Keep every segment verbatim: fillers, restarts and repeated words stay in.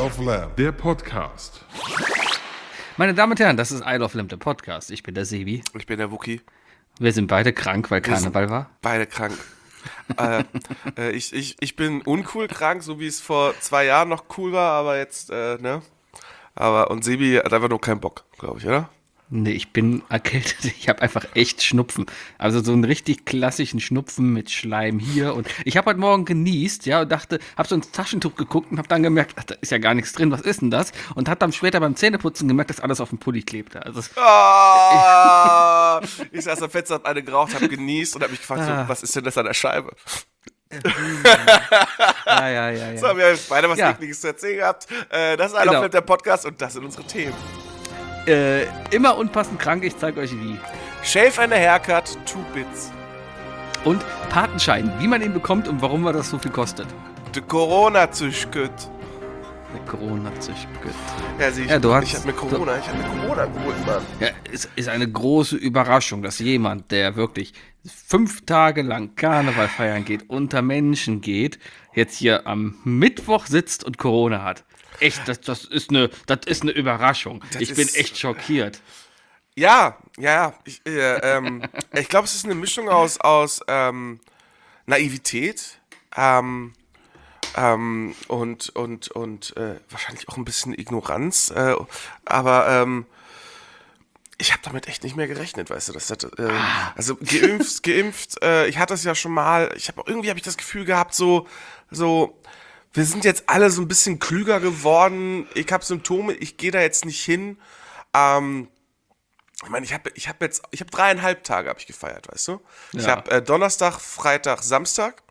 of Lamb, der Podcast. Meine Damen und Herren, das ist Isle of Lamb, der Podcast. Ich bin der Sebi. Ich bin der Wookie. Wir sind beide krank, weil Wir Karneval sind war. Beide krank. äh, äh, ich, ich, ich bin uncool krank, so wie es vor zwei Jahren noch cool war, aber jetzt, äh, ne? Aber, und Sebi hat einfach nur keinen Bock, glaube ich, oder? Nee, ich bin erkältet. Ich habe einfach echt Schnupfen. Also so einen richtig klassischen Schnupfen mit Schleim hier. Und ich habe heute Morgen genießt, ja, und dachte, habe so ins Taschentuch geguckt und habe dann gemerkt, ach, da ist ja gar nichts drin. Was ist denn das? Und hat dann später beim Zähneputzen gemerkt, dass alles auf dem Pulli klebte. Also Oh, ich saß am Fenster, hab eine geraucht, hab genießt und hab mich gefragt, Ah. so, was ist denn das an der Scheibe? ja, ja, ja, ja. So, wir haben beide was Ja. Ekliges zu erzählen gehabt. Äh, das ist Isle Genau. of Lamb, der Podcast, und das sind unsere Themen. Äh, immer unpassend krank, ich zeige euch wie. Shave and a Haircut, two bits. Und Patenschein, wie man ihn bekommt und warum er das so viel kostet. The Corona-Züschküt. Der Corona-Züchtet. Ja, sieh, ich, Ja, du hast- ich hab mir Corona, ich hab mir Corona geholt, Mann. Ja, es ist eine große Überraschung, dass jemand, der wirklich fünf Tage lang Karneval feiern geht, unter Menschen geht, jetzt hier am Mittwoch sitzt und Corona hat. Echt, das, das, ist, eine, das ist eine Überraschung. Das ich bin ist- echt schockiert. Ja, ja, ja. Ich, äh, ähm, ich glaube, es ist eine Mischung aus, aus ähm, Naivität ähm, ähm, und, und, und äh, wahrscheinlich auch ein bisschen Ignoranz. Äh, aber ähm, ich habe damit echt nicht mehr gerechnet, weißt du. Das hat, äh, also geimpft, geimpft. Äh, ich hatte es ja schon mal. Ich habe irgendwie habe ich das Gefühl gehabt, so, so. Wir sind jetzt alle so ein bisschen klüger geworden. Ich habe Symptome. Ich gehe da jetzt nicht hin. Ähm, Ich meine, ich habe ich hab jetzt, ich habe dreieinhalb Tage habe ich gefeiert, weißt du? Ich Ja. habe äh, Donnerstag, Freitag, Samstag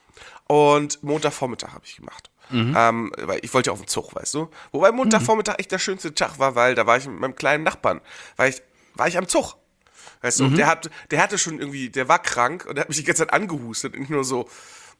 und Montagvormittag habe ich gemacht. Ähm, weil ich wollte ja auf den Zug, weißt du? Wobei Montagvormittag echt der schönste Tag war, weil da war ich mit meinem kleinen Nachbarn, war ich, war ich am Zug. Weißt du, und der, hat, der hatte schon irgendwie, der war krank und der hat mich die ganze Zeit angehustet und ich nur so,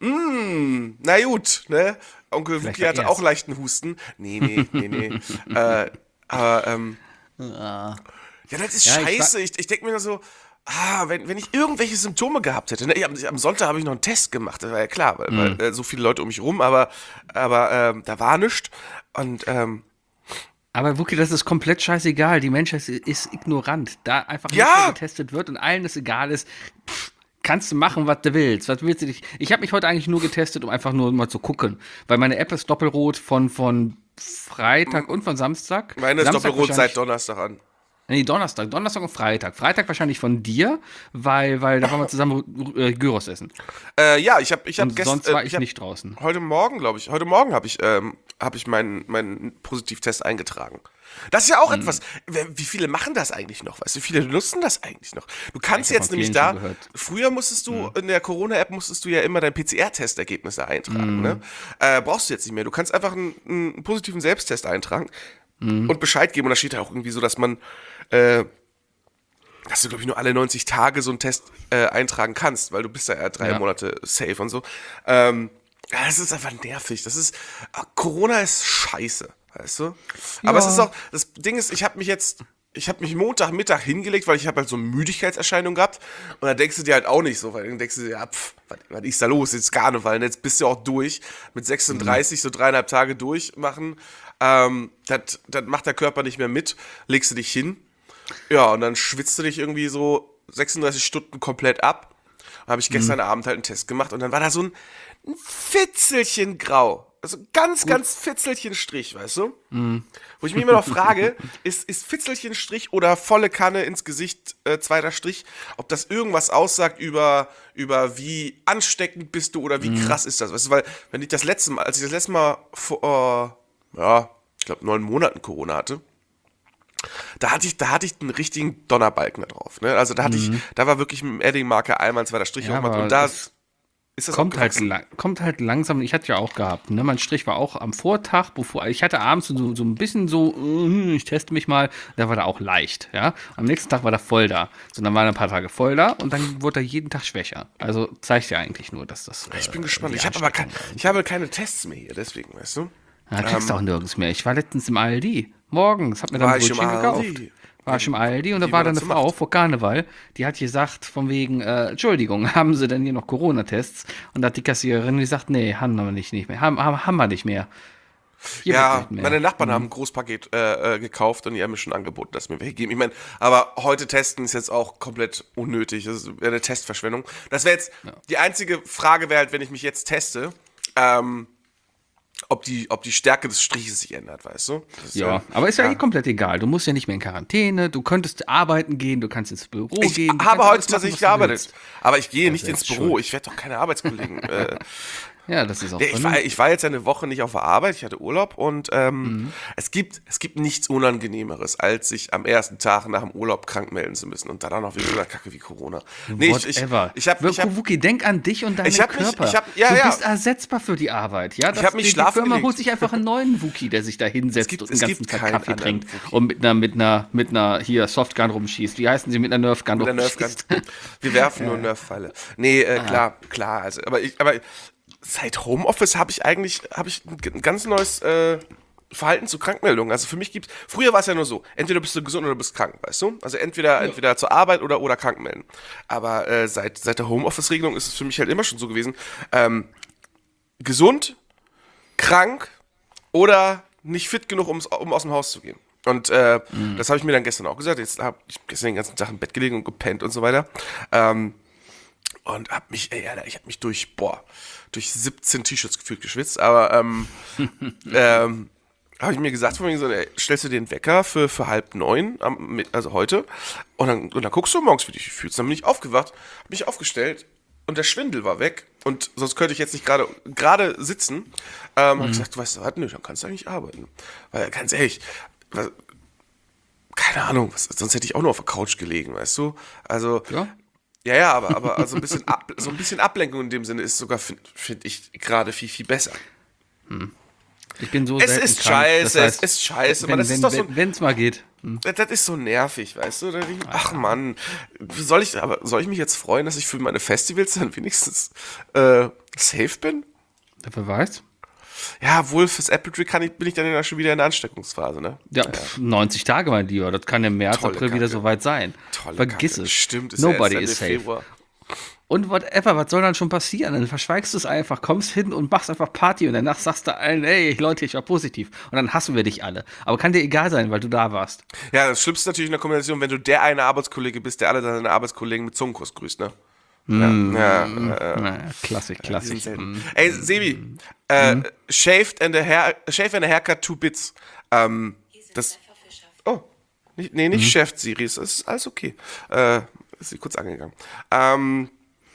mm, na gut, ne? Onkel Vielleicht Wookie war hatte er's. auch leichten Husten. Nee, nee, nee, nee. äh, aber, ähm, Ah. ja, das ist Ja, ich scheiße. Ich, ich denke mir nur so, ah, wenn, wenn ich irgendwelche Symptome gehabt hätte. Ne? Ich, am, am Sonntag habe ich noch einen Test gemacht, das war ja klar, weil, Mhm. weil äh, so viele Leute um mich rum, aber, aber ähm, da war nichts. Und ähm, Aber Wookie, das ist komplett scheißegal. Die Menschheit ist, ist ignorant. Da einfach Ja. nicht mehr getestet wird und allen es egal ist, pff, kannst du machen, was du willst. Was willst du dich? Ich habe mich heute eigentlich nur getestet, um einfach nur mal zu gucken. Weil meine App ist doppelrot von, von Freitag und von Samstag. meine ist Samstag doppelrot wahrscheinlich- seit Donnerstag an. Nee, Donnerstag. Donnerstag und Freitag. Freitag wahrscheinlich von dir, weil, weil da wollen wir zusammen äh, Gyros essen. Äh, ja, ich habe ich hab Und gestern. sonst war äh, ich hab nicht draußen. Heute Morgen, glaube ich, heute Morgen habe ich, ähm, hab ich meinen meinen Positivtest eingetragen. Das ist ja auch Hm. etwas. Wer- Wie viele machen das eigentlich noch? Weißt du, wie viele nutzen das eigentlich noch? Du kannst Ich hab jetzt von nämlich vielen da. schon gehört. Früher musstest du in der Corona-App musstest du ja immer dein P C R-Testergebnisse eintragen. Hm. Ne? Äh, brauchst du jetzt nicht mehr. Du kannst einfach einen, einen positiven Selbsttest eintragen Hm. und Bescheid geben. Und da steht ja auch irgendwie so, dass man, äh, dass du, glaube ich, nur alle neunzig Tage so einen Test äh, eintragen kannst, weil du bist da ja drei Ja. Monate safe und so. Ähm, ja, das ist einfach nervig. Das ist, ah, Corona ist scheiße, weißt du? Aber Ja. es ist auch, das Ding ist, ich habe mich jetzt, ich habe mich Montagmittag hingelegt, weil ich habe halt so Müdigkeitserscheinungen gehabt. Und da denkst du dir halt auch nicht so, weil dann denkst du dir, ja, pff, was, was ist da los? Jetzt Karneval, und jetzt bist du auch durch. Mit sechsunddreißig so dreieinhalb Tage durchmachen. Ähm, das, das macht der Körper nicht mehr mit. Legst du dich hin. Ja, und dann schwitzt du dich irgendwie so sechsunddreißig Stunden komplett ab. Habe ich gestern Abend halt einen Test gemacht und dann war da so ein, ein Fitzelchen grau. Also ganz, ganz Fitzelchen Strich, weißt du? Wo ich mich immer noch frage, ist, ist Fitzelchen Strich oder volle Kanne ins Gesicht, äh, zweiter Strich, ob das irgendwas aussagt über, über wie ansteckend bist du oder wie krass ist das? Weißt du, weil, wenn ich das letzte Mal, als ich das letzte Mal vor, äh, ja, ich glaube, neun Monaten Corona hatte, Da hatte ich, da hatte ich einen richtigen Donnerbalken da drauf. Ne? Also da hatte ich, da war wirklich mit dem Edding-Marker einmal ein zweiter Strich Ja, gemacht aber und da es ist das Kommt auch halt, gewachsen. lang, kommt halt langsam, ich hatte ja auch gehabt, ne? Mein Strich war auch am Vortag, bevor, ich hatte abends so, so ein bisschen so, äh, ich teste mich mal, da war er auch leicht, ja. Am nächsten Tag war er voll da. So, dann waren er ein paar Tage voll da und dann wurde er jeden Tag schwächer. Also zeigt ja eigentlich nur, dass das. Ich bin äh, gespannt. die Ich habe aber kein, Ansteckung war. ich habe keine Tests mehr hier, deswegen, weißt du? Ja, kriegst du auch nirgends mehr. Ich war letztens im Aldi. Morgens, hab mir dann War ein ich im Brötchen Aldi? gekauft. War ich im Aldi und da Wie war man dann eine das so Frau macht. vor Karneval, die hat gesagt, von wegen, äh, Entschuldigung, haben Sie denn hier noch Corona-Tests? Und da hat die Kassiererin gesagt, nee, haben wir nicht, nicht mehr. Haben, haben, haben wir nicht mehr. Hier Ja, wird nicht mehr. meine Nachbarn haben ein Großpaket äh, äh, gekauft und die haben mir schon angeboten, dass mir welche geben. Ich meine, aber heute testen ist jetzt auch komplett unnötig. Das ist eine Testverschwendung. Das wäre jetzt, die einzige Frage wäre halt, wenn ich mich jetzt teste, ähm, ob die, ob die Stärke des Striches sich ändert, weißt du? Das ist Ja, aber ist ja, eh komplett egal. Du musst ja nicht mehr in Quarantäne, du könntest arbeiten gehen, du kannst ins Büro Ich gehen. du habe kannst heute alles machen, tatsächlich was du gearbeitet. willst. Aber ich gehe nicht selbst ins Büro. schuld. Ich werde doch keine Arbeitskollegen. äh, Ja, das ist auch Ja, ich, war, ich war jetzt eine Woche nicht auf der Arbeit, ich hatte Urlaub und ähm, Mhm. es, gibt, es gibt nichts Unangenehmeres, als sich am ersten Tag nach dem Urlaub krank melden zu müssen und dann auch noch wieder so eine Kacke wie Corona. Nee, ich, ich, Whatever. ich hab, ich hab, Wuki, denk an dich und deinen Ich hab mich- Körper. ich hab- ja, du ja. bist ersetzbar für die Arbeit. Ja, Das- hab mich die, schlafen Die Firma gelegt. holt sich einfach einen neuen Wuki, der sich da hinsetzt Es gibt- und den es ganzen gibt Tag keinen Kaffee anderen trinkt Wookie. und mit einer, mit einer, mit einer hier Softgun rumschießt. Wie heißen sie mit einer Nerfgun mit der Nerfgun. rumschießt? Wir werfen nur Nerf-Pfeile. Nee, äh, klar, klar. Also, aber, ich, aber seit Homeoffice habe ich eigentlich hab ich ein, ein ganz neues äh, Verhalten zu Krankmeldungen. Also für mich gibt's, früher war es ja nur so, entweder bist du gesund oder du bist krank, weißt du? Also entweder, entweder zur Arbeit oder, oder krank melden. Aber äh, seit, seit der Homeoffice-Regelung ist es für mich halt immer schon so gewesen, ähm, gesund, krank oder nicht fit genug, um's, um aus dem Haus zu gehen. Und äh, das habe ich mir dann gestern auch gesagt. Jetzt habe ich gestern den ganzen Tag im Bett gelegen und gepennt und so weiter. Ähm, und hab mich, ey, Alter, ich habe mich durch, boah, durch siebzehn T-Shirts gefühlt geschwitzt, aber ähm, ähm, habe ich mir gesagt, von mir so, ey, stellst du den Wecker für, für halb neun, am, mit- also heute, und dann, und dann guckst du morgens, wie du dich fühlst. Dann bin ich aufgewacht, hab mich aufgestellt und der Schwindel war weg und sonst könnte ich jetzt nicht gerade gerade sitzen. Ähm, hab ich gesagt, du weißt was, nö, dann kannst du eigentlich arbeiten. Weil, ganz ehrlich, was, keine Ahnung, was, sonst hätte ich auch nur auf der Couch gelegen, weißt du? Also, Ja. ja, ja, aber, aber also ein bisschen ab, so ein bisschen Ablenkung in dem Sinne ist sogar, finde find ich, gerade viel, viel besser. Ich bin so Es selten ist krank. scheiße, Das heißt, es ist scheiße, Wenn aber das es ist doch so, wenn's mal geht. Hm. das, das ist so nervig, weißt du? Da denk ich, ach Mann, wie soll ich, aber soll ich mich jetzt freuen, dass ich für meine Festivals dann wenigstens äh, safe bin? Wer weiß? Ja, wohl fürs Apple Tree kann ich, bin ich dann ja schon wieder in der Ansteckungsphase, ne? Ja, pf, neunzig Tage, mein Lieber. Das kann im März, Tolle April wieder Kacke. soweit sein. Tolle Vergiss Kacke. es. Stimmt, ist Nobody ja is erst safe. Ende Februar. Und whatever, was soll dann schon passieren? Dann verschweigst du es einfach, kommst hin und machst einfach Party und danach sagst du allen, ey, Leute, ich war positiv. Und dann hassen wir dich alle. Aber kann dir egal sein, weil du da warst. Ja, das Schlimmste natürlich in der Kombination, wenn du der eine Arbeitskollege bist, der alle deine Arbeitskollegen mit Zungenkuss grüßt, ne? Mm. Ja, ja, äh, Na, klassisch, die sind klassisch. selten. Mm. Ey, Sebi, äh, shaved and a hair, shaved and a haircut two bits. Ähm, das, oh, nicht, nee, nicht Chef Siri, es ist alles okay. Äh, ist sie kurz angegangen. Ähm,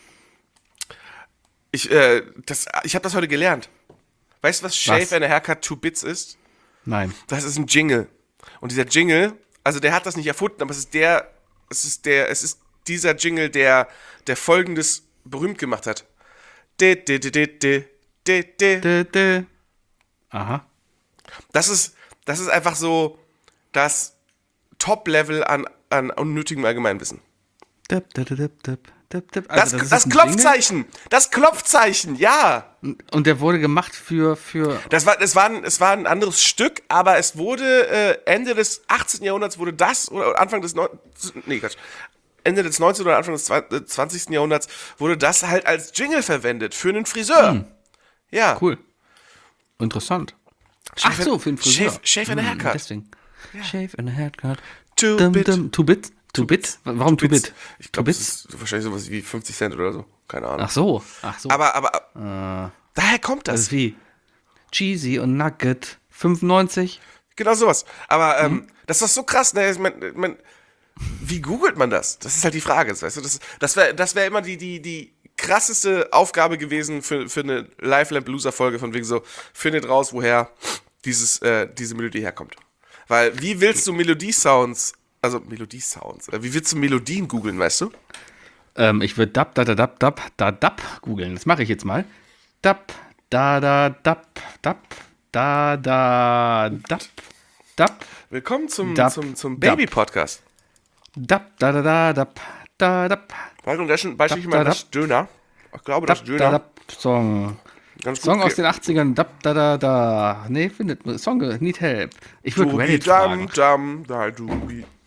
ich, äh, das, ich habe das heute gelernt. Weißt du, was Shave Was? and a haircut two bits ist? Nein. Das ist ein Jingle. Und dieser Jingle, also der hat das nicht erfunden, aber es ist der, es ist der, es ist dieser Jingle, der, der Folgendes berühmt gemacht hat. De, de, de, de, de, de, de. Dä, dä. Aha. Das ist, das ist einfach so das Top-Level an, an unnötigem Allgemeinwissen. Dip, dip, dip, dip, dip, dip. Das, Also, ist das ein Klopfzeichen! Das Klopfzeichen, ja! Jingle. Und der wurde gemacht für, für Das war, das war, ein, es war ein anderes Stück, aber es wurde äh, Ende des achtzehnten. Jahrhunderts wurde das, oder Anfang des neunzehnten. Nee, Quatsch. Ende des neunzehnten. oder Anfang des zwanzigsten. Jahrhunderts wurde das halt als Jingle verwendet für einen Friseur. Ja. cool. Interessant. Ach Shave- so, für den Friseur. Shave, shave and a Hm, haircut. Deswegen. Shave and a haircut. Two Dum, bit. dum. Two bit? Two bit? Warum two bit? Ich Two glaube, es bits? ist wahrscheinlich sowas wie fünfzig Cent oder so. Keine Ahnung. Ach so. Ach so. Aber, aber, daher kommt das das. ist wie Cheesy und Nugget. fünfundneunzig. Genau sowas. Aber ähm, das ist so krass, ne? Ich mein, ich mein, wie googelt man das? Das ist halt die Frage, weißt du? Das, das wäre das wär immer die, die, die krasseste Aufgabe gewesen für, für eine Live-Lamp-Loser-Folge, von wegen so, findet raus, woher dieses, äh, diese Melodie herkommt. Weil, wie willst du Melodie-Sounds, also Melodie-Sounds, äh, wie willst du Melodien googeln, weißt du? Ähm, ich würde dab, da, da, dab, dab, da, dab googeln. Das mache ich jetzt mal. Dab, da, da, dab, dab, da, da, dab, dab, Willkommen zum, Dab, zum, zum dab. Baby-Podcast. dab, da, da, da, dab, da, dab, Warte, und da ist beispielsweise Dab, da, das ist Döner. Ich glaube, das dab, ist da, Döner. dab, Song. Ganz gut. Song aus den achtzigern, dab, da, da, da. Nee, findet, Song, need help. Ich würde Dubi Reddit dam fragen. dam da dubi.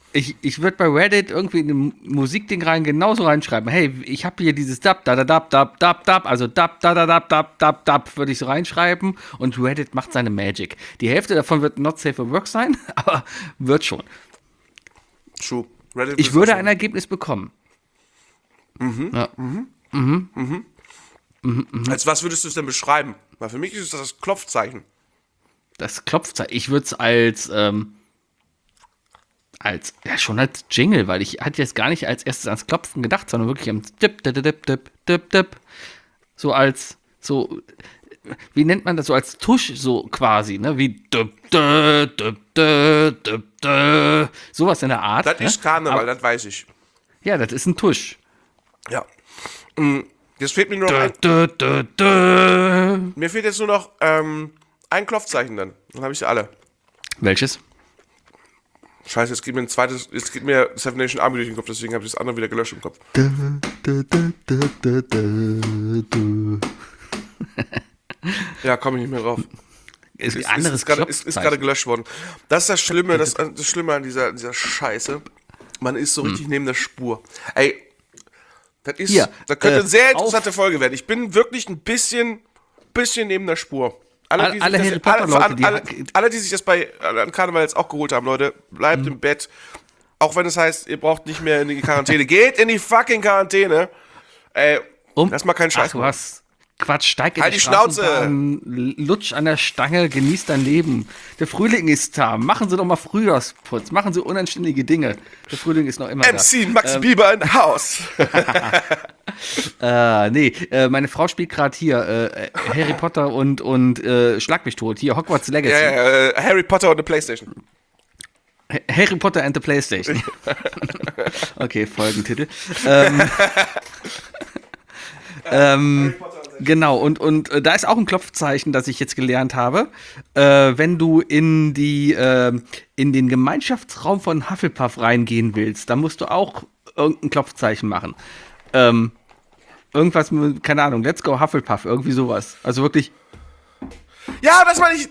Ich, ich würde bei Reddit irgendwie in ein Musikding rein genauso reinschreiben. Hey, ich habe hier dieses Dab, da, da, Dab, Dab, Dab, Dab, also Dab, da, da, Dab, Dab, Dab, Dab, würde ich so reinschreiben und Reddit macht seine Magic. Die Hälfte davon wird not safe for work sein, aber wird schon. True. Reddit Ich ist würde auch ein schon- Ergebnis bekommen. Ja. Als was würdest du es denn beschreiben? Weil für mich ist das das Klopfzeichen. Das Klopfzeichen. Ich würde es als, ähm, als, ja, schon als Jingle, weil ich hatte jetzt gar nicht als erstes ans Klopfen gedacht, sondern wirklich am Dip, Dip, Dip, Dip, Dip, Dip. So als, so, wie nennt man das, so als Tusch, so quasi, ne, wie Dip, Dip, Dip, Dip, Dip, Dip. Sowas in der Art. Das ne? ist Karneval, Aber- das weiß ich. Ja, das ist ein Tusch. Ja. Mm, Jetzt fehlt mir nur noch ein, Dö, dö, dö, dö. mir fehlt jetzt nur noch ähm, ein Klopfzeichen dann. Dann habe ich sie alle. Welches? Scheiße, jetzt geht mir ein zweites, jetzt geht mir Seven Nation Army durch den Kopf, deswegen habe ich das andere wieder gelöscht im Kopf. Dö, dö, dö, dö, dö, dö, dö. Ja, komme ich nicht mehr drauf. Ist ein Ist, anderes ist, ist gerade ist, ist Klopfzeichen. gerade gelöscht worden. Das ist das Schlimme, das, das Schlimme an dieser, dieser Scheiße. Man ist so richtig neben der Spur. Ey, das ist, Hier, das könnte äh, eine sehr auf- interessante Folge werden. Ich bin wirklich ein bisschen, bisschen neben der Spur. Alle, Alle- die sich alle das- Harry Potter alle, Leute, alle, die alle, ha- alle, die sich das bei an Karneval jetzt auch geholt haben, Leute, bleibt Mhm. im Bett. Auch wenn es heißt, ihr braucht nicht mehr in die Quarantäne. Geht in die fucking Quarantäne. Ey, Um, lass mal keinen Scheiß Ach, du machen. hast Quatsch, steig in Halt die die Schnauze! Straßenbahn, lutsch an der Stange, genieß dein Leben. Der Frühling ist da. Machen Sie doch mal Frühjahrsputz. Machen Sie unanständige Dinge. Der Frühling ist noch immer M C Max Bieber in Haus. da. Äh, nee, äh, meine Frau spielt gerade hier äh, Harry Potter und, und äh, Schlag mich tot. Hier, Hogwarts Legacy. Ja, ja, äh, Harry Potter und eine Playstation. Ha- Harry Potter and the Playstation. Okay, Folgentitel. Ähm, ähm, genau, und, und äh, da ist auch ein Klopfzeichen, das ich jetzt gelernt habe. Äh, wenn du in, die, äh, in den Gemeinschaftsraum von Hufflepuff reingehen willst, dann musst du auch irgendein Klopfzeichen machen. Ähm, irgendwas, mit, keine Ahnung, let's go Hufflepuff, irgendwie sowas. Also wirklich, Ja, das meine ich.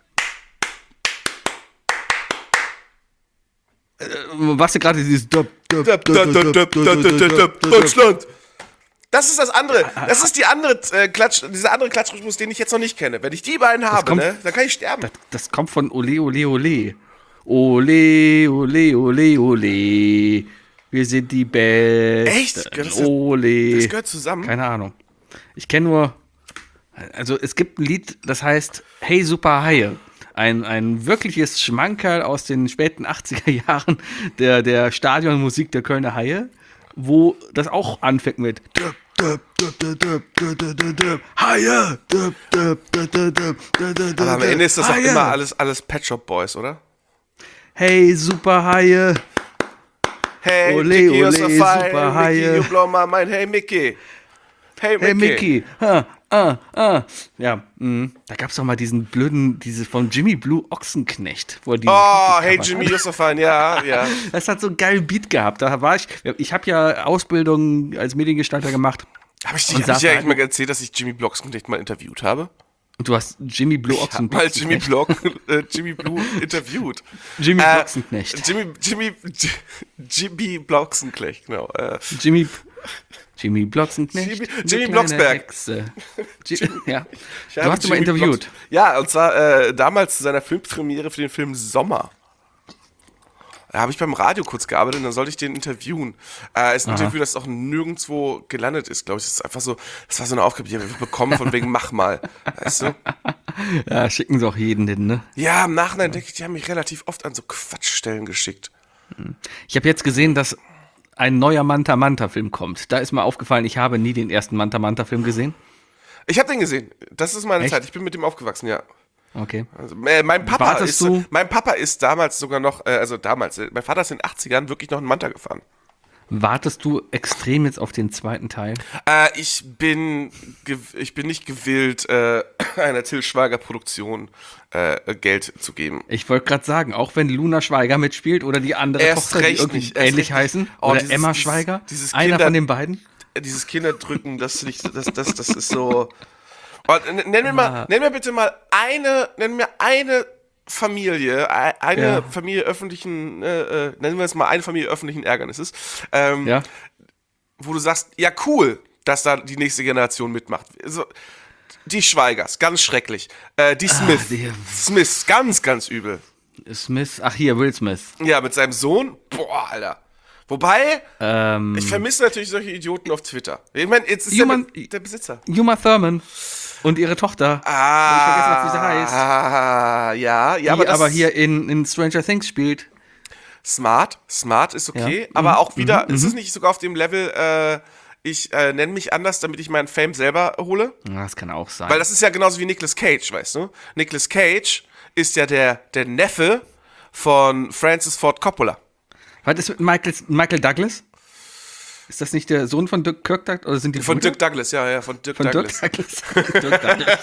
was du gerade dieses Döp, Döp, Döp, Döp, döp, Döp, döp, Döp, döp, Döp, döp, Döp, döp, Döp. Deutschland. Das ist das andere. Das ist die andere äh, Klatsch, dieser andere Klatschrhythmus, den ich jetzt noch nicht kenne. Wenn ich die beiden habe, kommt- ne, dann kann ich sterben. Das kommt von Ole, Ole, Ole. Ole, Ole, Ole, Ole. Wir sind die Besten. Echt? Gehört das- Ole. Das gehört zusammen. Keine Ahnung. Ich kenne nur. Also, es gibt ein Lied, das heißt Hey Super Haie. Ein, ein wirkliches Schmankerl aus den späten achtziger Jahren der, der Stadionmusik der Kölner Haie, wo das auch anfängt mit Döp, Döp, Döp, Döp, Döp, Döp, Döp, Döp, Döp, Haie. Döp, Döp, Döp, Döp, Döp, Döp, Döp, Aber am Döp, Ende ist das doch Haie. immer alles, alles Pet Shop Boys, oder? Hey Super Haie. Hey, Ole, Mickey, you're ole, so fine. super Mickey, Haie. you blow my mind. Hey, Mickey. Hey, Mickey. Hey Mickey, ah, ah, ah. Ja, mh. Da gab es doch mal diesen blöden, diese von Jimmy Blue Ochsenknecht. Wo er die Oh, hey, Jimmy, you're so fine. Ja, ja. Das hat so einen geilen Beat gehabt. Da war ich, ich habe ja Ausbildung als Mediengestalter gemacht. Habe ich, Und dir- hab ich saß dir da eigentlich mal erzählt, dass ich Jimmy Blocksknecht mal interviewt habe? Und du hast Jimmy Blue Ich hab Ochsenknecht. mal Jimmy Block, äh, Jimmy Blue interviewt. Jimmy Äh, Blocksenknecht. Jimmy, Jimmy, J- Jimmy Blocksenknecht, genau. Äh, Jimmy, Jimmy Blocksenknecht. Jimmy- eine Jimmy kleine Blocksberg. Hexe. Ji- ja. ich Du habe hast ihn mal Jimmy interviewt. Blocks- Ja, und zwar äh, damals zu seiner Filmpremiere für den Film Sommer. Da habe ich beim Radio kurz gearbeitet und dann sollte ich den interviewen. Äh, ist ein Aha. Interview, das auch nirgendwo gelandet ist, glaube ich. Das ist einfach so, das war so eine Aufgabe, die habe ich bekommen von wegen mach mal. Weißt du? Ja, schicken sie auch jeden hin, ne? Ja, im Nachhinein denke ich, die haben mich relativ oft an so Quatschstellen geschickt. Ich habe jetzt gesehen, dass ein neuer Manta Manta Film kommt. Da ist mir aufgefallen, ich habe nie den ersten Manta Manta Film gesehen. Ich habe den gesehen. Das ist meine Echt? Zeit. Ich bin mit dem aufgewachsen, ja. Okay. Also, äh, mein Papa Wartest ist, du? mein Papa ist damals sogar noch, äh, also damals, äh, mein Vater ist in den achtzigern wirklich noch einen Manta gefahren. Wartest du extrem jetzt auf den zweiten Teil? Äh, ich bin, gew- ich bin nicht gewillt, äh, einer Till Schweiger Produktion äh, Geld zu geben. Ich wollte gerade sagen, auch wenn Luna Schweiger mitspielt oder die andere Erst Tochter, die recht irgendwie nicht, erst ähnlich recht heißen, nicht. Oh, oder dieses- Emma dieses- Schweiger, dieses einer Kinder- von den beiden. Dieses Kinderdrücken, das nicht, das, das, das ist so. Oh, n- nenn mir Ah. mal, nenn mir bitte mal eine, nenn mir eine Familie, e- eine Ja. Familie öffentlichen, äh, äh, nennen wir es mal eine Familie öffentlichen Ärgernisses, ähm, Ja. wo du sagst, ja cool, dass da die nächste Generation mitmacht. Also, die Schweigers, ganz schrecklich. Äh, die Smith, die- Smiths, ganz, ganz übel. Smith, ach hier, Will Smith. Ja, mit seinem Sohn, boah, Alter. Wobei, Ähm, ich vermisse natürlich solche Idioten auf Twitter. Ich meine, jetzt ist Human- der, der Besitzer. Uma Thurman und ihre Tochter. Ah, ich vergessen habe, wie sie heißt. Ah, ja, ja, Die aber, das aber hier in, in Stranger Things spielt. Smart, Smart ist okay, Ja. aber Mhm. auch wieder, Mhm. ist es nicht sogar auf dem Level, äh, ich äh, nenne mich anders, damit ich meinen Fame selber hole? Ja, das kann auch sein. Weil das ist ja genauso wie Nicolas Cage, weißt du? Nicolas Cage ist ja der, der Neffe von Francis Ford Coppola. Was ist mit Michael, Michael Douglas? Ist das nicht der Sohn von Dirk Kirk Douglas? Oder sind die Von Brüder? Dirk Douglas, ja, ja, von Dirk Von Douglas. Dirk Douglas. Dirk Douglas.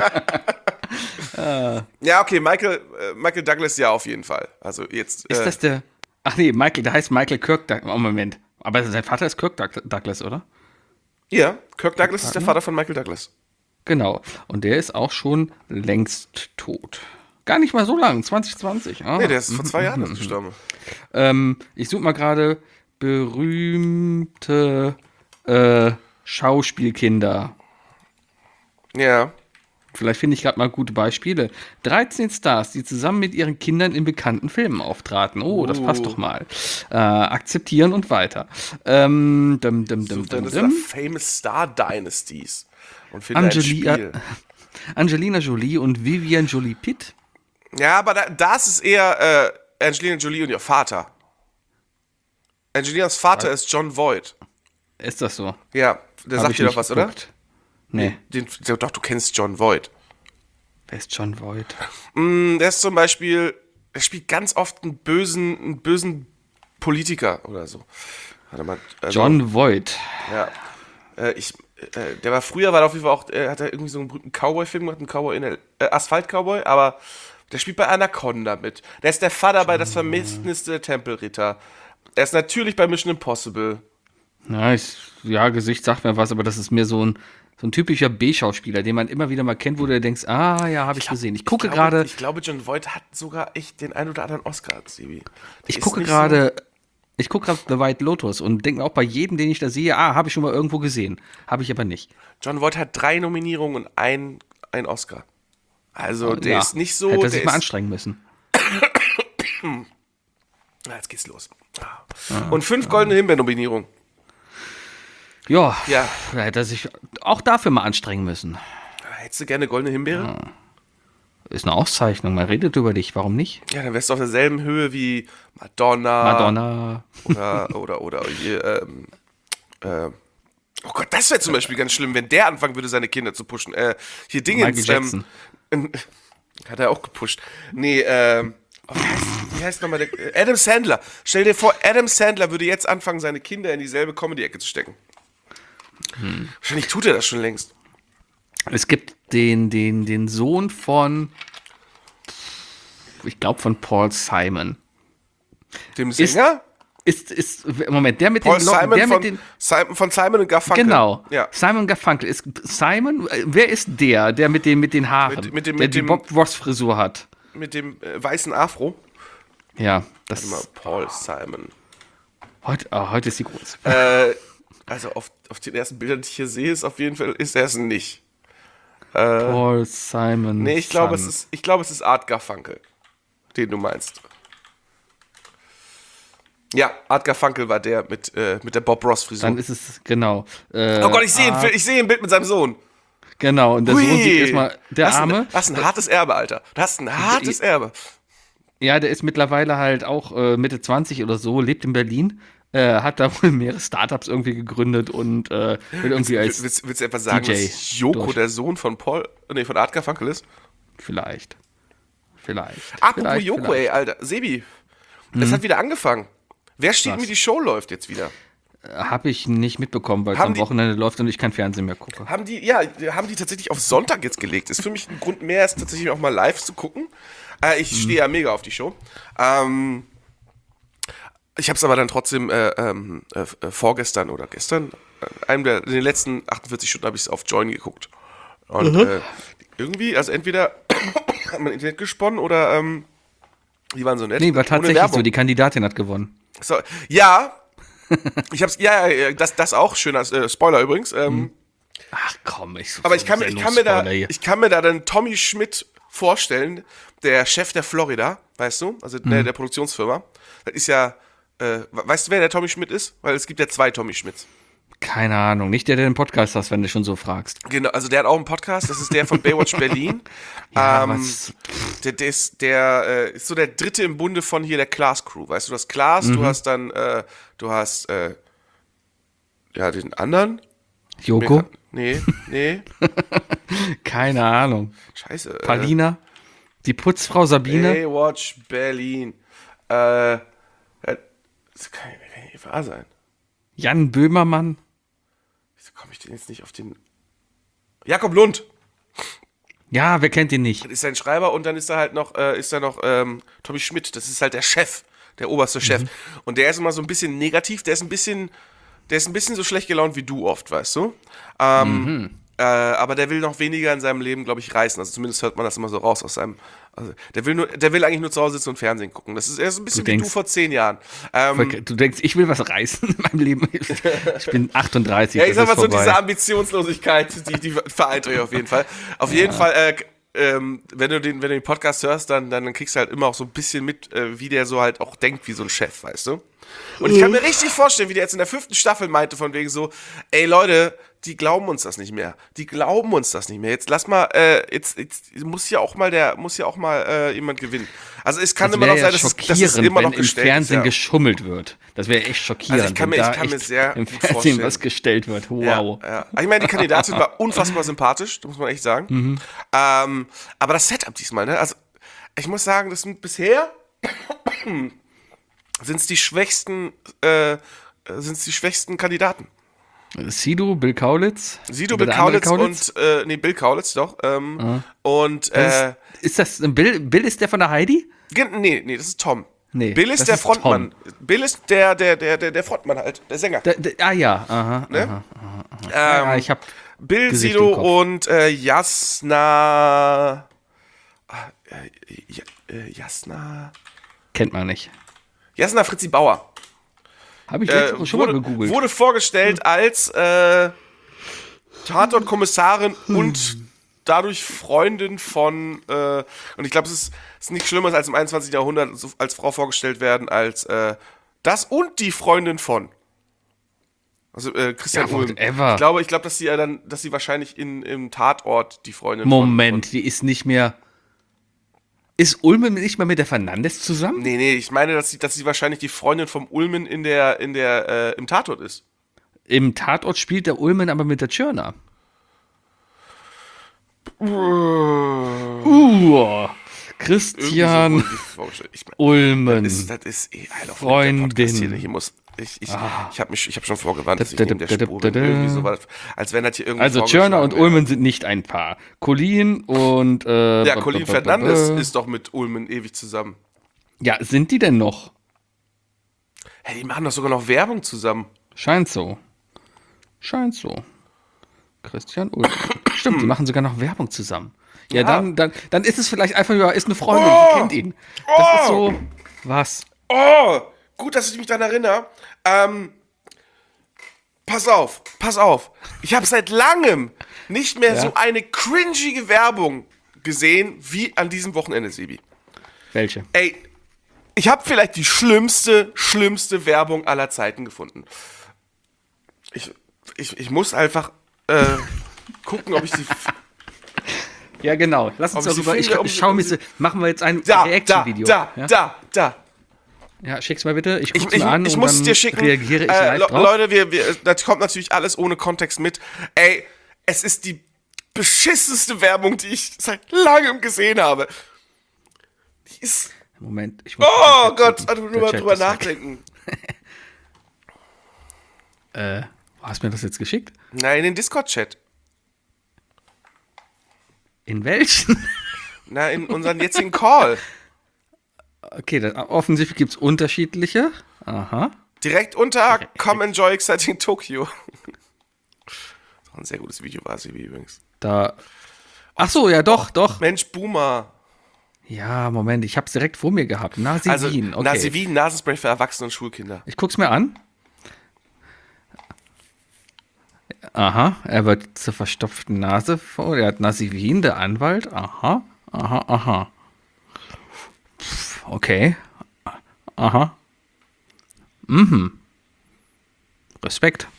Ja, okay, Michael, äh, Michael Douglas ja auf jeden Fall. Also jetzt. Ist äh, das der. Ach nee, Michael, der heißt Michael Kirk Douglas. Oh, Moment. Aber sein Vater ist Kirk Doug- Douglas, oder? Ja, Kirk Douglas ist der Vater von Michael Douglas. Genau. Und der ist auch schon längst tot. Gar nicht mal so lang, zwanzig zwanzig. Ah. Nee, der ist vor zwei Jahren erst gestorben. Ähm, ich suche mal gerade berühmte äh, Schauspielkinder. Ja. Vielleicht finde ich gerade mal gute Beispiele. dreizehn Stars, die zusammen mit ihren Kindern in bekannten Filmen auftraten. Oh, das passt doch mal. Äh, akzeptieren und weiter. Ähm, dum, dum, dum, Such dann dum, das dum. nach Famous Star Dynasties. Und finde ein Angelia, Spiel. Angelina Jolie und Vivian Jolie Pitt. Ja, aber da, das ist eher äh, Angelina Jolie und ihr Vater. Angelinas Vater ist John Voight. Ist das so? Ja, der Hab sagt ich dir doch nicht was, oder? geguckt. Nee. Den, der, doch, du kennst John Voight. Wer ist John Voight? Mm, der ist zum Beispiel, der spielt ganz oft einen bösen, einen bösen Politiker oder so. Warte mal. Also, John Voight. Ja. Äh, ich, äh, der war früher, war der auf jeden Fall auch, äh, hat er irgendwie so einen berühmten Cowboy-Film gemacht, einen Cowboy in der, äh, Asphalt-Cowboy, aber der spielt bei Anaconda mit. Der ist der Vater bei Das Vermächtnis der Tempelritter. Er ist natürlich bei Mission Impossible. Ja, ich, ja, Gesicht sagt mir was, aber das ist mir so ein, so ein typischer B-Schauspieler, den man immer wieder mal kennt, wo du denkst, ah ja, habe ich gesehen. Ich gucke Ich glaube- gerade, Ich glaube, John Voight hat sogar echt den ein oder anderen Oscar, Sebi. Der ich ist gucke nicht gerade, ich gucke gerade The White Lotus und denke mir auch bei jedem, den ich da sehe, ah, habe ich schon mal irgendwo gesehen. Habe ich aber nicht. So, John Voight hat drei Nominierungen und ein, ein Oscar. Also, der Ja, ist nicht so. Hätte er der sich mal ist, anstrengen müssen. Ah, jetzt geht's los. Ah. Und fünf goldene Himbeer-Nominierungen. Ja, Ja. da hätte er sich auch dafür mal anstrengen müssen. Hättest du gerne goldene Himbeere? Ist eine Auszeichnung, man redet über dich, warum nicht? Ja, dann wärst du auf derselben Höhe wie Madonna. Madonna, Oder, oder, oder, hier, ähm, äh, oh Gott, das wäre zum Beispiel ganz schlimm, wenn der anfangen würde, seine Kinder zu pushen. Äh, hier Dingens. Michael Jackson. Ähm, hat er auch gepusht. Nee, ähm, oh, wie heißt, wie heißt nochmal der, äh, Adam Sandler. Stell dir vor, Adam Sandler würde jetzt anfangen, seine Kinder in dieselbe Comedy-Ecke zu stecken. Hm. Wahrscheinlich tut er das schon längst. Es gibt den, den, den Sohn von, ich glaube von Paul Simon. Dem Sänger? Ist, ist, Moment, der mit Paul den Locken, Simon, der von, mit den, Simon von Simon und Garfunkel. genau, Ja. Simon Garfunkel. Ist Simon, äh, wer ist der, der mit den, mit den Haaren, Mit- mit dem- der mit die dem- Bob Ross Frisur hat? Mit dem äh, weißen Afro. Ja, das, Warte mal, Paul Simon. heute, ah, heute ist die groß. Äh, also auf, auf den ersten Bildern, die ich hier sehe, ist auf jeden Fall, ist er es nicht. Paul Simon. Nee, ich glaube, es Son. ist, ich glaube, es ist Art Garfunkel, den du meinst. Ja, Art Garfunkel war der mit, äh, mit der Bob Ross Frisur. Dann ist es, genau. Äh, Oh Gott, ich sehe ah, ein, ich sehe ein Bild mit seinem Sohn. Genau, und der Hui. Sohn sieht erstmal, der das ist Arme, Ein, das ist ein hartes Erbe, Alter. Das ist ein hartes Erbe. ja, der ist mittlerweile halt auch äh, Mitte zwanzig oder so, lebt in Berlin, äh, hat da wohl mehrere Startups irgendwie gegründet und äh, will irgendwie als, Willst, willst du etwa sagen, D J dass Joko durch. der Sohn von Paul, nee, von Art Garfunkel ist? vielleicht, vielleicht. Apropos vielleicht, Joko, vielleicht. ey, Alter. Sebi, es hat wieder angefangen. Wer steht Was? mir, die Show läuft jetzt wieder? Habe ich nicht mitbekommen, weil es Haben am die- Wochenende läuft und ich kein Fernsehen mehr gucke. Haben die, ja, haben die tatsächlich auf Sonntag jetzt gelegt. Ist für mich ein Grund mehr, es tatsächlich auch mal live zu gucken. Äh, ich stehe ja mega auf die Show. Ähm, ich habe es aber dann trotzdem äh, ähm, äh, äh, vorgestern oder gestern, äh, einem der, in den letzten achtundvierzig Stunden habe ich es auf Join geguckt. Und äh, irgendwie, also entweder hat man Internet gesponnen oder ähm, die waren so nett. Nee, war Ohne tatsächlich Werbung. so, die Kandidatin hat gewonnen. So, ja, ich hab's, ja, ja, das, das auch, schöner äh, Spoiler übrigens. Ähm, Ach komm, ich so aber ich kann, mir- ich, kann mir da, ich kann mir da dann Tommy Schmidt vorstellen, der Chef der Florida, weißt du, also der, der Produktionsfirma. Das ist ja, äh, weißt du, wer der Tommy Schmidt ist? Weil es gibt ja zwei Tommy Schmidts. Keine Ahnung, nicht der, der den Podcast hast, wenn du schon so fragst. Genau, also der hat auch einen Podcast, das ist der von Baywatch Berlin. Ja, ähm, was? der, der, ist, der äh, ist so der dritte im Bunde von hier der Klaas Crew. Weißt du, du hast Klaas, Mhm. du hast dann, äh, du hast, äh, ja, den anderen. Joko? Nee, nee, Keine Ahnung. scheiße. Äh, Palina? Die Putzfrau Sabine? Baywatch Berlin. Äh, äh, das kann, kann nicht wahr sein. Jan Böhmermann? Wieso komme ich denn jetzt nicht auf den. Jakob Lund Ja, wer kennt ihn nicht? ist sein Schreiber und dann ist da halt noch, äh, ist da noch ähm, Tommy Schmidt, das ist halt der Chef, der oberste Chef. Mhm. Und der ist immer so ein bisschen negativ, der ist ein bisschen, der ist ein bisschen so schlecht gelaunt wie du oft, weißt du? Ähm, Mhm. äh, aber der will noch weniger in seinem Leben, glaube ich, reißen. Also zumindest hört man das immer so raus aus seinem. Also der will nur, der will eigentlich nur zu Hause sitzen und Fernsehen gucken. Das ist, er ist ein bisschen Du wie du denkst- vor zehn Jahren. Ähm, Du denkst, ich will was reißen in meinem Leben. Ich bin achtunddreißig. Ja, ich das sag ist mal so, vorbei. diese Ambitionslosigkeit, die, die vereint euch auf jeden Fall. Auf jeden Fall, äh, ähm, wenn du den, wenn du den Podcast hörst, dann, dann kriegst du halt immer auch so ein bisschen mit, äh, wie der so halt auch denkt wie so ein Chef, weißt du? Und ich kann mir richtig vorstellen, wie der jetzt in der fünften Staffel meinte, von wegen so, ey Leute, die glauben uns das nicht mehr. Die glauben uns das nicht mehr. Jetzt lass mal, äh, jetzt, jetzt muss ja auch mal der, muss ja auch mal äh, jemand gewinnen. Also es kann Das immer wäre noch ja sein, dass es, schockierend, dass es immer noch wenn im gestellt Fernsehen ist. Ja. geschummelt wird. Das wäre echt schockierend. Also ich kann mir- wenn ich da kann mir echt sehr im gut Fernsehen vorstellen. was gestellt wird. Wow. Ja, ja. Ich meine, die Kandidatin war unfassbar sympathisch, das muss man echt sagen. Mhm. Ähm, aber das Setup diesmal, ne? Also, ich muss sagen, das sind bisher sind es die schwächsten, äh, sind es die schwächsten Kandidaten. Sido, Bill Kaulitz. Sido, Oder Bill der andere Kaulitz, und, äh, nee, Bill Kaulitz, doch. Ähm, Und, Das äh, ist, ist das ein Bill? Bill ist der von der Heidi? gen- nee, nee, das ist Tom. Nee, Bill ist das der ist Frontmann. Bill ist der, der, der, der, der Frontmann halt, der Sänger. Da, da, ah ja, aha. Ne? aha. Ähm, Ja, ich hab Bill, Gesicht Sido im Kopf. und äh, Jasna. Ah, äh, Ja- äh, Jasna. Kennt man nicht. Jasna Fritzi Bauer. Habe ich Äh, letzte Woche schon mal wurde, gegoogelt. wurde vorgestellt als äh, Tatort-Kommissarin und dadurch Freundin von, äh, und ich glaube, es ist, es ist nichts Schlimmeres als im einundzwanzigsten Jahrhundert so als Frau vorgestellt werden, als äh, das und die Freundin von. Also äh, Christian Ja, Ulm. whatever. Ich glaube, ich glaube, dass sie ja dann, dass sie wahrscheinlich in, im Tatort die Freundin von. Moment, die ist nicht mehr. Ist Ulmen nicht mehr mit der Fernandes zusammen? Nee, nee, ich meine, dass sie, dass sie wahrscheinlich die Freundin vom Ulmen in der, in der, äh, im Tatort ist. Im Tatort spielt der Ulmen aber mit der Tschörner. Uh, Christian Irgendwie so vorgestellt. Ich meine, Ulmen. das ist, das ist eh ein auf Freundin. der Podcast hier. Ich muss, ich, ich, Ah. ich habe mich, ich habe schon vorgewarnt, dass ich Da, da, neben der da, da, Spur da, bin. da. Irgendwie so war das, als wenn das hier irgendwie Also Tschörner und vorgeschlagen wäre. Ulmen sind nicht ein Paar. Colin und äh, Ja, ba- Colin ba- ba- ba- Fernandes ba- ist doch mit Ulmen ewig zusammen. Ja, sind die denn noch? Hey, die machen doch sogar noch Werbung zusammen. Scheint so. Scheint so. Christian Ulmen. Stimmt, die machen sogar noch Werbung zusammen. Ja, Ja. Dann, dann, dann ist es vielleicht einfach, ja, ist eine Freundin, Oh! die kennt ihn. Das ist Oh! so. Was? Oh, gut, dass ich mich daran erinnere. Ähm, pass auf, pass auf. Ich habe seit langem nicht mehr Ja? so eine cringige Werbung gesehen wie an diesem Wochenende, Sebi. Welche? Ey, ich habe vielleicht die schlimmste, schlimmste Werbung aller Zeiten gefunden. Ich, ich, ich muss einfach äh, gucken, ob ich sie. Ja, genau. Lass uns Ob ich sie darüber. Ich, finde, ob ich sie- schau ob mir sie- so. Machen wir jetzt ein Da, da, Reaction-Video. da, ja? da, da. ja, schick's mal bitte. Ich Ich, guck's ich, mir an ich und muss es dann dir schicken. reagiere ich äh, live Le- drauf. Leute, wir, wir, das kommt natürlich alles ohne Kontext mit. Ey, es ist die beschissenste Werbung, die ich seit langem gesehen habe. Die ist. Moment, ich muss Oh den Chat Gott, suchen. also nur Der mal Chat drüber ist weg. nachdenken. Äh, hast du mir das jetzt geschickt? Nein, in den Discord-Chat. In welchen? Na, in unseren jetzigen Call. Okay, dann, offensichtlich gibt es unterschiedliche. Aha. Direkt unter Come Enjoy Exciting Tokyo. Das war ein sehr gutes Video, war sie übrigens. Da. Ach so, ja doch, doch. Mensch, Boomer. Ja, Moment, ich hab's direkt vor mir gehabt. Nasivin, Also, okay. Nasivin, Nasenspray für Erwachsene und Schulkinder. Ich guck's mir an. Aha, er wird zur verstopften Nase vor. Er hat Nasivin, der Anwalt. Aha, aha, aha. Pff, okay. Aha. Mhm. Respekt.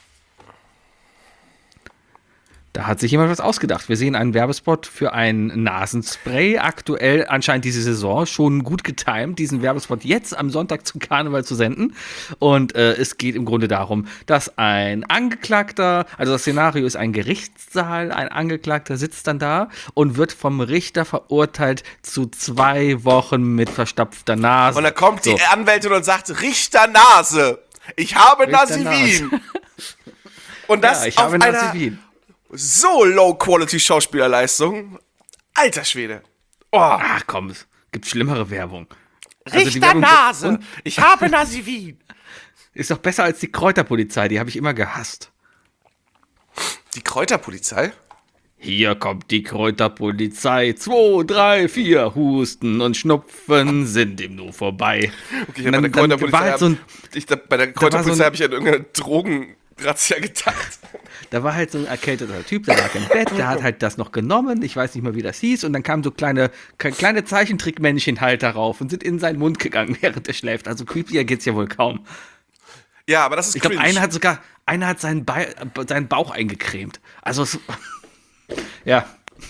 Da hat sich jemand was ausgedacht. Wir sehen einen Werbespot für ein Nasenspray. Aktuell anscheinend diese Saison schon gut getimt, diesen Werbespot jetzt am Sonntag zum Karneval zu senden. Und äh, es geht im Grunde darum, dass ein Angeklagter, also das Szenario ist ein Gerichtssaal, ein Angeklagter sitzt dann da und wird vom Richter verurteilt zu zwei Wochen mit verstopfter Nase. Und dann kommt So. die Anwältin und sagt, Richter Nase, ich habe Richter Nasivin. Und das Ja, ich auf habe einer Nasivin. so Low-Quality-Schauspielerleistung. Alter Schwede. Oh. Ach komm, es gibt schlimmere Werbung. Also die Richter Werbung- Nase, und- ich habe Nasivin. Ist doch besser als die Kräuterpolizei, die habe ich immer gehasst. Die Kräuterpolizei? Hier kommt die Kräuterpolizei. Zwei, drei, vier. Husten und Schnupfen sind ihm nur vorbei. Okay, ich Und hab bei der dann- dann Kräuterpolizei, war halt so ein, hab- ich, da, bei der war Kräuterpolizei so ein- habe ich an irgendeine Drogenrazzia gedacht. da war halt so ein erkälteter Typ, der lag im Bett, der hat halt das noch genommen. Ich weiß nicht mehr, wie das hieß. Und dann kamen so kleine, kleine Zeichentrickmännchen halt darauf und sind in seinen Mund gegangen, während er schläft. Also creepier geht's ja wohl kaum. Ja, aber das ist Ich glaube, cringe. einer hat sogar, einer hat seinen, Be seinen Bauch eingecremt. Also es, ja,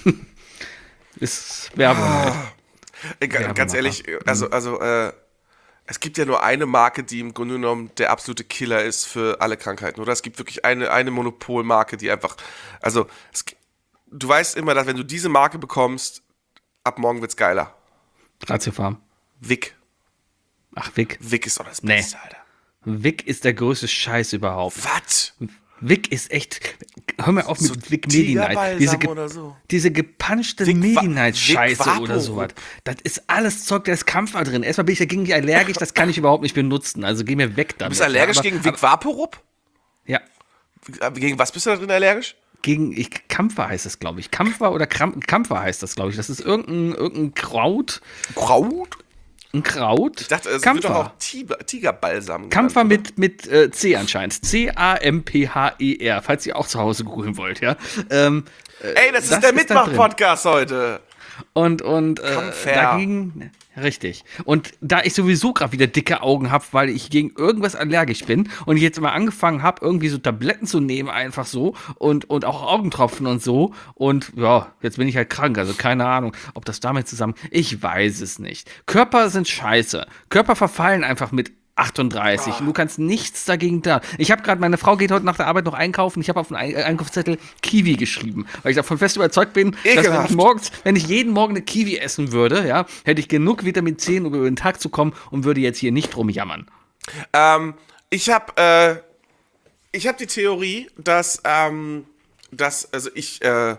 ist Werbung. Halt. Äh, ga- Werbemacher. Ganz ehrlich, also, also äh, es gibt ja nur eine Marke, die im Grunde genommen der absolute Killer ist für alle Krankheiten, oder? Es gibt wirklich eine, eine Monopolmarke, die einfach, also es, gi- du weißt immer, dass wenn du diese Marke bekommst, ab morgen wird's geiler. Ratiofarm. Vic. Ach, Vic. Vic ist doch das Nee. Beste, Alter. Vic ist der größte Scheiß überhaupt. Was? Vic ist echt. Hör mir auf mit So Vic Medi-Night. Tigerbalsam Diese, ge oder so. diese gepanschte Vic Va- Medi-Night-Scheiße Vic oder Vaporub. sowas. Das ist alles Zeug, da ist Kampfer drin. Erstmal bin ich dagegen nicht allergisch, das kann ich überhaupt nicht benutzen. Also geh mir weg damit. Du bist allergisch aber, gegen Vic Vaporub? Ja. Gegen was bist du da drin allergisch? Gegen ich, Kampfer heißt das, glaube ich. Kampfer oder Kram, Kampfer heißt das, glaube ich. Das ist irgendein, irgendein Kraut. Kraut? Ein Kraut. Ich dachte, es wird Kampfer. doch auch Tiger, Tigerbalsam. Kampfer genannt, mit, mit äh, C anscheinend. C A M P H E R, falls ihr auch zu Hause googeln wollt, ja. Ähm, oder? Ey, das, das ist der ist da drin. Mitmach-Podcast heute. und und äh, Kampfer. dagegen, richtig. Und da ich sowieso gerade wieder dicke Augen habe, weil ich gegen irgendwas allergisch bin und ich jetzt mal angefangen habe, irgendwie so Tabletten zu nehmen, einfach so und, und auch Augentropfen und so. Und ja, jetzt bin ich halt krank, also keine Ahnung, ob das damit zusammen. Ich weiß es nicht. Körper sind scheiße. Körper verfallen einfach mit achtunddreißig. Ah. Du kannst nichts dagegen da. Ich habe gerade, meine Frau geht heute nach der Arbeit noch einkaufen. Ich habe auf den Ein- Einkaufszettel Kiwi geschrieben, weil ich davon fest überzeugt bin, dass wenn Ekelhaft. ich morgens, wenn ich jeden Morgen eine Kiwi essen würde, ja, hätte ich genug Vitamin C, um über den Tag zu kommen und würde jetzt hier nicht rumjammern. Ähm, ich habe äh, ich hab die Theorie, dass, ähm, dass also ich äh,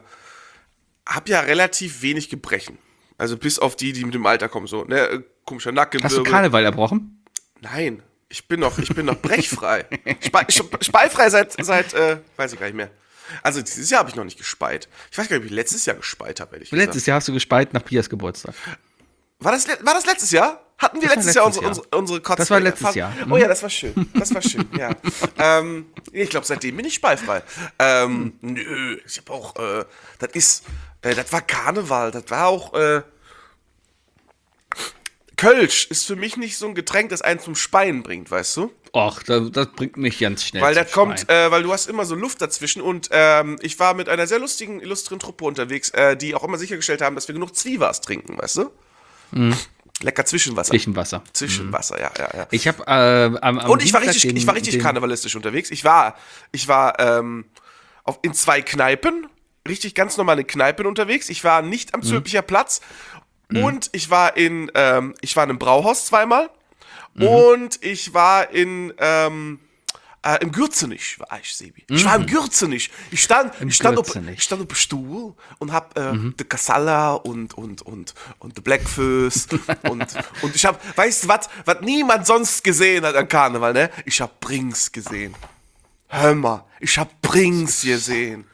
habe ja relativ wenig Gebrechen. Also bis auf die, die mit dem Alter kommen. So, ne? äh, Komischer Nacken. Hast du Karneval erbrochen? Nein, ich bin noch, ich bin noch brechfrei. Spe spe- speifrei seit, seit äh, weiß ich gar nicht mehr. Also dieses Jahr habe ich noch nicht gespeit. Ich weiß gar nicht, ob ich letztes Jahr gespeit habe, ehrlich Letztes gesagt. Jahr hast du gespeit nach Pias Geburtstag. War das, le- war das letztes Jahr? Hatten wir Das war letztes Jahr letztes unsere, Jahr. unsere, unsere Kotze? Das war letztes Jahr. Oh ja, das war schön. Das war schön, ja. ähm, ich glaube, seitdem bin ich speifrei. Ähm, nö, ich habe auch, äh, das ist, äh, das war Karneval, das war auch, äh, Kölsch ist für mich nicht so ein Getränk, das einen zum Speien bringt, weißt du? Och, das, das bringt mich ganz schnell. Weil zum das kommt, Schreien. äh, weil du hast immer so Luft dazwischen und ähm, ich war mit einer sehr lustigen, illustren Truppe unterwegs, äh, die auch immer sichergestellt haben, dass wir genug Zwiewas trinken, weißt du? Mhm. Lecker Zwischenwasser. Zwischenwasser. Zwischenwasser, ja, ja, ja. Ich habe äh, am, am Und ich war Dienstag richtig, den, ich war richtig den, karnevalistisch unterwegs. Ich war, ich war ähm, auf, in zwei Kneipen, richtig ganz normale Kneipen unterwegs. Ich war nicht am Zülpicher Platz und ich war in, ähm, ich war in einem Brauhaus zweimal und ich war in ähm, äh, im Gürzenich war ich, Sebi. Ich war im Gürzenich. Ich stand, ich stand, auf, Gürzenich. ich stand auf dem Stuhl und hab äh, de Casalla und und und und de Blackfist und und ich hab, weißt du was, was niemand sonst gesehen hat an Karneval, ne? Ich hab Brings gesehen. Hör mal, ich hab Brings gesehen.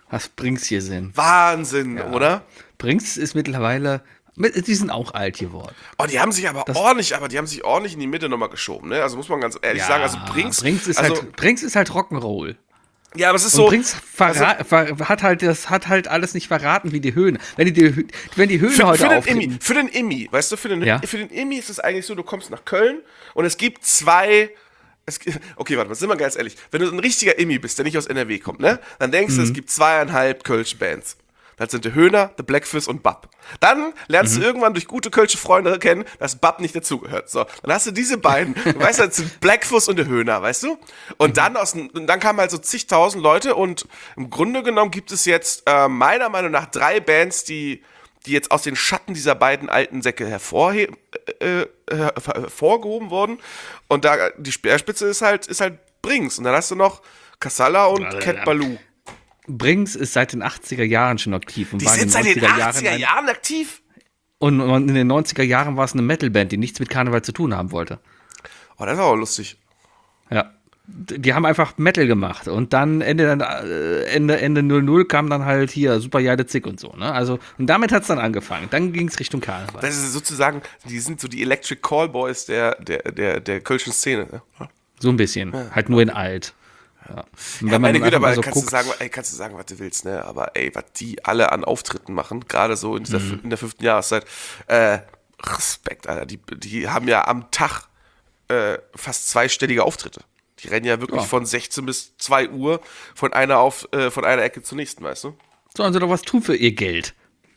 was Brinks hier sind. Wahnsinn, Ja. oder? Brinks ist mittlerweile, mit- die sind auch alt geworden. Oh, die haben sich aber Das- ordentlich, aber die haben sich ordentlich in die Mitte nochmal geschoben, ne? Also muss man ganz ehrlich sagen, also Brinks, Brinks ist, also, halt, Brinks ist halt Rock'n'Roll. ja, aber es ist Und so, Brinks verra- ver hat halt das hat halt alles nicht verraten wie die Höhne. Wenn die, die wenn die Höhne für, heute für den auftreten, Immi, für den Immi, weißt du, für den, Ja. für den Immi ist es eigentlich so, du kommst nach Köln und es gibt zwei, es, gi- okay, warte mal, sind wir ganz ehrlich, wenn du ein richtiger Immi bist, der nicht aus N R W kommt, ne, dann denkst du, Mhm. es gibt zweieinhalb Kölsche Bands. Das sind der Höhner, der Blackfist und Bab. Dann lernst Mhm. du irgendwann durch gute Kölsche Freunde kennen, dass Bab nicht dazugehört. So, dann hast du diese beiden, du weißt, das sind Blackfuss und der Höhner, weißt du? Und Mhm. dann aus, dem- und dann kamen halt so zigtausend Leute und im Grunde genommen gibt es jetzt äh, meiner Meinung nach drei Bands, die, die jetzt aus den Schatten dieser beiden alten Säcke hervorhe äh, äh, hervorgehoben wurden. Und da die Speerspitze ist halt, ist halt Brinks. Und dann hast du noch Kassala und Ja, Cat ja. Baloo. Brinks ist seit den achtziger Jahren schon aktiv und Die war in sind den seit den neunziger Jahren achtziger ein- Jahren aktiv. und und in den neunziger Jahren war es eine Metalband, die nichts mit Karneval zu tun haben wollte. Oh, das ist auch lustig. Ja. Die haben einfach Metal gemacht und dann Ende, dann, äh, Ende, Ende null null kam dann halt hier Super Jade Zick und so, ne? Also, und damit hat es dann angefangen. Dann ging es Richtung Karneval. Das ist sozusagen, die sind so die Electric Callboys der, der, der, der kölschen Szene. Ne? So ein bisschen. Halt nur in alt. Ja. Und wenn Ja, meine man Güte, einfach mal aber so kannst, du guckt, sagen, ey, kannst du sagen, was du willst, ne? Aber ey, was die alle an Auftritten machen, gerade so in, dieser, Mhm. in der fünften Jahreszeit, äh, Respekt, Alter. Die, die haben ja am Tag äh, fast zweistellige Auftritte. Die rennen ja wirklich Ja. von sechzehn bis zwei Uhr von einer, auf, äh, von einer Ecke zur nächsten, weißt du? sollen sie doch was tun für ihr Geld.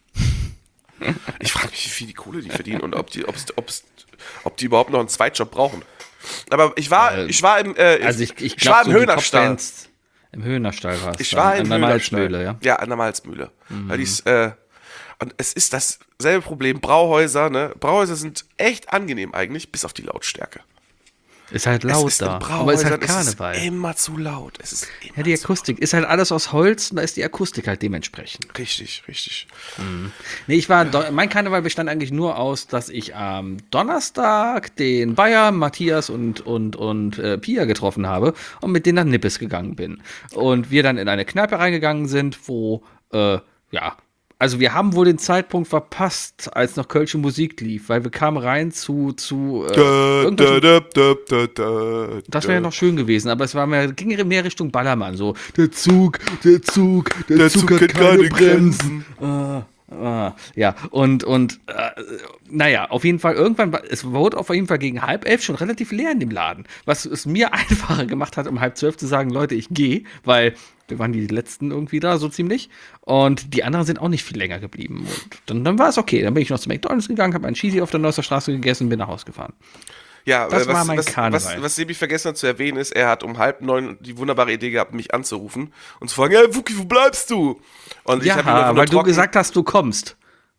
Ich frage mich, wie viel die Kohle die verdienen und ob die, ob's, ob's, ob die überhaupt noch einen Zweitjob brauchen. Aber ich war, Äh, ich war im, äh, Also ich, ich ich war glaube, im so die Höhnerstall. Top-Bands im Höhnerstall war es. Ich war dann, im an der Höhnerstall. Malzmühle, ja. Ja, an der Malzmühle. Weil die's, äh, und es ist dasselbe Problem. Brauhäuser, ne? Brauhäuser sind echt angenehm eigentlich, bis auf die Lautstärke. Ist halt laut es ist da. in Aber ist halt Brauhäusern, es Karneval. ist immer zu laut. Es ist immer Ja, die zu Akustik ist halt alles aus Holz und da ist die Akustik halt dementsprechend. laut. Richtig, richtig. Nee, ich war, do- mein Karneval bestand eigentlich nur aus, dass ich am Donnerstag den Bayer, Matthias und, und, und äh, Pia getroffen habe und mit denen nach Nippes gegangen bin. Und wir dann in eine Kneipe reingegangen sind, wo, äh, ja, also wir haben wohl den Zeitpunkt verpasst, als noch kölsche Musik lief, weil wir kamen rein zu, zu äh, irgendwelchen- Da, da, da, da, das wäre ja noch schön gewesen, aber es war mehr, ging mehr Richtung Ballermann, so der Zug, der Zug, der, Der Zug, Zug hat hat keine keine Bremsen. Ah, ah, ja, und, und äh, naja, auf jeden Fall, irgendwann, war- es wurde auf jeden Fall gegen halb elf schon relativ leer in dem Laden, was es mir einfacher gemacht hat, um halb zwölf zu sagen, Leute, ich gehe, weil wir waren die Letzten irgendwie da, so ziemlich, und die anderen sind auch nicht viel länger geblieben und dann, dann war es okay, dann bin ich noch zu McDonalds gegangen, habe einen Cheesy auf der Neusser Straße gegessen und bin nach Hause gefahren. Ja, Das äh, was, war mein was, Karneval. Was, was Sebi vergessen hat zu erwähnen ist, er hat um halb neun die wunderbare Idee gehabt, mich anzurufen und zu fragen, hey Wookie, wo bleibst du? Und Ja, hab ihm einfach nur weil du trocken- gesagt hast, du kommst.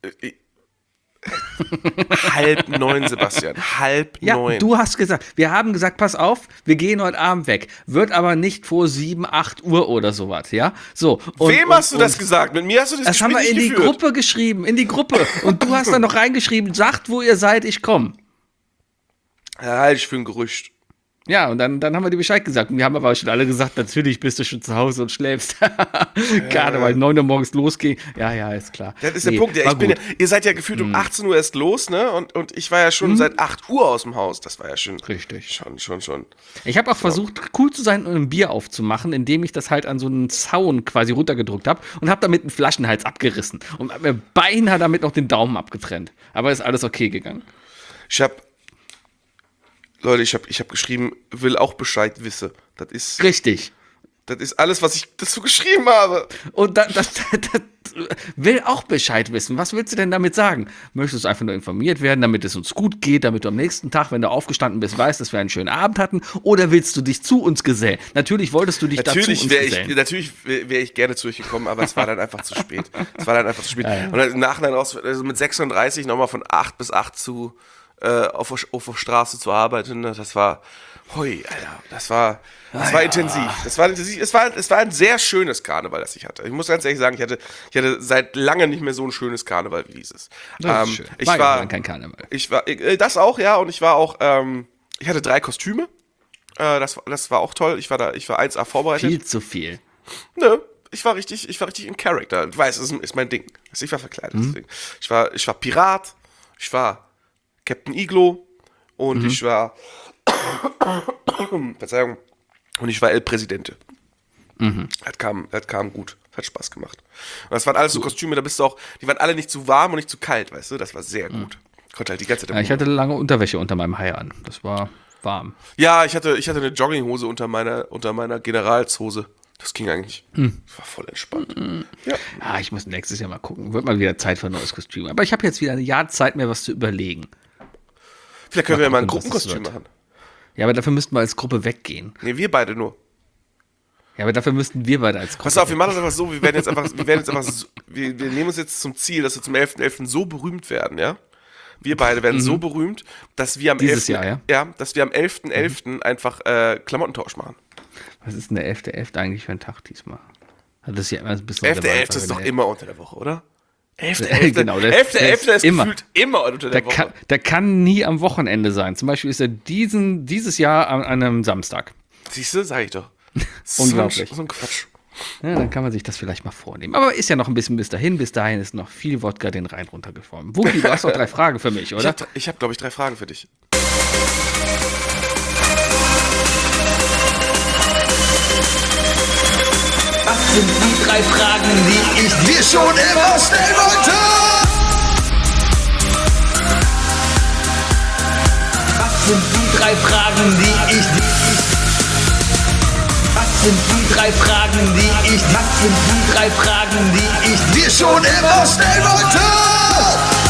halb neun, Sebastian, halb Ja, neun. du hast gesagt, wir haben gesagt, pass auf, wir gehen heute Abend weg. Wird aber nicht vor sieben, acht Uhr oder sowas, ja? So. Und, Wem und, hast du das und gesagt? Mit mir hast du das, Das haben wir Gespräch in die nicht geführt. Gruppe geschrieben, in die Gruppe. Und du hast dann noch reingeschrieben, sagt, wo ihr seid, ich komme. Ja, halt ich für ein Gerücht. Ja, und dann, dann haben wir dir Bescheid gesagt. Und wir haben aber schon alle gesagt, natürlich bist du schon zu Hause und schläfst. Gerade weil neun Uhr morgens losging. Ja, ja, ist klar. Das ist Nee, der Punkt. Ja, war ich bin ja, gut. Hm. ihr seid ja gefühlt um achtzehn Uhr erst los, ne? Und, und ich war ja schon seit acht Uhr aus dem Haus. Das war ja schon. Richtig. Schon, schon, schon. Ich habe auch versucht, cool zu sein und ein Bier aufzumachen, indem ich das halt an so einen Zaun quasi runtergedrückt habe und habe damit einen Flaschenhals abgerissen und hab mir beinahe damit noch den Daumen abgetrennt. Aber ist alles okay gegangen. Ich hab. Leute, ich hab, ich hab geschrieben, will auch Bescheid wisse. Das ist, Richtig. das ist alles, was ich dazu geschrieben habe. Und das, das, das will auch Bescheid wissen. Was willst du denn damit sagen? Möchtest du einfach nur informiert werden, damit es uns gut geht, damit du am nächsten Tag, wenn du aufgestanden bist, weißt, dass wir einen schönen Abend hatten? Oder willst du dich zu uns gesellen? Natürlich wolltest du dich dazu Natürlich uns wäre ich, gesellen. natürlich wäre wär ich gerne zu euch gekommen, aber es war dann einfach zu spät. Es war dann einfach zu spät. Ja, ja. Und dann im Nachhinein raus, also mit sechsunddreißig nochmal von acht bis acht zu äh, auf, der- auf der Straße zu arbeiten, ne, das war, hui, Alter, das war, das war intensiv. Das war intensiv. Es war, es war ein sehr schönes Karneval, das ich hatte. Ich muss ganz ehrlich sagen, ich hatte, ich hatte seit langem nicht mehr so ein schönes Karneval wie dieses. Das ist Ähm, schön. Ich War ja war, lang kein Karneval. ich war, äh, das auch, ja, und ich war auch, ähm, ich hatte drei Kostüme. Äh, das, das war auch toll. Ich war da, ich war eins A vorbereitet. Viel zu viel. Nö, ich war richtig, ich war richtig in Character. Du weißt, das ist, ist mein Ding. Ich war verkleidet. Mhm. Deswegen. Ich war, ich war Pirat, ich war Captain Iglo und Mhm. ich war, Verzeihung, und ich war El Presidente. Mhm. Das kam, das kam gut. Hat Spaß gemacht. Und das waren alles so Kostüme, da bist du auch, die waren alle nicht zu warm und nicht zu kalt, weißt du? Das war sehr gut. Konnte halt die ganze Zeit. Ja, ich hatte lange Unterwäsche unter meinem Hai an. Das war warm. Ja, ich hatte, ich hatte eine Jogginghose unter meiner, unter meiner Generalshose. Das ging eigentlich. Hm. Das war voll entspannt. Ja. Ah, ich muss nächstes Jahr mal gucken. Wird mal wieder Zeit für ein neues Kostüm. Aber ich habe jetzt wieder ein Jahr Zeit, mir was zu überlegen. Vielleicht können wir ja mal ein gucken, was das Gruppenkostüm wird. machen. Ja, aber dafür müssten wir als Gruppe weggehen. Nee, wir beide nur. Ja, aber dafür müssten wir beide als Gruppe Pass auf, wir weggehen. machen das einfach so, wir werden jetzt einfach, wir werden jetzt einfach, so, wir, wir nehmen uns jetzt zum Ziel, dass wir zum elften elften so berühmt werden, ja? Wir beide werden so berühmt, dass wir am Dieses elften Jahr, ja? ja, dass wir am elften elften einfach äh, Klamottentausch machen. Was ist denn der elfte elfte eigentlich für ein Tag diesmal? Hat das ja immer ein bisschen elfter relevant, elfter ist weil doch der- immer unter der Woche, oder? elfter Äh, elfter genau, der- elfter der elfter ist ist immer. gefühlt immer unter der Der Woche. kann, der kann nie am Wochenende sein. Zum Beispiel ist er diesen, dieses Jahr an, an einem Samstag. Siehst du, sag ich doch. So Unglaublich. ein, so ein Quatsch. Ja, dann kann man sich das vielleicht mal vornehmen. Aber ist ja noch ein bisschen bis dahin. Bis dahin ist noch viel Wodka den Rhein runtergeformt. Wookie, du hast noch drei Fragen für mich, Ich oder? habe, ich hab, glaube ich, drei Fragen für dich. Was sind die drei Fragen, die ich dir schon immer stellen wollte? Was sind die drei Fragen, die ich dir... Was sind die drei Fragen, die ich... Was sind die drei Fragen, die ich dir schon immer stellen wollte?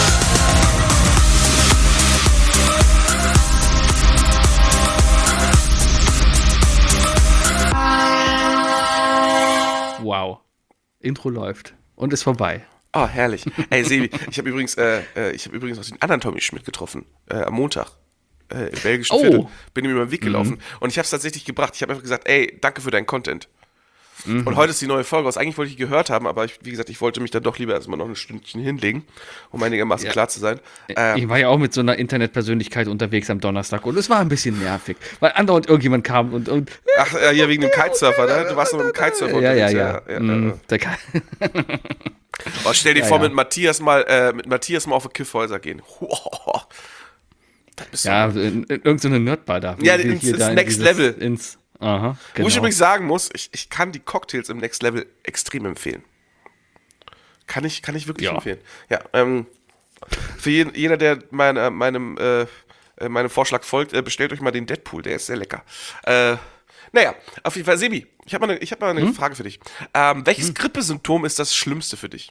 Wow. Intro läuft. Und ist vorbei. Oh, herrlich. Ey, Sebi, ich habe übrigens, äh, äh, ich habe übrigens auch den anderen Tommy Schmidt getroffen, äh, am Montag. Äh, Im belgischen Oh. Viertel. Bin ihm über den Weg gelaufen. Und ich habe es tatsächlich gebracht. Ich habe einfach gesagt, ey, danke für deinen Content. Und heute ist die neue Folge aus. Eigentlich wollte ich die gehört haben, aber ich, wie gesagt, ich wollte mich dann doch lieber erstmal noch ein Stündchen hinlegen, um einigermaßen Ja. klar zu sein. Ähm, Ich war ja auch mit so einer Internetpersönlichkeit unterwegs am Donnerstag und es war ein bisschen nervig, weil andauernd irgendjemand kam und, und ach, ja, hier wegen dem Kitesurfer, ne? Du warst noch mit dem Kitesurfer ja, ja, unterwegs, ja. ja, Mm, ja. der kann, Oh, stell dir Ja, vor, ja. mit Matthias mal, äh, mit Matthias mal auf eine Kiffhäuser gehen. Wow. Das bist du. ja, in, in irgendeine Nerdbar da. Ja, Wie- wie ins- hier ins da in Next dieses- Level. Ins, aha, genau. Wo ich übrigens sagen muss, ich, ich kann die Cocktails im Next Level extrem empfehlen. Kann ich, kann ich wirklich Ja. empfehlen. Ja, ähm, für jeden, jeder, der meine, meinem, äh, äh, meinem Vorschlag folgt, äh, bestellt euch mal den Deadpool, der ist sehr lecker. Äh, naja, auf jeden Fall, Sebi, ich habe mal eine hab mal eine Frage für dich. Ähm, welches Grippesymptom ist das Schlimmste für dich?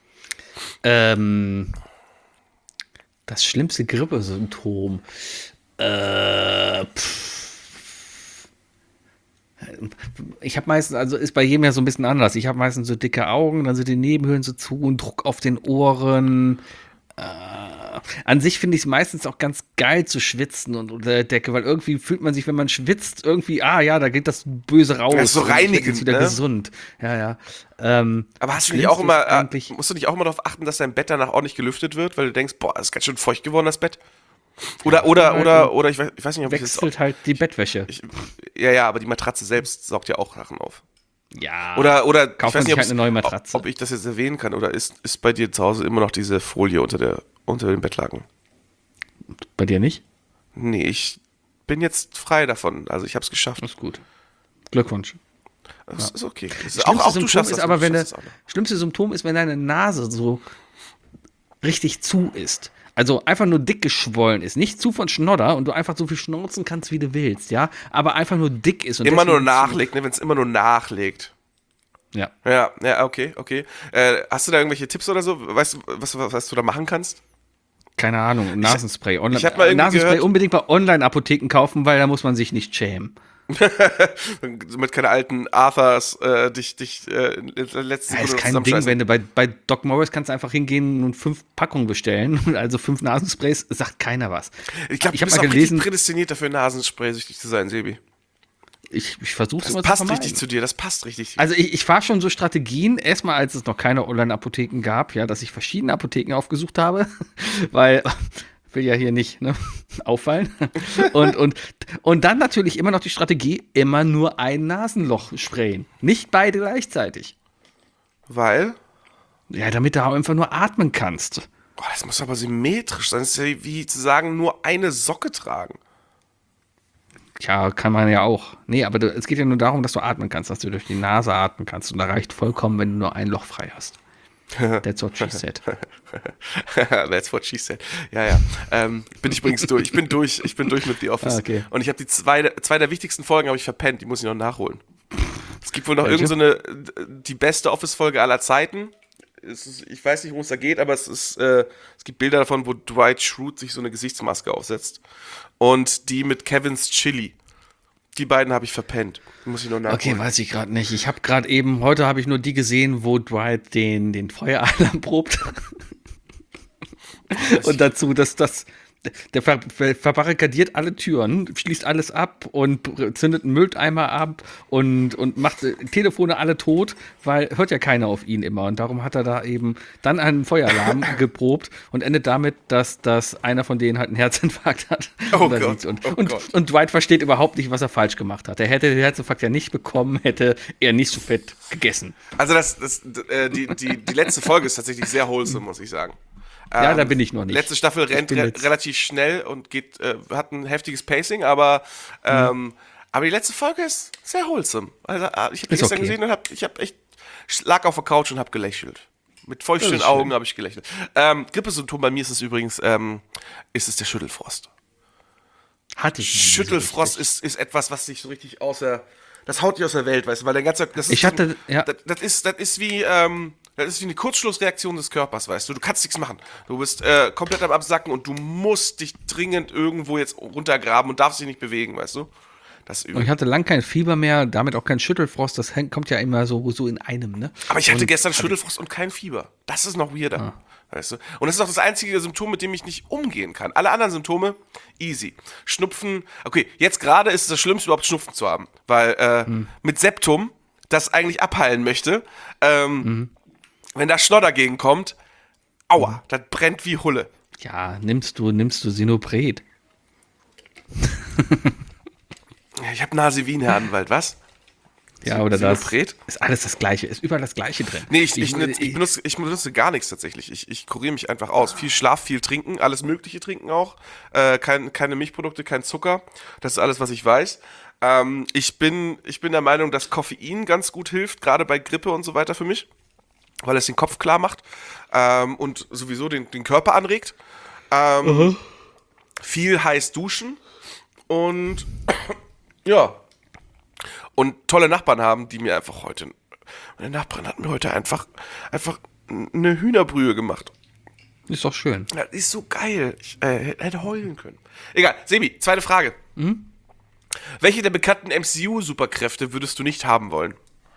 Ähm, das schlimmste Grippesymptom. Äh, pff. Ich habe meistens, also ist bei jedem ja so ein bisschen anders. Ich habe meistens so dicke Augen, dann sind die Nebenhöhlen so zu und Druck auf den Ohren. Äh, an sich finde ich es meistens auch ganz geil zu schwitzen und unter der Decke, weil irgendwie fühlt man sich, wenn man schwitzt, irgendwie, ah ja, da geht das Böse raus. Das ist so und ich werd reinigend, jetzt wieder ne? gesund. Ja, ja. Ähm, Aber hast du das nicht auch Schlimmste immer, ist äh, eigentlich, musst du nicht auch immer darauf achten, dass dein Bett danach ordentlich gelüftet wird, weil du denkst, boah, das ist ganz schön feucht geworden, das Bett? Oder, oder, halt oder, oder, ich weiß, ich weiß nicht, ob ich das wechselt halt die Bettwäsche. Ich, ja, ja, aber die Matratze selbst saugt ja auch Sachen auf. Ja. Oder, oder Kauft ich weiß man nicht, sich ob, halt es- eine neue Matratze. ob ich das jetzt erwähnen kann. Oder ist, ist bei dir zu Hause immer noch diese Folie unter, der, unter dem Bettlaken? Bei dir nicht? Nee, ich bin jetzt frei davon. Also ich habe es geschafft. Das ist gut. Glückwunsch. Das ist okay. Das ist Schlimmste auch, auch du Symptom schaffst ist das. aber, du wenn schaffst der das auch noch. schlimmste Symptom ist, wenn deine Nase so richtig zu ist. Also einfach nur dick geschwollen ist. Nicht zu von Schnodder und du einfach so viel schnauzen kannst, wie du willst, ja. Aber einfach nur dick ist. Und Immer nur deswegen- nachlegt, ne? Wenn es immer nur nachlegt. Ja. Ja, ja, okay, okay. Äh, hast du da irgendwelche Tipps oder so? Weißt du, was, was, was du da machen kannst? Keine Ahnung. Nasenspray. Online, ich hab mal irgendwie Nasenspray gehört- unbedingt bei Online-Apotheken kaufen, weil da muss man sich nicht schämen. Mit keine alten Arthurs äh, dich, dich äh, in der letzten Das ist Sekunde kein Ding, zusammenscheißen. wenn du bei, bei Doc Morris kannst du einfach hingehen und fünf Packungen bestellen, also fünf Nasensprays, sagt keiner was. Ich glaube, ich du habe bist mal auch gelesen, richtig prädestiniert dafür, Nasenspray-süchtig zu sein, Sebi. ich, ich versuche es Das immer passt zu vermeiden. richtig zu dir, das passt richtig. Also ich, ich fahre schon so Strategien, erstmal als es noch keine Online-Apotheken gab, ja, dass ich verschiedene Apotheken aufgesucht habe, weil will ja hier nicht ne, auffallen. Und, und, und dann natürlich immer noch die Strategie, immer nur ein Nasenloch sprayen. Nicht beide gleichzeitig. Weil? Ja, damit du einfach nur atmen kannst. Boah, das muss aber symmetrisch sein. Das ist ja wie zu sagen, nur eine Socke tragen. Tja, kann man ja auch. Nee, aber du, es geht ja nur darum, dass du atmen kannst, dass du durch die Nase atmen kannst. Und da reicht vollkommen, wenn du nur ein Loch frei hast. That's what she said. That's what she said. Ja, ja. Ähm, bin ich übrigens durch. Ich bin durch. Ich bin durch mit The Office. Ah, okay. Und ich habe die zwei, zwei der wichtigsten Folgen habe ich verpennt. Die muss ich noch nachholen. Es gibt wohl noch Welche? irgend so eine, die beste Office-Folge aller Zeiten. Es ist, ich weiß nicht, worum es da geht, aber es ist, äh, es gibt Bilder davon, wo Dwight Schrute sich so eine Gesichtsmaske aufsetzt. Und die mit Kevins Chili. Die beiden habe ich verpennt. Die muss ich noch nachholen. Okay, weiß ich gerade nicht. Ich habe gerade eben, heute habe ich nur die gesehen, wo Dwight den, den Feueralarm probt. Und dazu, dass das, der ver, ver, verbarrikadiert alle Türen, schließt alles ab und zündet einen Mülleimer ab und, und macht äh, Telefone alle tot, weil hört ja keiner auf ihn immer. Und darum hat er da eben dann einen Feueralarm geprobt und endet damit, dass, dass einer von denen halt einen Herzinfarkt hat. Oh Und da Gott, liegt. Und, oh und, Gott. und Dwight versteht überhaupt nicht, was er falsch gemacht hat. Er hätte den Herzinfarkt ja nicht bekommen, hätte er nicht so fett gegessen. Also das, das, äh, die, die, die letzte Folge ist tatsächlich sehr wholesome, muss ich sagen. Ja, Ähm, da bin ich noch nicht. Letzte Staffel rennt bin re jetzt- relativ schnell und geht, äh, hat ein heftiges Pacing, aber, ähm, Mhm. aber die letzte Folge ist sehr wholesome. Also, äh, ich habe die Ist gestern okay. gesehen und hab, ich habe echt, ich lag auf der Couch und habe gelächelt. Mit feuchten Das ist Augen schön. habe ich gelächelt. Ähm, Grippesymptom bei mir ist es übrigens, ähm, ist es der Schüttelfrost. Hatte ich. noch nie so Schüttelfrost richtig. ist, ist etwas, was dich so richtig außer, das haut dich aus der Welt, weißt du, weil dein ganzer, das ist, Ich hatte- ja. das, das ist, das ist wie, ähm, das ist wie eine Kurzschlussreaktion des Körpers, weißt du, du kannst nichts machen, du bist äh, komplett am Absacken und du musst dich dringend irgendwo jetzt runtergraben und darfst dich nicht bewegen, weißt du, das ist Und übel. ich hatte lang kein Fieber mehr, damit auch kein Schüttelfrost. Das hängt, kommt ja immer so, so in einem, ne? Aber ich hatte Und- gestern Schüttelfrost und kein Fieber, das ist noch weirder. Weißt du? Und das ist auch das einzige Symptom, mit dem ich nicht umgehen kann. Alle anderen Symptome, easy. Schnupfen, okay, jetzt gerade ist es das Schlimmste, überhaupt Schnupfen zu haben. Weil äh, mit Septum, das eigentlich abheilen möchte, ähm, wenn da Schnodder gegenkommt, aua, das brennt wie Hulle. Ja, nimmst du, nimmst du Sinopret. Ja, ich habe Nasivin, Herr Anwalt, was? Ja, oder das. Sinopret? Ist alles das Gleiche, ist überall das Gleiche drin. Nee, ich, ich, ich, ich, benutze, ich benutze gar nichts tatsächlich. Ich, ich kuriere mich einfach aus. Viel Schlaf, viel trinken, alles Mögliche trinken auch. Äh, kein, keine Milchprodukte, kein Zucker. Das ist alles, was ich weiß. Ähm, ich, bin, ich bin der Meinung, dass Koffein ganz gut hilft, gerade bei Grippe und so weiter für mich, weil es den Kopf klar macht ähm, und sowieso den, den Körper anregt. Ähm, viel heiß duschen und ja. Und tolle Nachbarn haben, die mir einfach heute, meine Nachbarin hat mir heute einfach, einfach eine Hühnerbrühe gemacht. Ist doch schön. Das ist so geil. Ich äh, hätte heulen können. Egal, Sebi, zweite Frage. Welche der bekannten M C U-Superkräfte würdest du nicht haben wollen?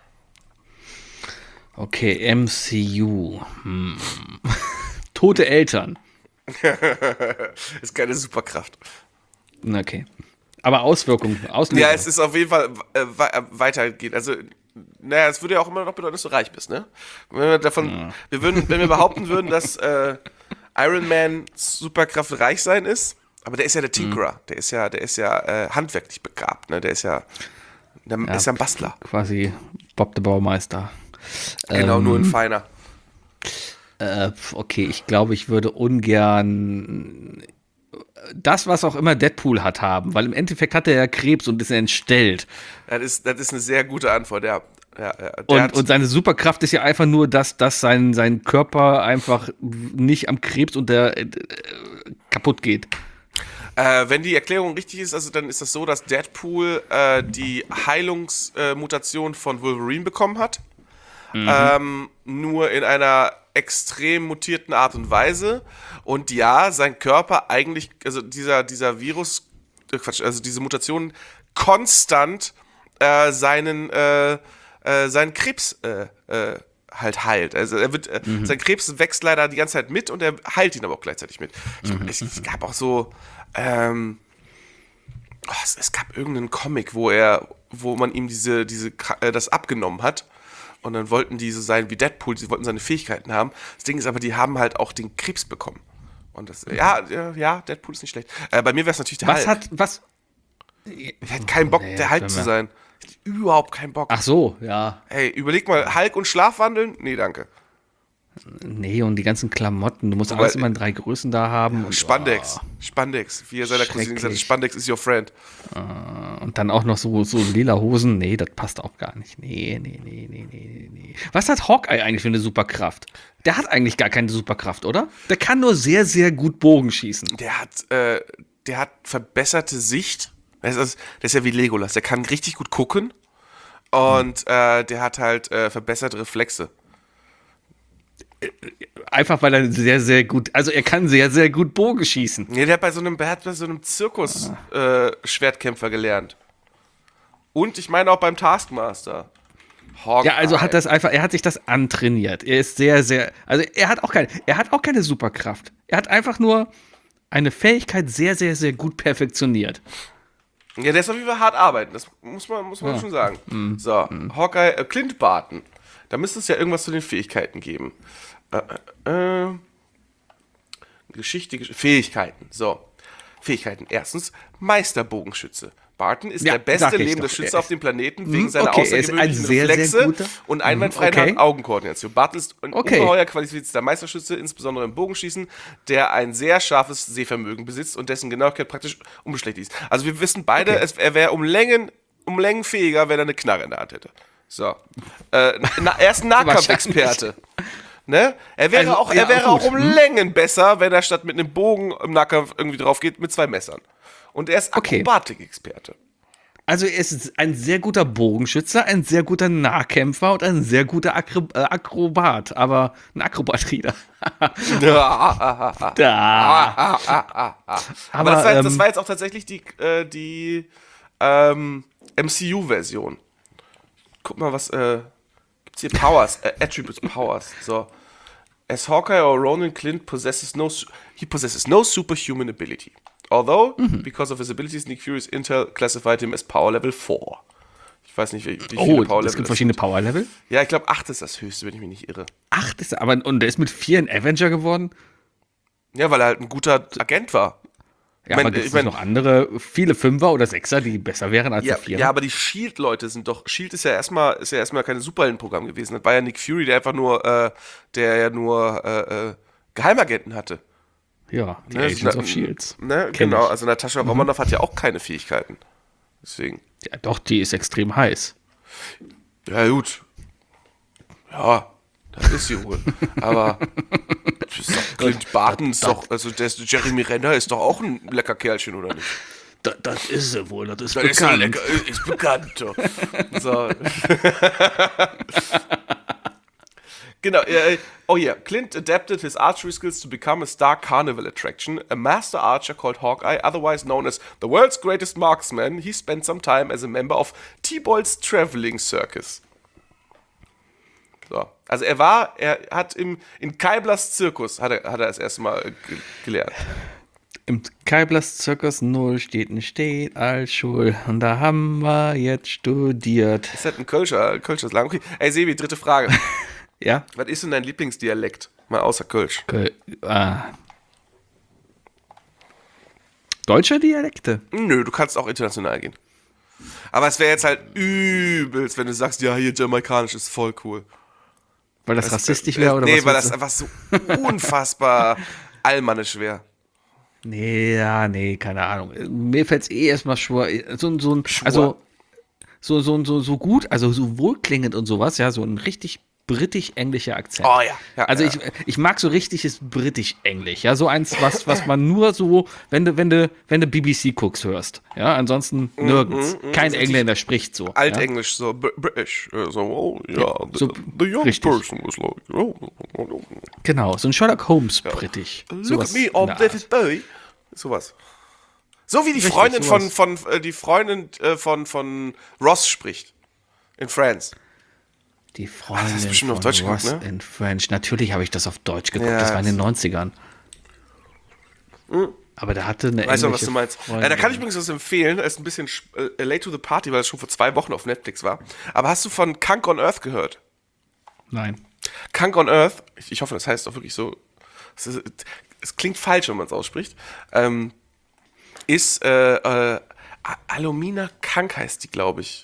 Okay, M C U. Hm. Tote Eltern. Ist keine Superkraft. Okay. Aber Auswirkungen, Auslösung. Ja, es ist auf jeden Fall äh, we- äh, weitergehend. Also, naja, es würde ja auch immer noch bedeuten, dass du reich bist, ne? Wenn wir davon, wir würden, wenn wir behaupten würden, dass äh, Iron Man Superkraft reich sein ist, aber der ist ja der Tinkerer, der ist ja, der ist ja äh, handwerklich begabt, ne? Der ist ja, der Ja. ist ja ein Bastler. Quasi Bob der Baumeister. Genau, Ähm, nur ein Feiner. Äh, okay, ich glaube, ich würde ungern das, was auch immer Deadpool hat, haben, weil im Endeffekt hat er ja Krebs und ist entstellt. Das ist, das ist eine sehr gute Antwort, ja. ja, ja. Der Und, hat, und seine Superkraft ist ja einfach nur, dass, dass sein, sein Körper einfach nicht am Krebs und der äh, kaputt geht. Äh, wenn die Erklärung richtig ist, also dann ist das so, dass Deadpool äh, die Heilungsmutation äh, von Wolverine bekommen hat. Ähm, nur in einer extrem mutierten Art und Weise. Und ja, sein Körper eigentlich, also dieser, dieser Virus, äh, Quatsch, also diese Mutation konstant äh, seinen, äh, äh, seinen Krebs äh, äh, halt heilt. Also er wird, äh, sein Krebs wächst leider die ganze Zeit mit und er heilt ihn aber auch gleichzeitig mit. Ich, es, es gab auch so, ähm, oh, es, es gab irgendeinen Comic, wo er, wo man ihm diese, diese, Kra- äh, das abgenommen hat. Und dann wollten die so sein wie Deadpool, sie wollten seine Fähigkeiten haben. Das Ding ist aber, die haben halt auch den Krebs bekommen. Und das, ja, ja, ja, Deadpool ist nicht schlecht. Äh, bei mir wäre es natürlich der Was Hulk. hat, was? Ich hätte keinen Bock, Nee, der Hulk können zu wir- sein. Ich hätte überhaupt keinen Bock. Ach so, ja. Ey, überleg mal, Hulk und Schlafwandeln? Nee, danke. Nee, und die ganzen Klamotten. Du musst Aber- alles immer in drei Größen da haben. Und, Spandex. Spandex. Wie er seiner Cousine gesagt hat, Schrecklich. Spandex is your friend. Oh, und dann auch noch so, so lila Hosen. Nee, das passt auch gar nicht. Nee, nee, nee, nee, nee, nee. Was hat Hawkeye eigentlich für eine Superkraft? Der hat eigentlich gar keine Superkraft, oder? Der kann nur sehr, sehr gut Bogen schießen. Der hat, äh, der hat verbesserte Sicht. Das ist, der ist ja wie Legolas. Der kann richtig gut gucken. Und äh, der hat halt äh, verbesserte Reflexe. Einfach weil er sehr, sehr gut, also er kann sehr, sehr gut Bogen schießen. Nee, der hat bei so einem, der hat bei so einem Zirkus äh, Schwertkämpfer gelernt. Und ich meine auch beim Taskmaster. Hawkeye. Ja, also hat das einfach, er hat sich das antrainiert. Er ist sehr, sehr, also er hat auch keine, er hat auch keine Superkraft. Er hat einfach nur eine Fähigkeit sehr, sehr, sehr gut perfektioniert. Ja, der ist auf jeden Fall hart arbeiten, das muss man, muss man Ja. schon sagen. Mhm. So, Hawkeye, äh, Clint Barton. Da müsste es ja irgendwas zu den Fähigkeiten geben. Äh, äh, äh, Geschichte, Gesch Fähigkeiten. So, Fähigkeiten. Erstens, Meisterbogenschütze. Barton ist Ja, der beste sag ich lebende doch. Schütze Er auf dem Planeten wegen Mhm, seiner okay, er ist ein außergewöhnlichen sehr, sehr Reflexe guter- und einwandfreien Mhm, okay. Augenkoordination. Barton ist ein Okay. ungeheuer qualifizierter Meisterschütze, insbesondere im Bogenschießen, der ein sehr scharfes Sehvermögen besitzt und dessen Genauigkeit praktisch unbeschleunigt ist. Also wir wissen beide, Okay. es, er wäre um Längen, um Längen fähiger, wenn er eine Knarre in der Hand hätte. So. Äh, na, er ist ein Nahkampfexperte. Ne? Er wäre, Also, auch, er ja, wäre gut. auch um Längen besser, wenn er statt mit einem Bogen im Nahkampf irgendwie drauf geht, mit zwei Messern. Und er ist Okay. Akrobatikexperte. Also er ist ein sehr guter Bogenschützer, ein sehr guter Nahkämpfer und ein sehr guter Akro äh, Akrobat, aber ein Akrobatrieder. Ja, Da. Aber, Aber, das, war jetzt, das ähm, war jetzt auch tatsächlich die, äh, die ähm, M C U-Version. Guck mal, was äh, gibt's hier? Powers, äh, Attributes, Powers. So. As Hawkeye or Ronan Clint possesses no, su- he possesses no superhuman ability. Although, Mhm. because of his abilities, Nick Fury's Intel classified him as Power Level vier. Ich weiß nicht, wie, wie viele Oh, Power es Level gibt verschiedene Power-Level. Ja, ich glaube, acht ist das höchste, wenn ich mich nicht irre. Acht ist er, aber und der ist mit vier ein Avenger geworden? Ja, weil er halt ein guter Agent war. Ja, mein, aber gibt ich es mein- noch andere, viele Fünfer oder Sechser, die besser wären als Ja, der Vierer? ja, aber die Shield-Leute sind doch. Shield ist ja erstmal ist ja erstmal kein Superheldenprogramm gewesen. Das war ja Nick Fury, der einfach nur, äh, der ja nur äh, äh, Geheimagenten hatte. Ja, die Ne, Agents na- of Shields. Ne, Kenn genau, ich. also Natascha Romanoff hat ja auch keine Fähigkeiten. Deswegen. Ja, doch, die ist extrem heiß. Ja, gut. Ja, das ist sie wohl. Aber das ist doch, Clint Barton ist doch, also der ist, Jeremy Renner ist doch auch ein lecker Kerlchen, oder nicht? Da, das ist sie wohl, das ist Das ist, doch lecker, ist bekannt. So. so. Genau, äh, oh yeah, Clint adapted his archery skills to become a star carnival attraction. A master archer called Hawkeye, otherwise known as the world's greatest marksman, he spent some time as a member of T-Boyd's Traveling Circus. So, also er war, er hat im, in Kaiblas Zirkus, hat er, hat er das erste Mal äh, ge gelernt. Im Kaiblas Zirkus null steht ein Steht als Schul. Und da haben wir jetzt studiert. Ist das ein Kölscher, Kölscher Slang? Okay. Ey, Sebi, dritte Frage. Ja? Was ist denn dein Lieblingsdialekt? Mal außer Kölsch. Köl ah. Deutsche Dialekte? Nö, du kannst auch international gehen. Aber es wäre jetzt halt übelst, wenn du sagst, ja, hier jamaikanisch ist voll cool. Weil das, rassistisch wäre oder nee, was? weil willst das du? einfach so unfassbar allmannisch wäre. Nee, ja, nee, keine Ahnung. Mir fällt es eh erstmal schwor. So, so ein, also, so, so, so, so gut, also so wohlklingend und sowas, ja, so ein richtig britisch-englischer Akzent. Oh ja. ja Also ja. ich, ich mag so richtiges britisch-englisch, ja, so eins, was, was man nur so, wenn du, wenn du, wenn du B B C guckst hörst, ja, ansonsten nirgends. Kein Engländer spricht so. Ja? Altenglisch, so Br- British. äh, So, oh, ja, the, so the young richtig. person was like, oh, oh, oh. Genau, so ein Sherlock Holmes britisch. Look Sowas at me, in I'm der David Art. Bowie. Sowas. So wie die Richtig, Freundin von, sowas. von, äh, die Freundin äh, von, von Ross spricht. In Friends. Die Freundin das ist bestimmt von auf Deutsch geguckt, Ross ne? in French. Natürlich habe ich das auf Deutsch geguckt. Ja, das war in den das- neunzigern. Aber da hatte eine Weißt du, was englische du meinst? Freundin. Äh, da kann ich übrigens was empfehlen. Er ist ein bisschen sch- äh, late to the party, weil es schon vor zwei Wochen auf Netflix war. Aber hast du von Kunk on Earth gehört? Nein. Kunk on Earth, ich, ich hoffe, das heißt auch wirklich so. Es ist, es klingt falsch, wenn man es ausspricht, ähm, ist äh, äh, Alomina Kank heißt die, glaube ich.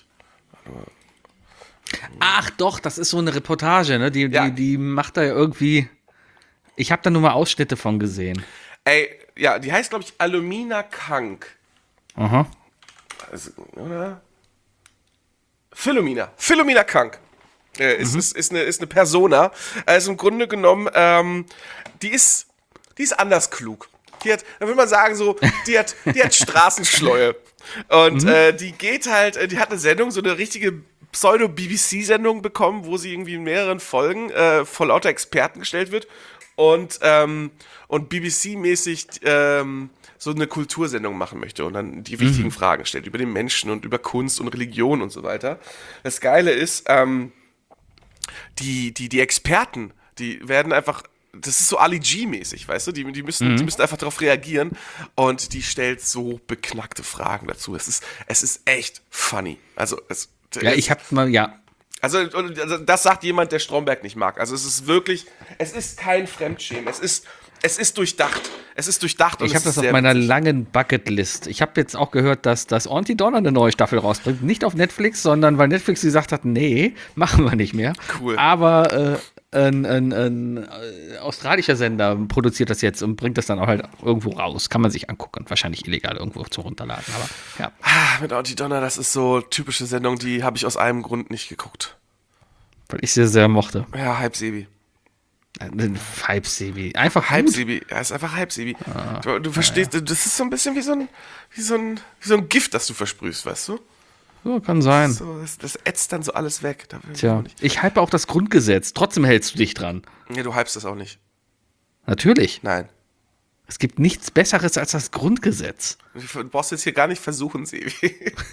Ach doch, das ist so eine Reportage, ne? Die, die, Ja. die macht da ja irgendwie. Ich habe da nur mal Ausschnitte von gesehen. Ey, ja, die heißt, glaube ich, Alomina Kank. Aha. Also, oder? Philomena. Philomena Kank. Äh, ist, Mhm. ist, ist, eine, ist eine Persona. Also im Grunde genommen, ähm, die ist, die ist anders klug. Die hat, da würde man sagen, so, die hat, die hat Straßenschleue. Und Mhm. äh, die geht halt, äh, die hat eine Sendung, so eine richtige Pseudo-B B C-Sendung bekommen, wo sie irgendwie in mehreren Folgen äh, vor lauter Experten gestellt wird. Und, ähm, und B B C-mäßig ähm, so eine Kultursendung machen möchte und dann die wichtigen Fragen stellt über den Menschen und über Kunst und Religion und so weiter. Das Geile ist, ähm, die, die, die Experten, die werden einfach, das ist so Ali G-mäßig, weißt du, die, die, müssen, die müssen einfach darauf reagieren und die stellt so beknackte Fragen dazu. Es ist, es ist echt funny. Also, es, Ja, ich habe mal, ja. also, und, also das sagt jemand, der Stromberg nicht mag. Also es ist wirklich, es ist kein Fremdschämen. Es ist, es ist durchdacht. Es ist durchdacht. Und Ich es habe das ist auf sehr meiner witzig. langen Bucketlist. Ich habe jetzt auch gehört, dass das Auntie Donna eine neue Staffel rausbringt. Nicht auf Netflix, sondern weil Netflix gesagt hat, nee, machen wir nicht mehr. Cool. Aber äh, ein, ein, ein äh, australischer Sender produziert das jetzt und bringt das dann auch halt irgendwo raus. Kann man sich angucken. Wahrscheinlich illegal irgendwo zu runterladen. Aber ja. Ah, mit Auntie Donna, das ist so typische Sendung, die habe ich aus einem Grund nicht geguckt. Weil ich sie sehr mochte. Ja, Halbsebi. Halbsebi. Einfach gut. Halbsebi. Ja, ist einfach Halbsebi. du, du verstehst, das ist so ein bisschen wie so ein, wie so ein, wie so ein Gift, das du versprühst, weißt du? So, kann sein. So, das, das ätzt dann so alles weg. Da will ich Tja, auch nicht. ich hype auch das Grundgesetz. Trotzdem hältst du dich dran. Nee, du hypst das auch nicht. Natürlich. Nein. Es gibt nichts Besseres als das Grundgesetz. Du brauchst jetzt hier gar nicht versuchen, Sebi.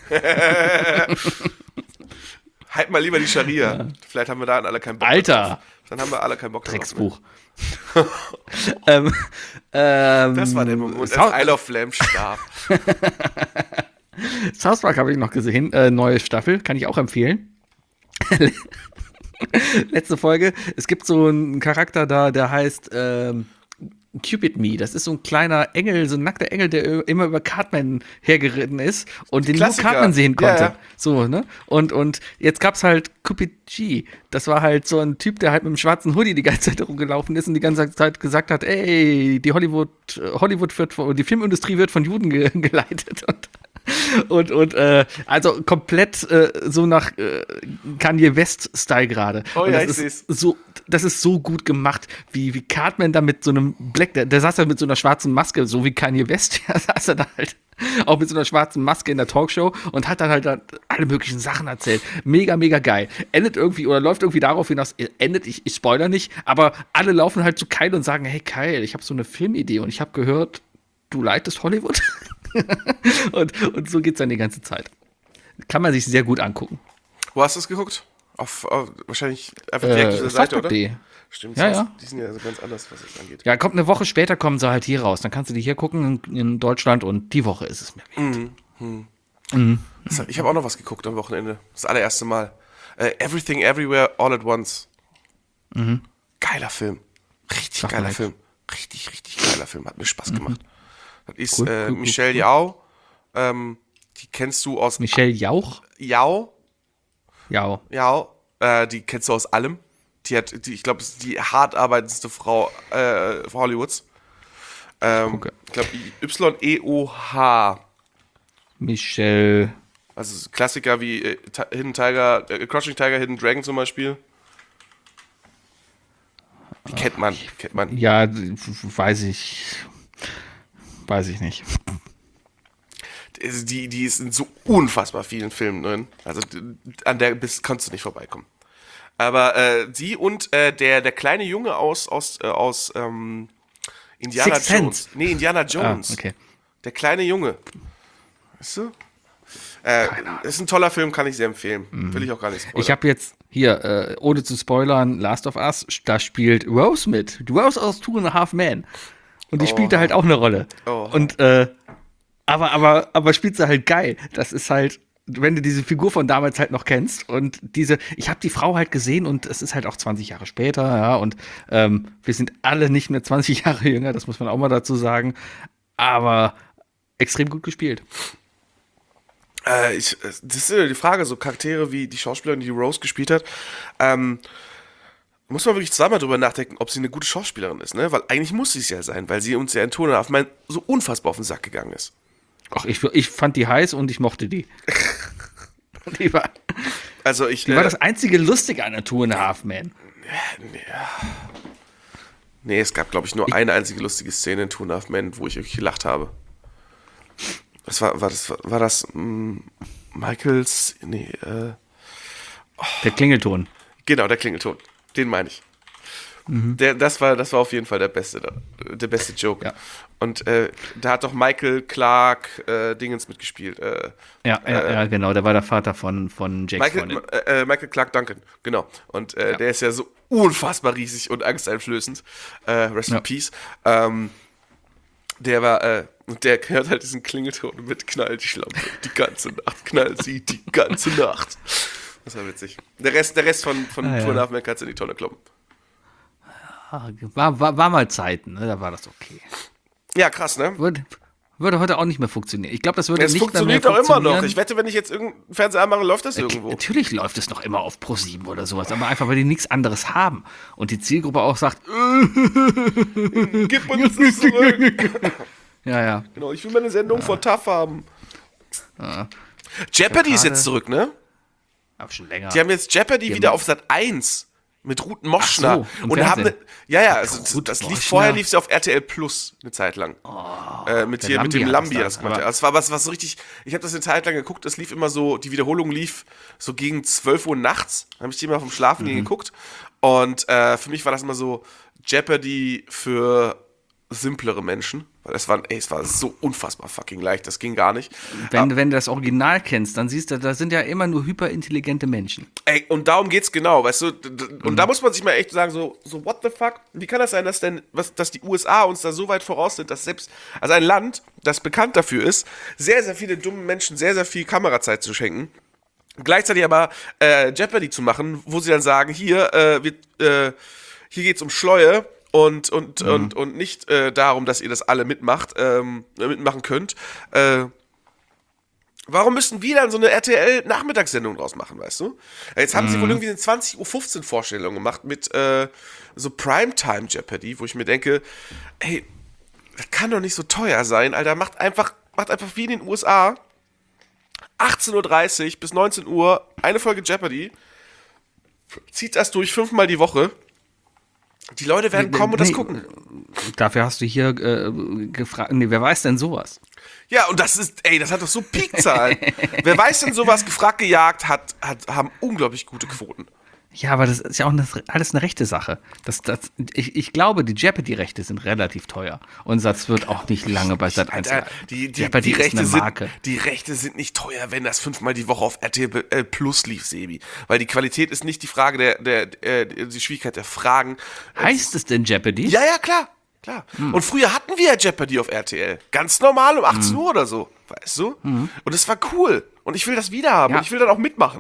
Halt mal lieber die Scharia. Vielleicht haben wir da alle keinen Bock Alter. drauf. Dann haben wir alle keinen Bock drauf. Drecksbuch. ähm, ähm, Das war der Moment, South, als Isle of Lamb starb. South Park habe ich noch gesehen. Äh, neue Staffel, kann ich auch empfehlen. Letzte Folge. Es gibt so einen Charakter da, der heißt ähm, Cupid Me. Das ist so ein kleiner Engel, so ein nackter Engel, der immer über Cartman hergeritten ist und den nur Klassiker. Cartman sehen Ja, konnte. ja. So, ne? Und, und jetzt gab's halt Cupid G. Das war halt so ein Typ, der halt mit einem schwarzen Hoodie die ganze Zeit rumgelaufen ist und die ganze Zeit gesagt hat, ey, die Hollywood, Hollywood wird von, die Filmindustrie wird von Juden ge geleitet und Und, und äh, also komplett äh, so nach äh, Kanye West-Style gerade. Oh Und ja, das ich ist so, das ist so gut gemacht, wie, wie Cartman da mit so einem Black, der, der saß da mit so einer schwarzen Maske, so wie Kanye West, ja, saß er da halt auch mit so einer schwarzen Maske in der Talkshow und hat dann halt dann alle möglichen Sachen erzählt. Mega, mega geil. Endet irgendwie oder läuft irgendwie darauf hinaus, endet, ich, ich spoiler nicht, aber alle laufen halt zu Kyle und sagen, hey Kyle, ich habe so eine Filmidee und ich habe gehört, du leitest Hollywood. und, und so geht's dann die ganze Zeit. Kann man sich sehr gut angucken. Wo hast du es geguckt? Auf, auf wahrscheinlich einfach direkt auf der Seite, oder? Southpark.de. Stimmt, Ja, das- ja. die sind ja also ganz anders, was das angeht. Ja, kommt eine Woche später, kommen sie halt hier raus. Dann kannst du die hier gucken in, in Deutschland und die Woche ist es mir wert. Das, ich habe auch noch was geguckt am Wochenende. Das allererste Mal. Äh, Everything Everywhere All at Once. Geiler Film. Richtig Sag mal geiler nichts. Film. Richtig, richtig geiler Film. Hat mir Spaß gemacht. Das ist Cool, äh, cool, cool, Michelle cool. Yeoh. Ähm, die kennst du aus Michelle Jauch? Yeoh. Ja. Yeoh. Äh, die kennst du aus allem. Die hat, die, ich glaube, ist die hart arbeitendste Frau äh, Hollywoods. Ähm, Gucke. ich glaube, Y E O H. Michelle. Also Klassiker wie äh, Ti- Hidden Tiger, äh, Crouching Tiger, Hidden Dragon zum Beispiel. Die kennt man, die kennt man. Ja, weiß ich. Weiß ich nicht. Also Die, die ist in so unfassbar vielen Filmen drin. Also d- an der bist, kannst du nicht vorbeikommen. Aber äh, sie und äh, der, der kleine Junge aus, aus, äh, aus ähm, Indiana Sixth Jones. Sense. Nee, Indiana Ah, Jones. okay. Der kleine Junge. Weißt du? Äh, ist ein toller Film, kann ich sehr empfehlen. Will ich auch gar nicht spoilern. Ich habe jetzt hier, äh, ohne zu spoilern, Last of Us, da spielt Rose mit. Rose aus Two and a Half Men. Und die spielt da halt auch eine Rolle. Oh. Und, äh, aber, aber, aber spielt sie halt geil. Das ist halt, wenn du diese Figur von damals halt noch kennst und diese, ich habe die Frau halt gesehen und es ist halt auch zwanzig Jahre später, ja, und ähm, wir sind alle nicht mehr zwanzig Jahre jünger, das muss man auch mal dazu sagen, aber extrem gut gespielt. Äh, ich, das ist ja die Frage, so Charaktere wie die Schauspielerin, die Rose gespielt hat, ähm, muss man wirklich zweimal drüber nachdenken, ob sie eine gute Schauspielerin ist, ne? Weil eigentlich muss sie es ja sein, weil sie uns ja in Ton auf mein so unfassbar auf den Sack gegangen ist. Ach, ich, ich fand die heiß und ich mochte die. die war, Also ich. die äh, war das einzige Lustige an der Two and a Half Men. Nee, es gab, glaube ich, nur eine einzige lustige Szene in Two and a Half Men, wo ich wirklich gelacht habe. Das war, war das, war das mh, Michaels, nee, äh, Der Klingelton. genau, der Klingelton. Den meine ich. Mhm. Der, das, war, das war auf jeden Fall der beste, der beste Joke. Ja. Und äh, da hat doch Michael Clark äh, Dingens mitgespielt. Äh, Ja, ja, äh, ja, genau, der war der Vater von, von Jakes Michael, Freundin. äh, äh, Michael Clark Duncan, genau. Und äh, Ja. der ist ja so unfassbar riesig und angsteinflößend. Äh, Rest Ja. in Peace. Ähm, der war, äh, und der hört halt diesen Klingelton mit knallt die Schlampe die ganze Nacht, knallt sie die ganze Nacht. Das war witzig. Der Rest, der Rest von, von Ah, ja. Two and a Half Men kannst du in die Tonne kloppen. War, war, war mal Zeiten, ne? Da war das okay. Ja, krass, ne? Würde, würde heute auch nicht mehr funktionieren. Ich glaube, das würde Es nicht mehr, mehr funktioniert doch immer noch. funktionieren. Ich wette, wenn ich jetzt irgendeinen Fernseher anmache, läuft das Okay, irgendwo. natürlich läuft es noch immer auf ProSieben oder sowas, aber einfach, weil die nichts anderes haben. Und die Zielgruppe auch sagt, äh, Gib mir das nicht zurück. ja, ja. Genau, ich will meine Sendung von T A F haben. Jeopardy ist jetzt zurück, ne? Aber schon länger. Die haben jetzt Jeopardy Die wieder haben- auf Sat eins mit Ruth Moschner. Ach so, im und haben Fernsehen. ne, ja, ja, also Ruth das lief, Moschner. vorher lief sie auf R T L Plus eine Zeit lang. äh, mit, der hier, mit Lambi dem hat Lambi das das da, gemacht. aber- Das war was, was so richtig, ich habe das eine Zeit lang geguckt, es lief immer so, die Wiederholung lief so gegen zwölf Uhr nachts, habe ich die immer vom Schlafen gehen geguckt und äh, für mich war das immer so Jeopardy für simplere Menschen, weil es war, ey, es war so unfassbar fucking leicht, das ging gar nicht. Wenn, du- wenn du das Original kennst, dann siehst du, da sind ja immer nur hyperintelligente Menschen. Ey, und darum geht's genau, weißt du? D- d- Und da muss man sich mal echt sagen, so, so what the fuck? Wie kann das sein, dass denn, was, dass die U S A uns da so weit voraus sind, dass selbst, also ein Land, das bekannt dafür ist, sehr, sehr viele dumme Menschen sehr, sehr viel Kamerazeit zu schenken, gleichzeitig aber äh, Jeopardy zu machen, wo sie dann sagen, hier, äh, wir, äh, hier geht's um Schleue und, und, Mhm. und, und nicht äh, darum, dass ihr das alle mitmacht, ähm, mitmachen könnt. Äh, Warum müssen wir dann so eine R T L-Nachmittagssendung draus machen, weißt du? Jetzt haben sie wohl irgendwie eine zwanzig Uhr fünfzehn Vorstellung gemacht mit äh, so Primetime Jeopardy, wo ich mir denke, ey, das kann doch nicht so teuer sein, Alter. Macht einfach, macht einfach wie in den U S A achtzehn Uhr dreißig bis neunzehn Uhr eine Folge Jeopardy, zieht das durch fünfmal die Woche. Die Leute werden kommen und das Nee, gucken. Dafür hast du hier äh, gefragt, nee, wer weiß denn sowas? Ja, und das ist, ey, das hat doch so Peakzahlen. Wer weiß denn sowas, gefragt gejagt, hat, hat, haben unglaublich gute Quoten. Ja, aber das ist ja auch eine, alles eine rechte Sache. Das, das, ich, ich glaube, die Jeopardy-Rechte sind relativ teuer. Und das wird auch nicht lange bei Sat eins Alter, bleiben. die, die, Jeopardy die, ist Rechte eine sind, Marke. die Rechte sind nicht teuer, wenn das fünfmal die Woche auf R T L Plus lief, Sebi. Weil die Qualität ist nicht die Frage der, der, äh, die Schwierigkeit der Fragen. Heißt es denn Jeopardy? Ja, ja, klar. Klar. Und früher hatten wir ja Jeopardy auf R T L. Ganz normal um achtzehn Uhr oder so. Weißt du? Und das war cool. Und ich will das wieder haben. Ja. Und ich will dann auch mitmachen.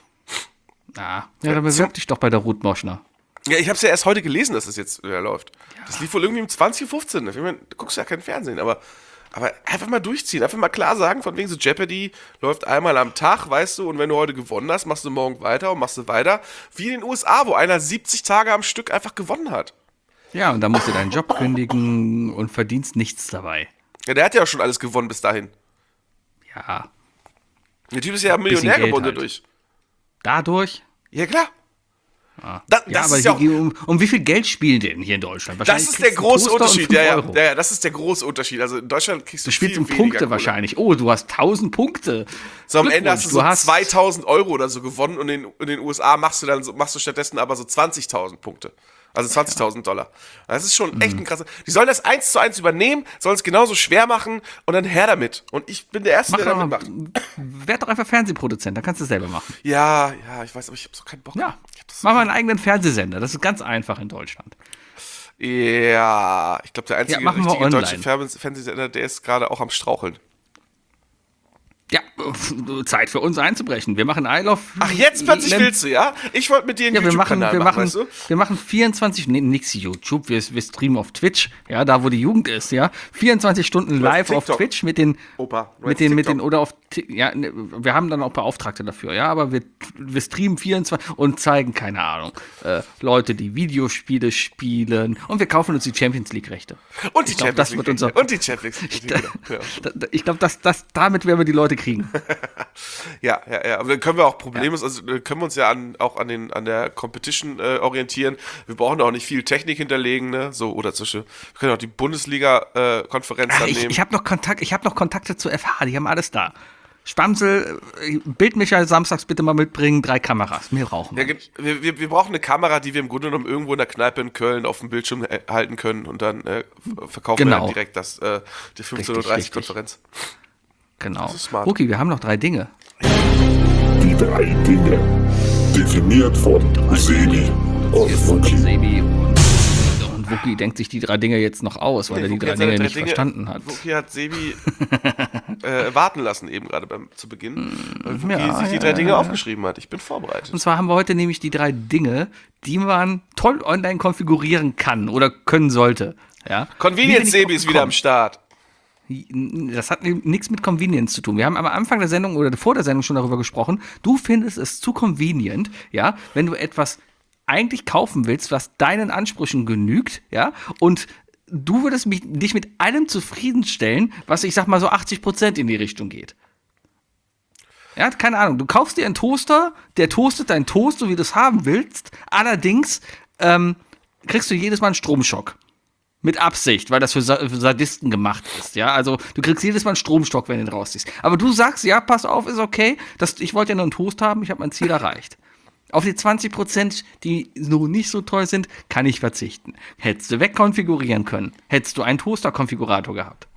Ah, ja, dann bewirb dich doch bei der Ruth Moschner. Ja, ich habe es ja erst heute gelesen, dass es jetzt wieder läuft. Das lief wohl irgendwie um zwanzig Uhr fünfzehn. Ich meine, du guckst ja kein Fernsehen, aber, aber einfach mal durchziehen. Einfach mal klar sagen, von wegen so Jeopardy läuft einmal am Tag, weißt du, und wenn du heute gewonnen hast, machst du morgen weiter und machst du weiter. Wie in den U S A, wo einer siebzig Tage am Stück einfach gewonnen hat. Ja, und dann musst du deinen Job kündigen und verdienst nichts dabei. Ja, der hat ja auch schon alles gewonnen bis dahin. Ja, Der Typ ist ja Bisschen Millionär Geld geworden halt. dadurch. dadurch. Ja, klar. Ah. Da, Ja, das aber ist ja hier, auch, um, um wie viel Geld spielen denn hier in Deutschland? das Wahrscheinlich ist der kriegst du einen große Toaster und Unterschied. fünf Ja, ja, Euro. ja, ja, das ist der große Unterschied. Also in Deutschland kriegst du Du spielst viel um weniger Punkte Kohle. wahrscheinlich. Oh, du hast tausend Punkte. So am Ende hast du so Glückwunsch, du hast- zweitausend Euro oder so gewonnen und in, in den U S A machst du dann so, machst du stattdessen aber so zwanzigtausend Punkte. Also zwanzigtausend Dollar. Das ist schon echt ein krasser. Die sollen das eins zu eins übernehmen, sollen es genauso schwer machen und dann her damit. Und ich bin der Erste, Mach der doch damit mal, macht. werd doch einfach Fernsehproduzent, dann kannst du es selber machen. Ja, ja, ich weiß, aber ich habe so keinen Bock. Ja, Ich hab das mach mal einen eigenen Fernsehsender. Das ist ganz einfach in Deutschland. ja, ich glaube, der einzige Ja, machen wir richtige online. deutsche Fernseh- Fernsehsender, der ist gerade auch am Straucheln. Ja, Zeit für uns einzubrechen. Wir machen I Love. Ach, jetzt plötzlich Lem- willst du, ja? Ich wollte mit dir einen Ja, wir machen, YouTube-Kanal wir machen, machen, weißt du? wir machen vierundzwanzig, nee, nix YouTube, wir, wir streamen auf Twitch, ja, da wo die Jugend ist, ja, vierundzwanzig Stunden live auf TikTok. Twitch mit den, Opa, du mit meinst den, mit den, TikTok. oder auf, Ti- ja, ne, wir haben dann auch Beauftragte dafür, ja, aber wir, wir streamen vierundzwanzig und zeigen, keine Ahnung, äh, Leute, die Videospiele spielen und wir kaufen uns die Champions League Rechte. Und die Ich glaub, Champions das League. wird unser- Und die Champions League. Ich, da, Ja. da, ich glaube, dass das, damit werden wir die Leute kriegen. Ja, ja, ja. Aber dann können wir auch problemlos, also äh, können wir uns ja an, auch an, den, an der Competition äh, orientieren. Wir brauchen auch nicht viel Technik hinterlegen, ne? So, oder zwischen, wir können auch die Bundesliga-Konferenz Ach, dann ich nehmen. ich habe noch Kontakt, ich habe noch Kontakte zu F H, die haben alles da. Spamsel, äh, Bildmischer samstags bitte mal mitbringen, drei Kameras. Mehr brauchen wir. ja, ge- wir, wir, wir brauchen eine Kamera, die wir im Grunde genommen irgendwo in der Kneipe in Köln auf dem Bildschirm äh, halten können und dann äh, verkaufen wir Genau. dann direkt das, äh, die fünfzehn Uhr Richtig, dreißig richtig. Konferenz. Genau. ist smart. Ruki, wir haben noch drei Dinge. Die drei Dinge. Definiert von Sebi und Wookie. Sebi und, und Wookie denkt sich die drei Dinge jetzt noch aus, weil er die Wookie drei hat seine Dinge drei nicht Dinge- verstanden hat. Wookie hat Sebi äh, warten lassen eben gerade beim zu Beginn, weil Wookie ja, sich die ja, drei Dinge ja, ja. aufgeschrieben hat. Ich bin vorbereitet. Und zwar haben wir heute nämlich die drei Dinge, die man toll online konfigurieren kann oder können sollte. Ja? Wie bin Convenience ich Sebi drauf ist wieder am gekommen? Start. Das hat nichts mit Convenience zu tun. Wir haben am Anfang der Sendung oder vor der Sendung schon darüber gesprochen. Du findest es zu convenient, ja, wenn du etwas eigentlich kaufen willst, was deinen Ansprüchen genügt, ja, und du würdest mich, dich mit allem zufriedenstellen, was ich sag mal so achtzig Prozent in die Richtung geht. Ja, keine Ahnung. Du kaufst dir einen Toaster, der toastet deinen Toast, so wie du es haben willst. Allerdings ähm, kriegst du jedes Mal einen Stromschock. Mit Absicht, weil das für, Sa für Sadisten gemacht ist, ja. Also du kriegst jedes Mal einen Stromstock, wenn du ihn rausziehst. Aber du sagst, ja, pass auf, ist okay. Das, ich wollte ja nur einen Toast haben, ich habe mein Ziel erreicht. Auf die zwanzig Prozent, die so nicht so toll sind, kann ich verzichten. Hättest du wegkonfigurieren können, hättest du einen Toaster-Konfigurator gehabt.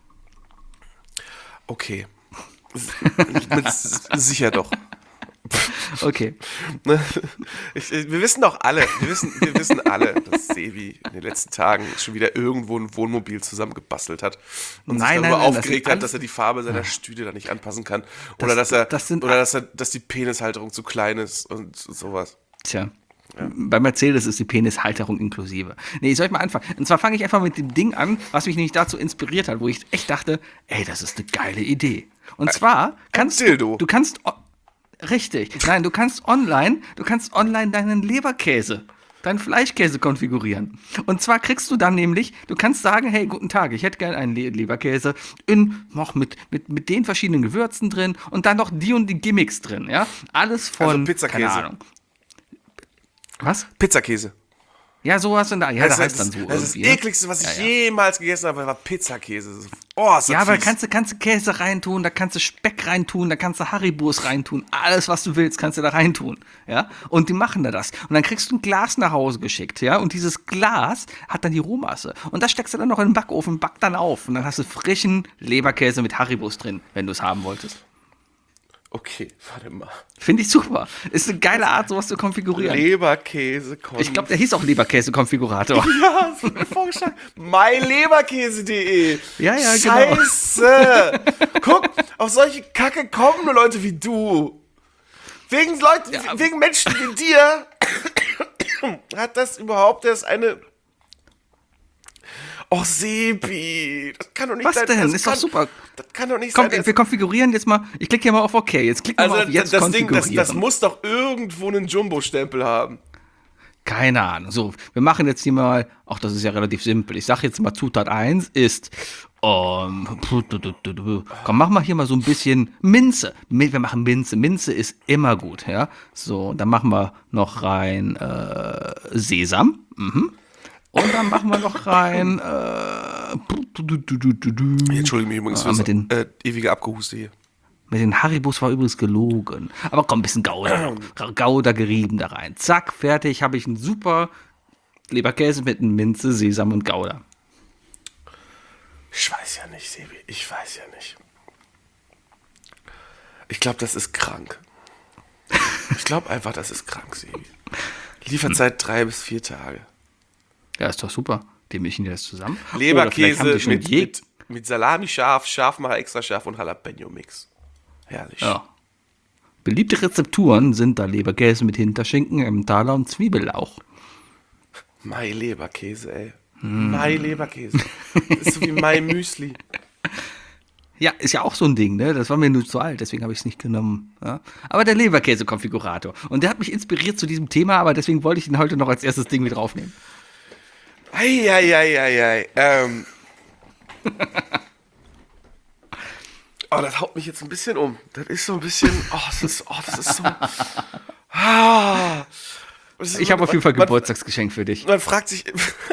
Okay. Ich bin s- sicher doch. Okay. Ich, wir wissen doch alle, wir wissen, wir wissen alle, dass Sebi in den letzten Tagen schon wieder irgendwo ein Wohnmobil zusammengebastelt hat und Nein, sich nein, darüber nein, das aufgeregt sind hat, alles- dass er die Farbe seiner Stühle da nicht anpassen kann Das- oder dass er das sind- oder dass er dass die Penishalterung zu klein ist und sowas. Tja. Bei Mercedes ist die Penishalterung inklusive. Nee, soll ich mal anfangen? Und zwar fange ich einfach mit dem Ding an, was mich nämlich dazu inspiriert hat, wo ich echt dachte, ey, das ist eine geile Idee. Und zwar kannst Dildo. du, du kannst, o- richtig, nein, du kannst online, du kannst online deinen Leberkäse, deinen Fleischkäse konfigurieren. Und zwar kriegst du dann nämlich, du kannst sagen, hey, guten Tag, ich hätte gerne einen Le Leberkäse in, noch mit, mit, mit den verschiedenen Gewürzen drin und dann noch die und die Gimmicks drin, ja? Alles von, Also Pizzakäse. keine Ahnung. Was? Pizzakäse. Ja, sowas in der, ja, das, das ist, heißt dann so. das ist das irgendwie, ne? ekligste, was ich Ja, ja. jemals gegessen habe, war Pizzakäse. Oh, ist das Ja, aber fies. kannst du, kannst du Käse reintun, da kannst du Speck reintun, da kannst du Haribos reintun, alles, was du willst, kannst du da reintun, ja? Und die machen da das. Und dann kriegst du ein Glas nach Hause geschickt, ja? Und dieses Glas hat dann die Rohmasse. Und das steckst du dann noch in den Backofen, back dann auf. Und dann hast du frischen Leberkäse mit Haribos drin, wenn du es haben wolltest. Okay, warte mal. Finde ich super. Ist eine geile Art, sowas zu konfigurieren. Leberkäse. Ich glaube, der hieß auch Leberkäse-Konfigurator. Ja, das wird mir vorgeschlagen. myleberkäse punkt de. Ja, ja, genau. Scheiße. Guck, auf solche Kacke kommen nur Leute wie du. Wegen Leuten, Ja. wegen Menschen wie dir hat das überhaupt erst eine. Oh, Sebi, das kann doch nicht Was sein. denn? Das Ist kann, doch super. Das kann doch nicht Komm, sein. dass- wir konfigurieren jetzt mal. Ich klicke hier mal auf OK. Jetzt klicken wir also mal auf Jetzt das Ding, das, konfigurieren. das muss doch irgendwo einen Jumbo-Stempel haben. Keine Ahnung. So, wir machen jetzt hier mal, ach, das ist ja relativ simpel. Ich sage jetzt mal, Zutat eins ist, ähm, komm, mach mal hier mal so ein bisschen Minze. Mi- Wir machen Minze. Minze ist immer gut, ja. So, dann machen wir noch rein äh, Sesam. Mhm. Und dann machen wir noch rein äh, Ich entschuldige mich übrigens Ah, für mit den- das äh, ewige Abgehuste hier. Mit den Haribos war übrigens gelogen. Aber komm, ein bisschen Gouda. Gouda gerieben da rein. Zack, fertig. Habe ich einen super Leberkäse mit Minze, Sesam und Gouda. Ich weiß ja nicht, Sebi. Ich weiß ja nicht. Ich glaube, das ist krank. Ich glaube einfach, das ist krank, Sebi. Lieferzeit drei bis vier Tage. Ja, ist doch super. Dem mischen die das zusammen. Oder vielleicht Leberkäse haben die schon mit, je- mit, mit Salami scharf, Schafmacher extra scharf und Jalapeno-Mix. Herrlich. Ja. Beliebte Rezepturen sind da Leberkäse mit Hinterschinken, Emmentaler und Zwiebellauch. Mai Leberkäse, ey. Mm. Mai Leberkäse. Das ist so wie Mai Müsli. Ja, ist ja auch so ein Ding, ne? Das war mir nur zu alt, deswegen habe ich es nicht genommen. Ja? Aber der Leberkäse-Konfigurator. Und der hat mich inspiriert zu diesem Thema, aber deswegen wollte ich ihn heute noch als erstes Ding mit draufnehmen. Eieieiei. Ähm. Oh, das haut mich jetzt ein bisschen um. Das ist so ein bisschen. Oh, das ist, oh, das ist so. Ah. Das ist Ich so, habe auf jeden Fall ein man, Geburtstagsgeschenk für dich. Man fragt sich.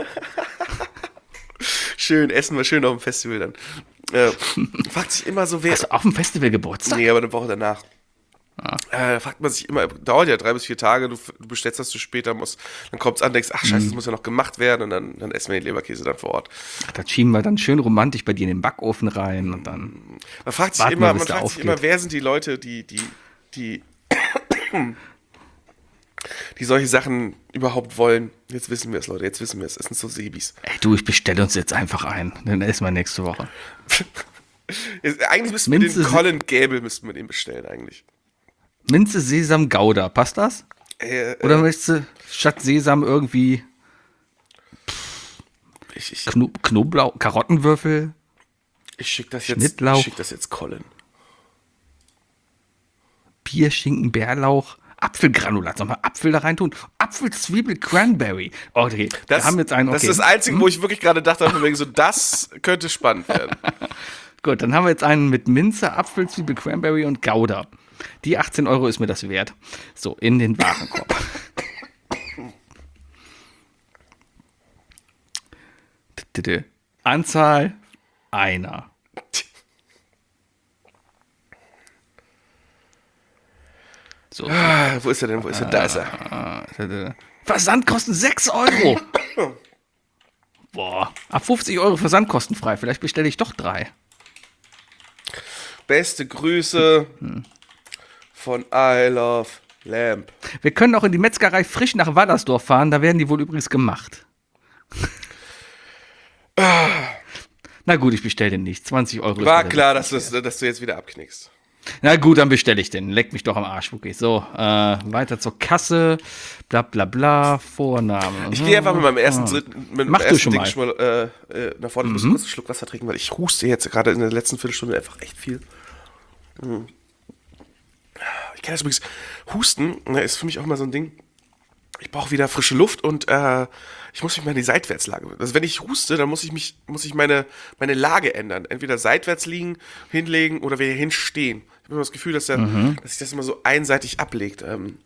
Schön, essen wir schön auf dem Festival dann. Äh, fragt sich immer so, wer. Hast du auf dem Festival Geburtstag? Nee, aber eine Woche danach. Ah. Äh, fragt man sich immer, dauert ja drei bis vier Tage, du, du bestellst das zu später, musst, dann kommt es an, denkst, ach scheiße, das muss ja noch gemacht werden und dann, dann essen wir den Leberkäse dann vor Ort. Das schieben wir dann schön romantisch bei dir in den Backofen rein und dann. Man fragt sich Warten immer, wir, bis man der fragt sich aufgeht. immer, wer sind die Leute, die, die, die, die solche Sachen überhaupt wollen. Jetzt wissen wir es, Leute, jetzt wissen wir es. Es sind so Sebis. Ey, du, ich bestelle uns jetzt einfach ein. Dann essen wir nächste Woche. Jetzt, eigentlich müssten wir Minze den Colin Gable müssten wir den bestellen, eigentlich. Minze, Sesam, Gouda. Passt das? Äh, Oder äh, möchtest du statt Sesam irgendwie ich, ich, Kno Knoblauch, Karottenwürfel? ich schicke das jetzt, Schnittlauch. ich schick das jetzt Colin. Bier, Schinken, Bärlauch, Apfelgranulat. Sollen wir Apfel da rein tun? Apfel, Zwiebel, Cranberry. Okay, Das, wir haben jetzt einen. Okay. das ist das Einzige, wo ich wirklich gerade dachte, von wegen so, das könnte spannend werden. Gut, dann haben wir jetzt einen mit Minze, Apfel, Zwiebel, Cranberry und Gouda. Die achtzehn Euro ist mir das wert. So, in den Warenkorb. Anzahl einer. So. Ah, wo ist er denn? Wo ist er? Da ist er. Versandkosten sechs Euro. Boah, ab fünfzig Euro versandkostenfrei. Vielleicht bestelle ich doch drei. Beste Grüße von I Love Lamp. Wir können auch in die Metzgerei frisch nach Wallersdorf fahren. Da werden die wohl übrigens gemacht. Na gut, ich bestelle den nicht. zwanzig Euro. War ist klar, dass, das, dass du jetzt wieder abknickst. Na gut, dann bestelle ich den. Leck mich doch am Arsch, Wookie. So, äh, weiter zur Kasse. Bla bla bla. Vorname. Ich gehe einfach mit meinem ersten, dritten, mit meinem Mach du ersten schon Ding mal. schon mal äh, äh, nach vorne. Ich muss kurz einen Schluck Wasser trinken, weil ich huste jetzt gerade in der letzten Viertelstunde einfach echt viel. Hm. Ich kenne das übrigens. Husten ne, ist für mich auch mal so ein Ding. Ich brauche wieder frische Luft und äh, ich muss mich mal in die Seitwärtslage. Also wenn ich huste, dann muss ich mich, muss ich meine, meine Lage ändern. Entweder seitwärts liegen, hinlegen oder wieder hinstehen. Ich habe immer das Gefühl, dass, der, Mhm. dass sich das immer so einseitig ablegt. Ähm,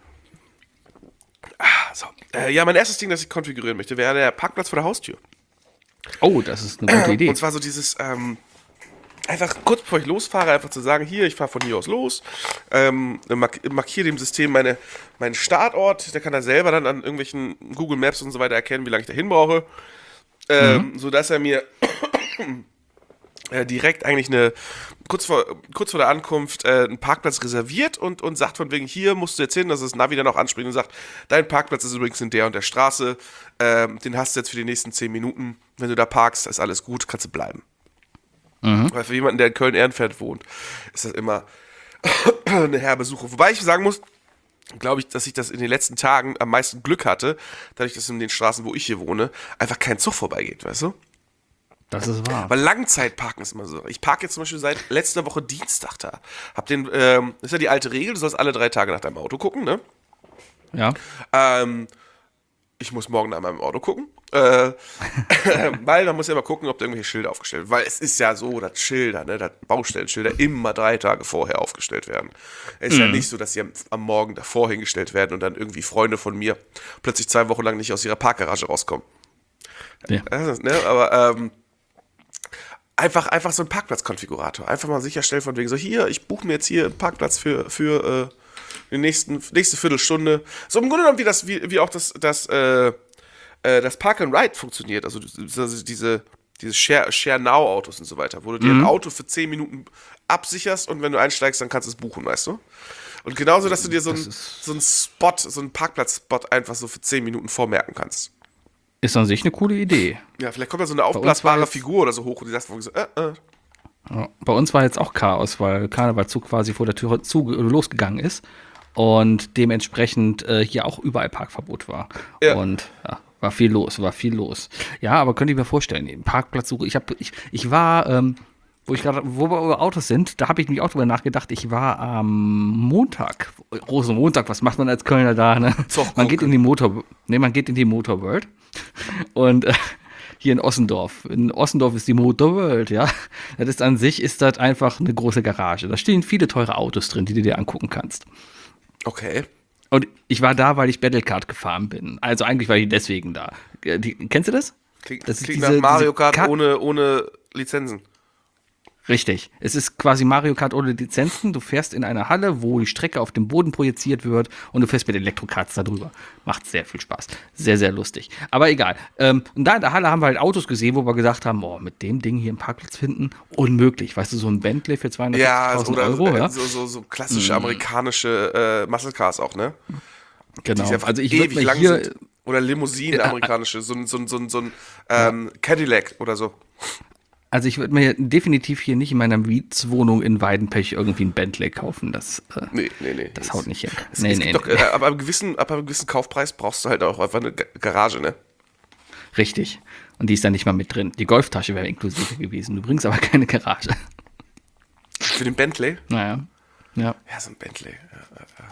ah, so. äh, ja, mein erstes Ding, das ich konfigurieren möchte, wäre der Parkplatz vor der Haustür. Oh, das ist eine gute Idee. Und zwar so dieses, ähm, einfach kurz bevor ich losfahre, einfach zu sagen, hier, ich fahre von hier aus los, ähm, mark markiere dem System meine, meinen Startort, der kann da selber dann an irgendwelchen Google Maps und so weiter erkennen, wie lange ich da hin brauche, ähm, mhm. sodass er mir äh, direkt eigentlich eine, kurz vor, kurz vor der Ankunft, äh, einen Parkplatz reserviert und, und sagt von wegen, hier musst du jetzt hin, dass das Navi dann auch anspricht und sagt, dein Parkplatz ist übrigens in der und der Straße, ähm, den hast du jetzt für die nächsten zehn Minuten, wenn du da parkst, ist alles gut, kannst du bleiben. Mhm. Weil für jemanden, der in Köln-Ehrenfeld wohnt, ist das immer eine herbe Suche. Wobei ich sagen muss, glaube ich, dass ich das in den letzten Tagen am meisten Glück hatte, dadurch, dass in den Straßen, wo ich hier wohne, einfach kein Zug vorbeigeht, weißt du? Das ist wahr. Weil Langzeitparken ist immer so. Ich parke jetzt zum Beispiel seit letzter Woche Dienstag da. Hab den, ähm, das ist ja die alte Regel, du sollst alle drei Tage nach deinem Auto gucken, ne? Ja. Ähm, ich muss morgen nach meinem Auto gucken. Äh, weil man muss ja mal gucken, ob da irgendwelche Schilder aufgestellt werden. Weil es ist ja so, dass Schilder, ne, dass Baustellenschilder immer drei Tage vorher aufgestellt werden. Es ist mhm. ja nicht so, dass sie am, am Morgen davor hingestellt werden und dann irgendwie Freunde von mir plötzlich zwei Wochen lang nicht aus ihrer Parkgarage rauskommen. Ja. Also, ne, aber ähm, einfach, einfach so ein Parkplatzkonfigurator. Einfach mal sicherstellen von wegen so, hier, ich buche mir jetzt hier einen Parkplatz für, für äh, die nächsten, nächste Viertelstunde. So im Grunde genommen, wie, das, wie, wie auch das, das, äh, äh, das Park and Ride funktioniert. Also, also diese, diese Share, Share Now Autos und so weiter, wo du dir Mhm. ein Auto für zehn Minuten absicherst und wenn du einsteigst, dann kannst du es buchen, weißt du? Und genauso, dass du dir so einen so einen Spot, so einen Parkplatz-Spot einfach so für zehn Minuten vormerken kannst. Ist an sich eine coole Idee. Ja, vielleicht kommt da so eine uns aufblasbare war jetzt- Figur oder so hoch und die sagt so, äh, äh. Ja, bei uns war jetzt auch Chaos, weil Karnevalzug quasi vor der Tür zu, losgegangen ist und dementsprechend äh, hier auch überall Parkverbot war. Ja. Und ja, war viel los, war viel los. Ja, aber könnt ihr mir vorstellen, den Parkplatzsuche, ich, hab, ich, ich war, ähm, wo ich gerade, wo wir über Autos sind, da habe ich mich auch drüber nachgedacht, ich war am Montag, Rosenmontag, was macht man als Kölner da, ne? Zoch Man geht in die Motor, ne, man geht in die Motorworld und äh, hier in Ossendorf. In Ossendorf ist die Motor World, ja. Das ist an sich, ist das einfach eine große Garage. Da stehen viele teure Autos drin, die du dir angucken kannst. Okay. Und ich war da, weil ich Battlecard gefahren bin. Also eigentlich war ich deswegen da. Die, kennst du das? Klingt, Das ist klingt diese- nach Mario diese Kart Kart- ohne, ohne Lizenzen. Richtig. Es ist quasi Mario Kart ohne Lizenzen. Du fährst in eine Halle, wo die Strecke auf dem Boden projiziert wird und du fährst mit Elektrokarts da drüber. Macht sehr viel Spaß. Sehr, sehr lustig. Aber egal. Ähm, und da in der Halle haben wir halt Autos gesehen, wo wir gesagt haben, oh, mit dem Ding hier einen Parkplatz finden, unmöglich. Weißt du, so ein Bentley für Ja, zweihundertfünfzigtausend oder Euro, äh, ja? so, so, so klassische amerikanische äh, Muscle Cars auch, ne? Genau. Die einfach Also ich würde ewig mir lang hier, sind. Oder Limousinen, Ja, amerikanische, so ein, so ein, so ein, so ein ähm, Cadillac oder so. also ich würde mir definitiv hier nicht in meiner Mietswohnung in Weidenpech irgendwie ein Bentley kaufen. Das, äh, Nee, nee, nee. das haut nicht hin. Es, Nee, es nee, gibt doch, nee. äh, aber ab einem gewissen, ab einem gewissen Kaufpreis brauchst du halt auch einfach eine Ga- Garage, ne? Richtig. Und die ist da nicht mal mit drin. Die Golftasche wäre inklusive gewesen. Du bringst aber keine Garage. Für den Bentley? Naja. Ja. Ja, so ein Bentley. Ja, ja, ja.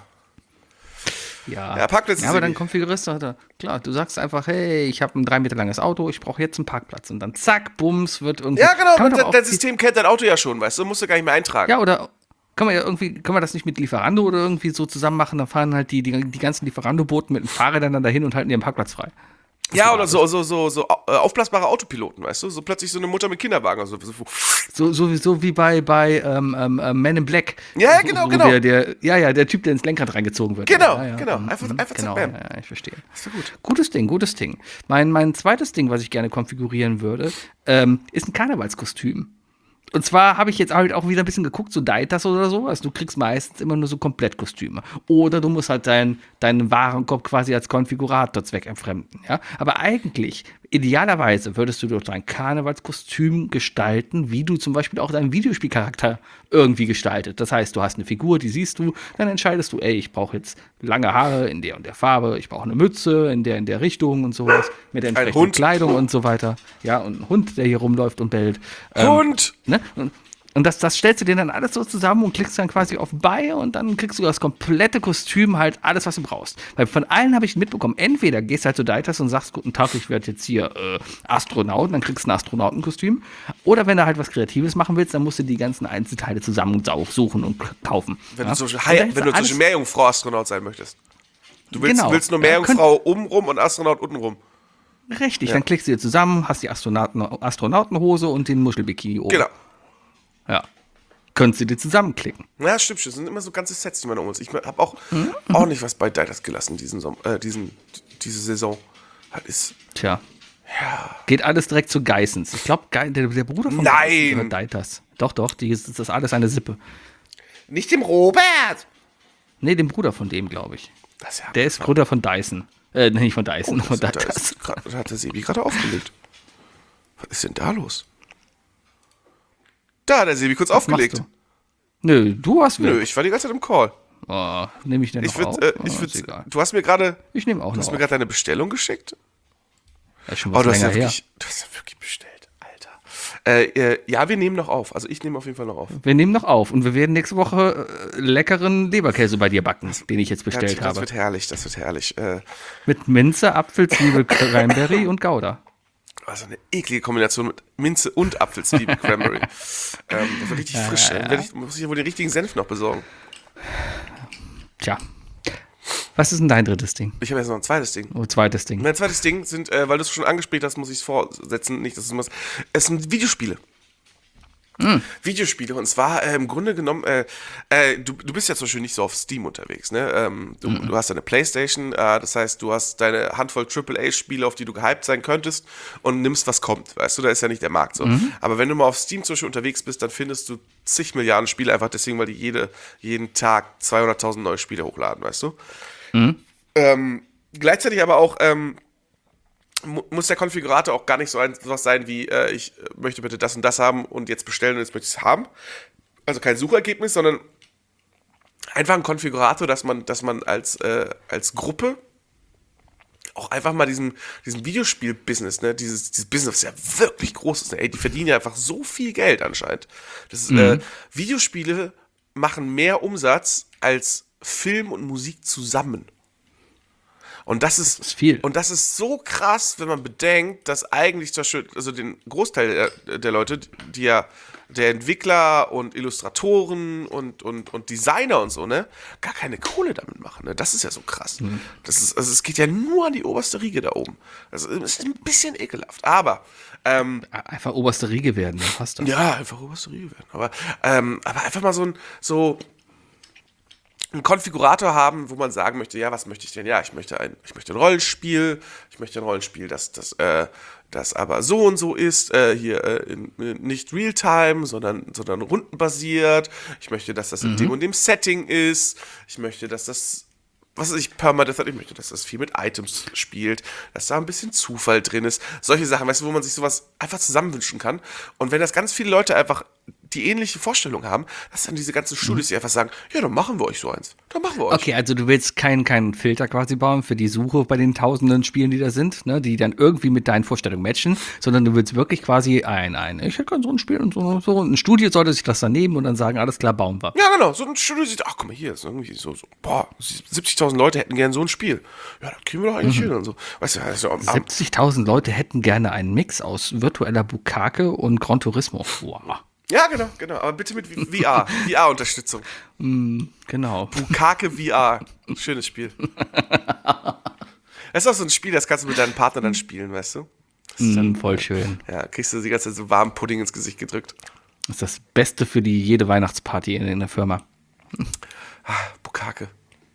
Ja, Ja, Parkplätze ja aber sind dann nicht- konfigurierst du halt, klar, du sagst einfach, hey, ich habe ein drei Meter langes Auto, ich brauche jetzt einen Parkplatz. Und dann zack, bums, wird irgendwie. Ja, genau, Kann man das, doch auch- das System kennt dein Auto ja schon, weißt du, musst du gar nicht mehr eintragen. Ja, oder kann man ja irgendwie, kann man das nicht mit Lieferando oder irgendwie so zusammen machen? Dann fahren halt die, die, die ganzen Lieferando-Boten mit den Fahrrädern dann dahin und halten ihren Parkplatz frei. Ja, oder so, so, so, so äh, aufblasbare Autopiloten, weißt du? So plötzlich so eine Mutter mit Kinderwagen oder so. so So, so, so wie bei, bei ähm, ähm, ähm, Men in Black. Ja, ja, Wo- genau, wo genau. Der, der, ja, ja, der Typ, der ins Lenkrad reingezogen wird. Genau, ja, ja, genau. mhm, Einfach- mhm, einfach zack, genau, bam. ja, ja, ich verstehe. Das war gut. Gutes Ding, gutes Ding. Mein, mein zweites Ding, was ich gerne konfigurieren würde, ähm, ist ein Karnevalskostüm. Und zwar habe ich jetzt halt auch wieder ein bisschen geguckt, so Deitas oder sowas. Du kriegst meistens immer nur so Komplettkostüme. Oder du musst halt dein, deinen Warenkorb quasi als Konfigurator zweckentfremden. Ja? Aber eigentlich, idealerweise, würdest du durch dein Karnevalskostüm gestalten, wie du zum Beispiel auch deinen Videospielcharakter irgendwie gestaltet. Das heißt, du hast eine Figur, die siehst du, dann entscheidest du, ey, ich brauche jetzt lange Haare in der und der Farbe, ich brauche eine Mütze in der in der Richtung und sowas, mit der entsprechenden Hund. Kleidung und so weiter. Ja, und ein Hund, der hier rumläuft und bellt. Ähm, Hund! Ne? Und, und das, das stellst du dir dann alles so zusammen und klickst dann quasi auf Buy und dann kriegst du das komplette Kostüm, halt alles, was du brauchst. Weil von allen habe ich mitbekommen, entweder gehst halt zu Deitas und sagst, guten Tag, ich werde jetzt hier äh, Astronaut, dann kriegst du ein Astronautenkostüm. Oder wenn du halt was Kreatives machen willst, dann musst du die ganzen Einzelteile zusammen suchen und k- kaufen. Wenn ja? du zum Beispiel, Und Hai- dann ist wenn du zum alles- Beispiel Meerjungfrau-Astronaut sein möchtest. Du willst, Genau. willst nur Ja, Meerjungfrau obenrum und Astronaut untenrum. Richtig, dann klickst du dir zusammen, hast die Astronauten, Astronautenhose und den Muschelbikini oben. Genau. Ja. Könntest du dir zusammenklicken. Ja, stimmt schon. Das sind immer so ganze Sets, die man um uns. Ich habe auch Mhm. ordentlich was bei Deitas gelassen diesen Sommer, äh, diesen, diese Saison. Das ist. Tja. Geht alles direkt zu Geissens. Ich glaube, der, der Bruder von Nein! Geissens gehört Deitas. Doch, doch, die ist, ist das alles eine Sippe. Nicht dem Robert! Nee, dem Bruder von dem, glaube ich. Das ist ja Der ist Bruder von Dyson. Äh, nee, nicht von Dyson, Oh, von das, da, Deitas. ist grad, da hat der Sebi gerade aufgelegt. Was ist denn da los? Da hat der Sebi kurz Was aufgelegt. machst du? Nö, du hast Nö, wieder. ich war die ganze Zeit im Call. Oh, nehme ich den Ich noch auf? würde, äh, Oh, ich ist würde, egal. du hast mir gerade, Ich nehme auch du noch hast mir auf. gerade deine Bestellung geschickt. Ja, schon Oh, was du hast ja länger her. wirklich, du hast ja wirklich bestellt, Alter. Äh, äh, ja, wir nehmen noch auf. Also ich nehme auf jeden Fall noch auf. Wir nehmen noch auf und wir werden nächste Woche äh, leckeren Leberkäse bei dir backen, den ich jetzt bestellt das, das habe. wird herrlich, das wird herrlich. Äh, Mit Minze, Apfel, Zwiebel, Cranberry und Gouda. also eine eklige Kombination mit Minze und Apfelzwiebel Cranberry. ähm, das wird richtig frisch. Dann werde ich, muss ich wohl den richtigen Senf noch besorgen. Tja. Was ist denn dein drittes Ding? Ich habe jetzt noch ein zweites Ding. Oh, zweites Ding. Mein zweites Ding sind, äh, weil du es schon angespielt hast, muss ich es vorsetzen. Nicht, dass es was. Es sind Videospiele. Videospiele. Und zwar äh, im Grunde genommen, äh, äh, du, du bist ja zum Beispiel nicht so auf Steam unterwegs. Ne? Ähm, du, du hast eine Playstation, äh, das heißt, du hast deine Handvoll Triple A-Spiele, auf die du gehypt sein könntest und nimmst, was kommt. Weißt du, da ist ja nicht der Markt so. Aber wenn du mal auf Steam zum Beispiel unterwegs bist, dann findest du zig Milliarden Spiele einfach deswegen, weil die jede, jeden Tag zweihunderttausend neue Spiele hochladen, weißt du? Ähm, gleichzeitig aber auch ähm, mu- muss der Konfigurator auch gar nicht so ein, sowas sein wie, äh, ich äh, möchte bitte das und das haben und jetzt bestellen und jetzt möchte ich es haben. Also kein Suchergebnis, sondern einfach ein Konfigurator, dass man, dass man als, äh, als Gruppe auch einfach mal diesem, diesem Videospiel-Business, ne, dieses, dieses Business, was ja wirklich groß ist, ne, ey, die verdienen ja einfach so viel Geld anscheinend. Das ist, äh, Videospiele machen mehr Umsatz als Film und Musik zusammen. Und das ist, Das ist viel. Und das ist so krass, wenn man bedenkt, dass eigentlich zum Beispiel, also den Großteil der, der Leute, die ja, der Entwickler und Illustratoren und, und, und Designer und so, ne, gar keine Kohle damit machen, ne? Das ist ja so krass. Mhm. Das ist, also es geht ja nur an die oberste Riege da oben. Also es ist ein bisschen ekelhaft. Aber, ähm, Einfach oberste Riege werden, dann passt das. ja, einfach oberste Riege werden. Aber, ähm, aber einfach mal so ein, so einen Konfigurator haben, wo man sagen möchte, ja, was möchte ich denn? Ja, ich möchte ein, ich möchte ein Rollenspiel, ich möchte ein Rollenspiel, das, das, äh, das aber so und so ist, äh, hier äh, in, in, nicht Realtime, sondern, sondern rundenbasiert. Ich möchte, dass das in dem und dem Setting ist. Ich möchte, dass das, was weiß ich, Permadeath hat, ich möchte, dass das viel mit Items spielt, dass da ein bisschen Zufall drin ist. Solche Sachen, weißt du, wo man sich sowas einfach zusammenwünschen kann. Und wenn das ganz viele Leute einfach die ähnliche Vorstellung haben, dass dann diese ganzen Studios, die einfach sagen, ja, dann machen wir euch so eins. Dann machen wir euch. Okay, also du willst keinen keinen Filter quasi bauen für die Suche bei den tausenden Spielen, die da sind, ne, die dann irgendwie mit deinen Vorstellungen matchen, sondern du willst wirklich quasi ein, ein, ich hätte gerne so ein Spiel und so und so. Ein Studio sollte sich das dann nehmen und dann sagen, alles klar, bauen wir. Ja, genau. So ein Studio sieht, ach, guck mal, hier ist irgendwie so, so boah, siebzigtausend Leute hätten gern so ein Spiel. Ja, das kriegen wir doch eigentlich hin und so. Weißt du, also, am, am, siebzigtausend Leute hätten gerne einen Mix aus virtueller Bukake und Gran Turismo. Wow. ja, genau, genau. Aber bitte mit V R, V R-Unterstützung. Genau. Bukake V R. Schönes Spiel. Das ist auch so ein Spiel, das kannst du mit deinem Partner dann spielen, weißt du? Das ist dann, Mm, voll schön. ja, kriegst du die ganze Zeit so warmen Pudding ins Gesicht gedrückt. Das ist das Beste für die jede Weihnachtsparty in, in der Firma. Ah, Bukake.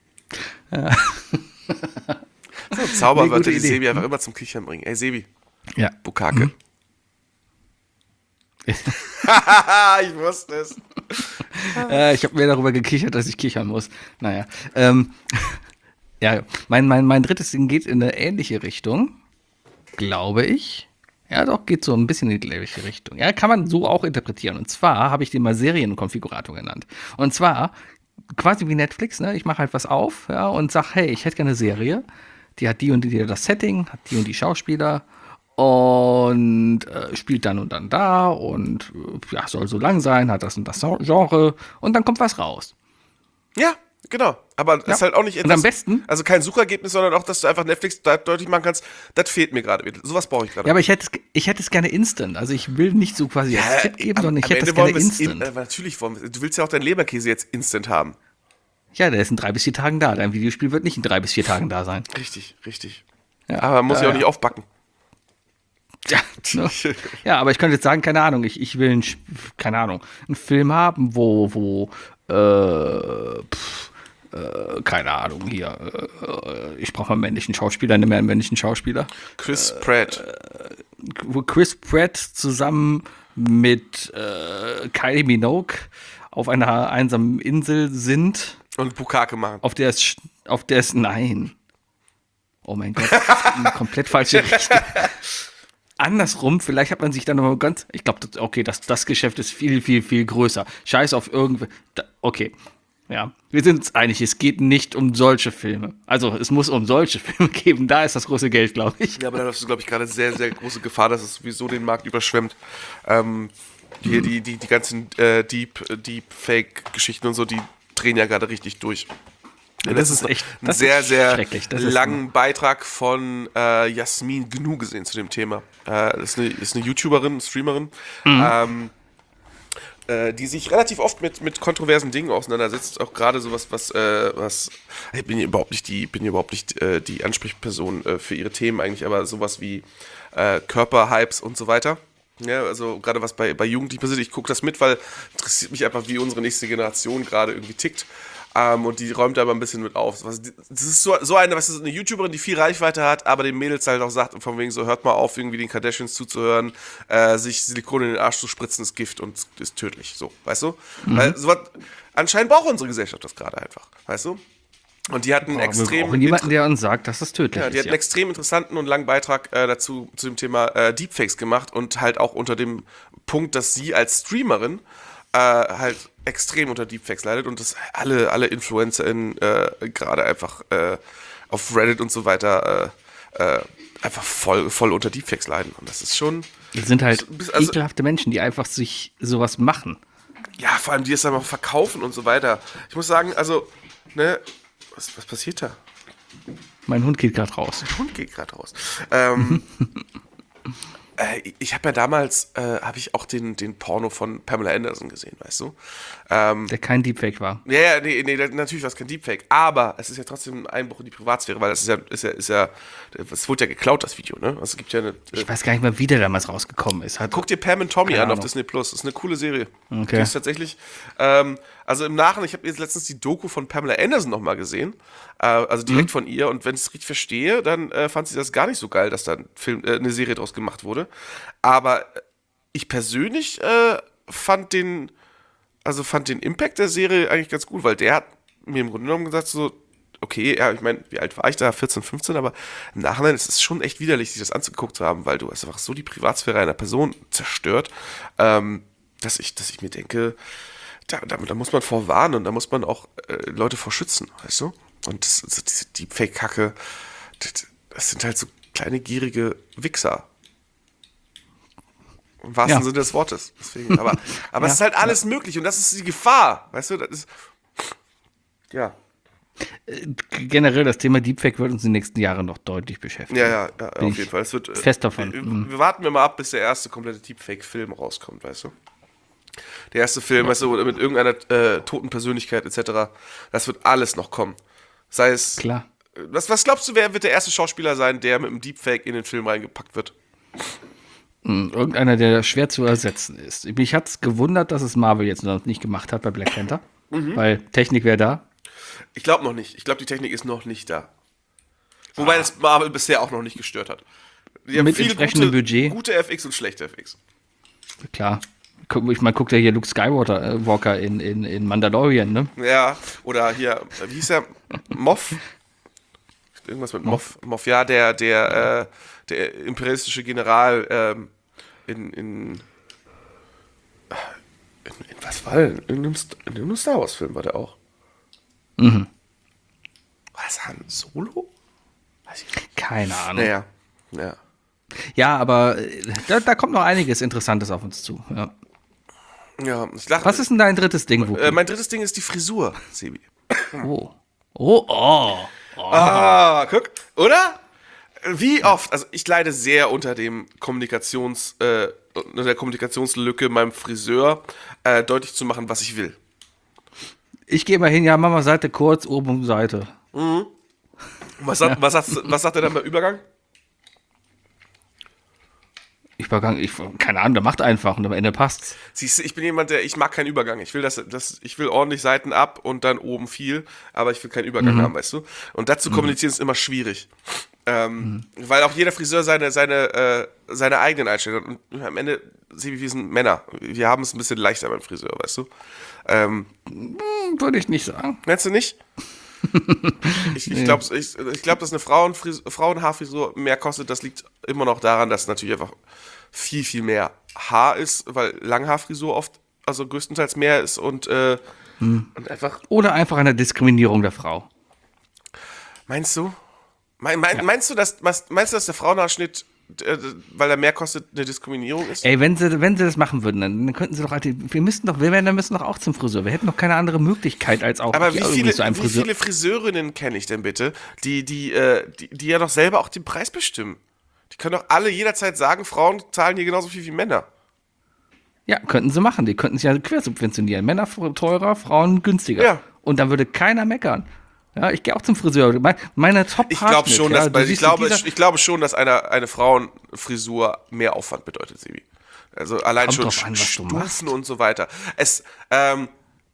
So ein Zauberwörter, Nee, die gute Idee. Sebi einfach immer zum Kichern bringen. Ey, Sebi, Ja. Bukake. Ich wusste es. Äh, ich habe mir darüber gekichert, dass ich kichern muss. Naja. Ähm, ja, mein, mein, mein drittes Ding geht in eine ähnliche Richtung, glaube ich. Ja, doch, geht so ein bisschen in die gleiche Richtung. Ja, kann man so auch interpretieren. Und zwar habe ich den mal Serienkonfigurator genannt. Und zwar quasi wie Netflix, ne? Ich mache halt was auf, ja, und sag, hey, ich hätte gerne eine Serie. Die hat die und die das Setting, hat die und die Schauspieler und äh, spielt dann und dann da und äh, ja, soll so lang sein, hat das und das Genre und dann kommt was raus. Ja, genau. Aber das Ja. ist halt auch nicht Und am besten- also kein Suchergebnis, sondern auch, dass du einfach Netflix da deutlich machen kannst, das fehlt mir gerade. Sowas brauche ich gerade. Ja, aber ich hätte, es- ich hätte es gerne instant. Also ich will nicht so quasi als Tipp geben, sondern ich hätte es gerne wollen wir es instant. in, äh, natürlich wollen wir, du willst ja auch deinen Leberkäse jetzt instant haben. Ja, der ist in drei bis vier Tagen da. Dein Videospiel wird nicht in drei bis vier Tagen da sein. Richtig, richtig. Ja. Aber man muss Ja, ja auch ja. nicht aufbacken. Ja, ne? Ja, aber ich könnte jetzt sagen, keine Ahnung, ich, ich will, einen, Sch- keine Ahnung, einen Film haben, wo, wo, äh, pff, äh, keine Ahnung, hier, äh, ich brauche mal einen männlichen Schauspieler, nimm mir einen männlichen Schauspieler, Chris Pratt. wo Chris Pratt zusammen mit äh, Kylie Minogue auf einer einsamen Insel sind, Und Bukake machen. auf der es, sch- auf der es, nein. Oh mein Gott, das ist eine komplett falsche Richtung. Andersrum, vielleicht hat man sich dann nochmal ganz, ich glaube, okay, das, das Geschäft ist viel, viel, viel größer. Scheiß auf irgendwie, da, okay, ja, wir sind uns einig, es geht nicht um solche Filme. Also, es muss um solche Filme geben, da ist das große Geld, glaube ich. Ja, aber da läufst du, glaube ich, gerade sehr, sehr große Gefahr, dass es sowieso den Markt überschwemmt. Ähm, hier die, die, die ganzen äh, Deep, Deep-Fake-Geschichten und so, die drehen ja gerade richtig durch. Ja, das ist echt- einen das sehr, ist sehr schrecklich. Das ist langen Beitrag von äh, Jasmin Gnu gesehen zu dem Thema. Äh, ist, eine, ist eine YouTuberin, eine Streamerin, ähm, äh, die sich relativ oft mit, mit kontroversen Dingen auseinandersetzt. Auch gerade sowas, was, äh, was ich bin hier überhaupt nicht die, bin hier überhaupt nicht äh, die Ansprechperson äh, für ihre Themen eigentlich, aber sowas wie äh, Körperhypes und so weiter. Ja, also gerade was bei, bei Jugendlichen passiert, ich gucke das mit, weil interessiert mich einfach, wie unsere nächste Generation gerade irgendwie tickt. Ähm, und die räumt da aber ein bisschen mit auf. Was- Das ist so, so eine, was ist eine YouTuberin, die viel Reichweite hat, aber den Mädels halt auch sagt, von wegen so, hört mal auf, irgendwie den Kardashians zuzuhören, äh, sich Silikon in den Arsch zu spritzen, ist Gift und ist tödlich. So, weißt du? Weil sowas, anscheinend braucht unsere Gesellschaft das gerade einfach, weißt du? Und die hatten einen Aber wir extrem, brauchen jemanden, der uns sagt, dass das tödlich ja, die ist. hatten einen extrem interessanten und langen Beitrag äh, dazu zu dem Thema äh, Deepfakes gemacht und halt auch unter dem Punkt, dass sie als Streamerin äh, halt extrem unter Deepfakes leidet und dass alle, alle InfluencerInnen äh, gerade einfach äh, auf Reddit und so weiter äh, äh, einfach voll, voll unter Deepfakes leiden. Und das ist schon. Das sind halt also, ekelhafte Menschen, die einfach sich sowas machen. Ja, vor allem die es dann auch verkaufen und so weiter. Ich muss sagen, also, ne, was, was passiert da? Mein Hund geht gerade raus. Der Hund geht gerade raus. Ähm, äh, ich habe ja damals, äh, habe ich auch den, den Porno von Pamela Anderson gesehen, weißt du? Ähm, Der kein Deepfake war. ja, ja, nee, nee, natürlich war es kein Deepfake, aber es ist ja trotzdem ein Einbruch in die Privatsphäre, weil das ist ja, ist ja, ist ja, es wurde ja geklaut, das Video, ne? Also es gibt ja eine, äh, Ich weiß gar nicht mehr, wie der damals rausgekommen ist. Hat, guck dir Pam und Tommy Keine an auf Ahnung. Disney Plus. Das ist eine coole Serie. Okay. Die ist tatsächlich. Ähm, also im Nachhinein, ich habe jetzt letztens die Doku von Pamela Anderson nochmal gesehen. Äh, also direkt Mhm. von ihr. Und wenn ich es richtig verstehe, dann äh, fand sie das gar nicht so geil, dass da ein Film, äh, eine Serie draus gemacht wurde. Aber ich persönlich äh, fand den, also fand den Impact der Serie eigentlich ganz gut, weil der hat mir im Grunde genommen gesagt, so, okay, ja, ich meine, wie alt war ich da? vierzehn, fünfzehn, aber im Nachhinein ist es schon echt widerlich, sich das anzuguckt zu haben, weil du hast einfach so die Privatsphäre einer Person zerstört, ähm, dass ich, dass ich mir denke, da, da, da muss man vor warnen und da muss man auch äh, Leute vor schützen, weißt du? Und das, das, diese Deepfake-Kacke, das, das sind halt so kleine, gierige Wichser. Im wahrsten Ja. Sinne des Wortes. Deswegen, aber aber Ja, es ist halt alles möglich und das ist die Gefahr, weißt du? Das ist, ja. Generell, das Thema Deepfake wird uns in den nächsten Jahren noch deutlich beschäftigen. Ja, ja, ja Bin auf ich jeden Fall. Es wird, äh, fest davon. Wir, Mhm. wir warten wir mal ab, bis der erste komplette Deepfake-Film rauskommt, weißt du? Der erste Film, weißt du, mit irgendeiner äh, toten Persönlichkeit et cetera. Das wird alles noch kommen. Sei es. Klar. Was, was glaubst du, wer wird der erste Schauspieler sein, der mit einem Deepfake in den Film reingepackt wird? Mhm. Irgendeiner, der schwer zu ersetzen ist. Mich hat es gewundert, dass es Marvel jetzt noch nicht gemacht hat bei Black Panther. Mhm. Weil Technik wäre da. Ich glaube noch nicht. Ich glaube, die Technik ist noch nicht da. Wobei das Marvel bisher auch noch nicht gestört hat. Die haben Mit viel entsprechendem gute, Budget. gute F X und schlechte F X. Klar. Guck, ich meine, guckt ja hier Luke Skywalker äh, Walker in, in, in Mandalorian, ne? Ja, oder hier, wie hieß der? Moff? Irgendwas mit Moff. Moff, ja, der, der, äh, der imperialistische General ähm, in, in, in, in was war denn? In einem, St- in einem Star Wars Film war der auch. Mhm. War das Han Solo? Weiß ich nicht. Keine Ahnung. Naja, ja. Ja, aber äh, da, da kommt noch einiges Interessantes auf uns zu. Ja. Ja, ich lache. Was ist denn dein drittes Ding, Wookie? Äh, mein drittes Ding ist die Frisur, Sebi. Oh. Oh, oh. Ah, guck, oder? Wie oft, also ich leide sehr unter dem Kommunikations, äh, unter der Kommunikationslücke meinem Friseur, äh, deutlich zu machen, was ich will. Ich gehe mal hin, ja, mach mal Seite kurz, oben Seite. Was sagt, was sagt, was sagt er dann beim Übergang? Übergang, ich, keine Ahnung, der macht einfach und am Ende passt's. Siehst du, ich bin jemand, der, ich mag keinen Übergang. Ich will das, das, ich will ordentlich Seiten ab und dann oben viel, aber ich will keinen Übergang haben, weißt du? Und dazu kommunizieren ist immer schwierig. Ähm, Weil auch jeder Friseur seine, seine, äh, seine eigenen Einstellungen hat. Und am Ende, Sebi, wir sind Männer. Wir haben es ein bisschen leichter beim Friseur, weißt du? Ähm, Hm, würde ich nicht sagen. Meinst du nicht? Ich, ich glaube, ich, ich glaub, dass eine Frauenfris- Frauenhaarfrisur mehr kostet. Das liegt immer noch daran, dass natürlich einfach viel, viel mehr Haar ist, weil Langhaarfrisur oft, also größtenteils mehr ist und, äh, und einfach, Oder einfach eine Diskriminierung der Frau. meinst du? Mein, mein, Meinst du, dass, was- meinst du, dass der Frauenhaarschnitt, äh, weil er mehr kostet, eine Diskriminierung ist? Ey, wenn sie, wenn sie das machen würden, dann, dann könnten sie doch, wir müssten doch, wir Männer müssen doch auch zum Friseur. Wir hätten doch keine andere Möglichkeit als auch Aber ich wie irgendwie viele, zu einem wie Friseur. viele Friseurinnen kenne ich denn bitte, die, die, äh, die, die ja doch selber auch den Preis bestimmen? Die können doch alle jederzeit sagen, Frauen zahlen hier genauso viel wie Männer. Ja, könnten sie machen. Die könnten sich ja quersubventionieren. Männer fr- teurer, Frauen günstiger. Ja. Und dann würde keiner meckern. Ja, ich gehe auch zum Friseur. Mein, meine top Ich glaube schon, ja, dass, du weil ich siehst glaube, in dieser- ich glaube schon, dass eine, eine Frauenfrisur mehr Aufwand bedeutet, Sebi. Also allein Kommt schon drauf an, was du Stufen machst. und so weiter. Es, ähm,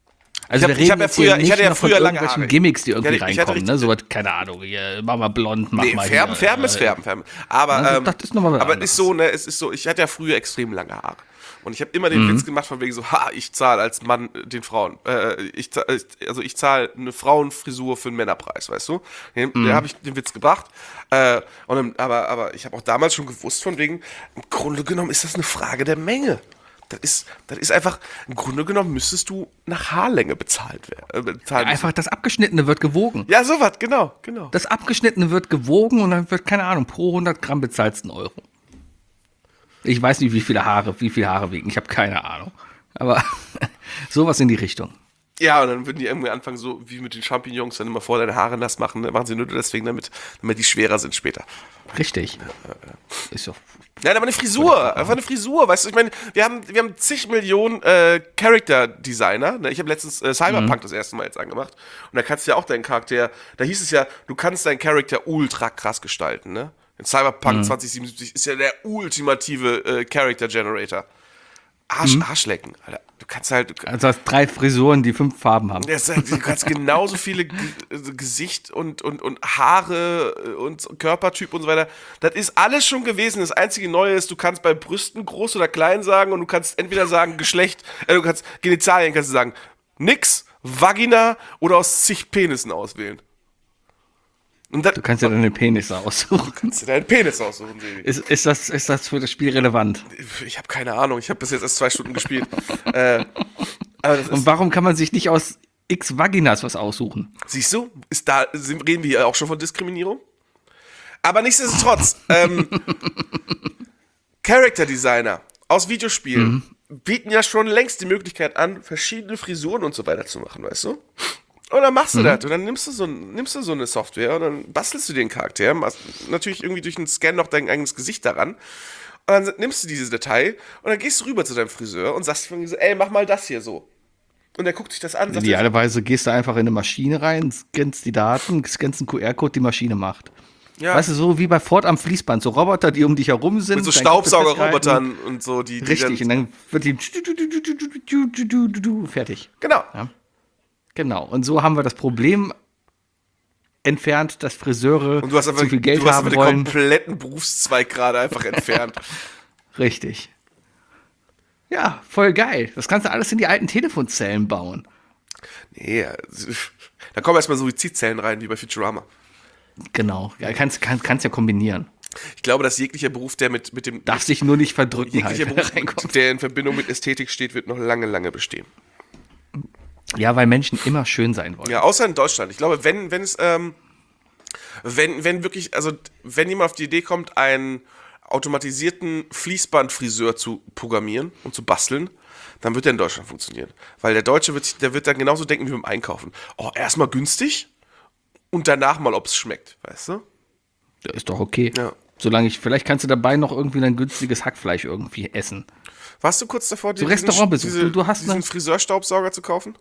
Also Ich hab- wir ich reden hab ja jetzt hier früher- ich nicht hatte ja noch von früher lange irgendwelchen Haare. Gimmicks, die irgendwie Ich hatte- ich hatte reinkommen, ne? richtig- So was, keine Ahnung, hier, mach mal blond, mach Nee, mal färben, hier, färben ist äh, färben, färben. Aber, Also, ähm, das ist noch mal was aber es anderes. ist so, ne, es ist so, ich hatte ja früher extrem lange Haare. Und ich habe immer den Mhm. Witz gemacht von wegen so, ha, ich zahle als Mann äh, den Frauen. Äh, ich, zahl- ich- also ich zahle eine Frauenfrisur für einen Männerpreis, weißt du? Den, Mhm. Da habe ich den Witz gebracht. Äh, und, dann- aber, aber ich habe auch damals schon gewusst von wegen, im Grunde genommen ist das eine Frage der Menge. Das ist, das ist einfach, im Grunde genommen müsstest du nach Haarlänge bezahlt werden. Äh, bezahlen müssen. Einfach das Abgeschnittene wird gewogen. Ja, sowas, genau, genau. Das Abgeschnittene wird gewogen und dann wird, keine Ahnung, pro hundert Gramm bezahlst du einen Euro. Ich weiß nicht, wie viele Haare, wie viele Haare wiegen. Ich habe keine Ahnung. Aber sowas in die Richtung. Ja, und dann würden die irgendwie anfangen, so wie mit den Champignons, dann immer vor deine Haare nass machen. Ne? Machen sie nur deswegen, damit, damit die schwerer sind später. Richtig. Ist doch. Nein, aber eine Frisur, einfach eine Frisur, weißt du, ich meine, wir haben, wir haben zig Millionen äh, Character-Designer, ne? Ich habe letztens äh, Cyberpunk das erste Mal jetzt angemacht und da kannst du ja auch deinen Charakter, da hieß es ja, du kannst deinen Charakter ultra krass gestalten, ne? In Cyberpunk zwanzig siebenundsiebzig ist ja der ultimative äh, Character-Generator. Arsch, Arschlecken, Alter. Du kannst halt, du, Also hast drei Frisuren, die fünf Farben haben. das ist halt, du kannst genauso viele G also Gesicht und, und, und Haare und Körpertyp und so weiter. Das ist alles schon gewesen. Das einzige Neue ist, du kannst bei Brüsten groß oder klein sagen und du kannst entweder sagen Geschlecht, äh, du kannst Genitalien kannst du sagen nix, Vagina oder aus zig Penissen auswählen. Und das Du kannst ja deine Penisse aussuchen. kannst du deinen Penis aussuchen, Sebi. Ist, ist, das, ist das für das Spiel relevant? Ich habe keine Ahnung. Ich habe bis jetzt erst zwei Stunden gespielt. äh, aber das Und ist, warum kann man sich nicht aus X Vaginas was aussuchen? siehst du, ist da sind, reden wir ja auch schon von Diskriminierung. Aber nichtsdestotrotz, ähm, Character Designer aus Videospielen bieten ja schon längst die Möglichkeit an, verschiedene Frisuren und so weiter zu machen, weißt du? Und dann machst du das und dann nimmst du, so, nimmst du so eine Software und dann bastelst du den Charakter, machst natürlich irgendwie durch einen Scan noch dein eigenes Gesicht daran und dann nimmst du diese Datei und dann gehst du rüber zu deinem Friseur und sagst von so, ey, mach mal das hier so. Und der guckt sich das an und sagt, Idealerweise gehst du einfach in eine Maschine rein, scannst die Daten, scannst einen Q R-Code, die Maschine macht. ja, Weißt du, so wie bei Ford am Fließband, so Roboter, die um dich herum sind. mit so dein Kopf festhalten. Staubsaugerrobotern und so, die, die Richtig, und dann, dann wird die fertig. genau. Ja. Genau, und so haben wir das Problem entfernt, dass Friseure Und du hast einfach, zu viel Geld du hast haben einfach den wollen. kompletten Berufszweig gerade einfach entfernt. Richtig. Ja, voll geil. Das kannst du alles in die alten Telefonzellen bauen. Nee, da kommen erstmal Suizidzellen rein, wie bei Futurama. Genau, ja, kannst, kannst, kannst ja kombinieren. Ich glaube, dass jeglicher Beruf, der mit, mit dem Darf sich nur nicht verdrücken, halt, jeglicher wenn er Beruf, reinkommt. der in Verbindung mit Ästhetik steht, wird noch lange, lange bestehen. Ja, weil Menschen immer schön sein wollen. Ja, außer in Deutschland. Ich glaube, wenn, wenn es, ähm, wenn, wenn wirklich, also wenn jemand auf die Idee kommt, einen automatisierten Fließbandfriseur zu programmieren und zu basteln, dann wird der in Deutschland funktionieren. Weil der Deutsche wird, sich- der wird dann genauso denken wie beim Einkaufen. Oh, erstmal günstig und danach mal, ob es schmeckt, weißt du? Ja, ist doch okay. Ja. Solange ich, vielleicht kannst du dabei noch irgendwie ein günstiges Hackfleisch irgendwie essen. Warst du kurz davor, So diesen- Restaurantbesuch. diese- Du- du hast diesen einen- Friseurstaubsauger zu kaufen?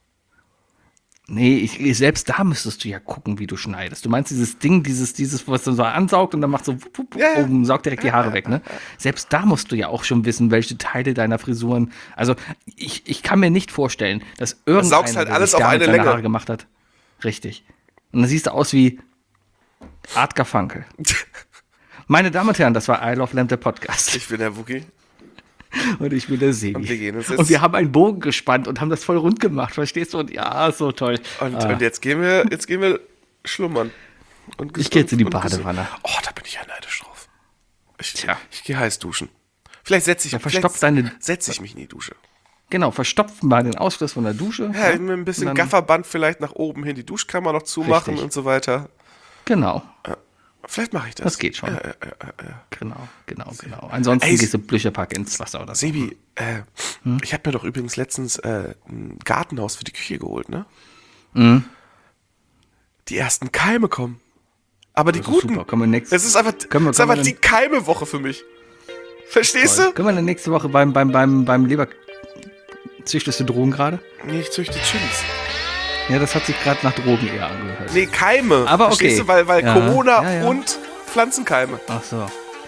Nee, ich, selbst da müsstest du ja gucken, wie du schneidest. Du meinst dieses Ding, dieses, dieses, was dann so ansaugt und dann macht so wupp, wupp, Ja, ja. oben, saugt direkt die Haare weg, ne? Selbst da musst du ja auch schon wissen, welche Teile deiner Frisuren. Also ich, ich kann mir nicht vorstellen, dass irgendeiner, saugst halt der alles sich auf damit eine seine Länge. Haare gemacht hat. Richtig. Und dann siehst du aus wie Art Garfunkel. Meine Damen und Herren, das war I Love Lamp, der Podcast. Ich bin der Wookie. Und ich bin der Sebi. Und wir gehen uns Und jetzt- wir haben einen Bogen gespannt und haben das voll rund gemacht, verstehst du? Und ja, so toll. Und, Ah. und jetzt gehen wir, jetzt gehen wir schlummern. Und Ich geh jetzt in die und gesund. Badewanne. Oh, da bin ich ja neidisch drauf. Ich, Tja. ich gehe heiß duschen. Vielleicht setze ich, Ja, vielleicht verstopf deine- setze ich mich in die Dusche. Genau, verstopfen mal den Ausfluss von der Dusche. Ja, mit ein bisschen Und dann- Gafferband vielleicht nach oben hin die Duschkammer noch zumachen Richtig. und so weiter. Genau, Vielleicht mache ich das. das geht schon. Ja, ja, ja, ja. Genau, genau, genau. Ansonsten Ey, gehst du Blücherpack ins Wasser oder so. Sebi, äh, Hm? ich habe mir doch übrigens letztens äh, ein Gartenhaus für die Küche geholt, ne? Mhm. Die ersten Keime kommen. Aber die Das ist guten. super. Können wir nächst- Es ist einfach, Können wir- es ist können wir einfach die dann- Keime-Woche für mich. Verstehst du? Können wir dann nächste Woche beim, beim, beim, beim Leber... Züchtest du Drogen gerade? Nee, ich züchte Chilis. Ja, das hat sich gerade nach Drogen eher angehört. Nee, Keime. Aber Verstehst okay. du? Weil, weil Ja, Corona ja, ja. und Pflanzenkeime. Ach so.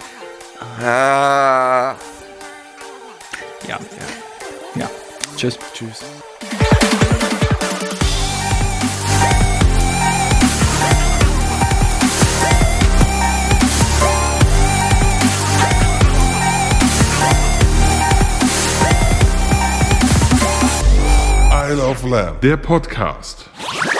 Ah. Ja. Ja. Tschüss. Tschüss. Isle of Lamb, der Podcast.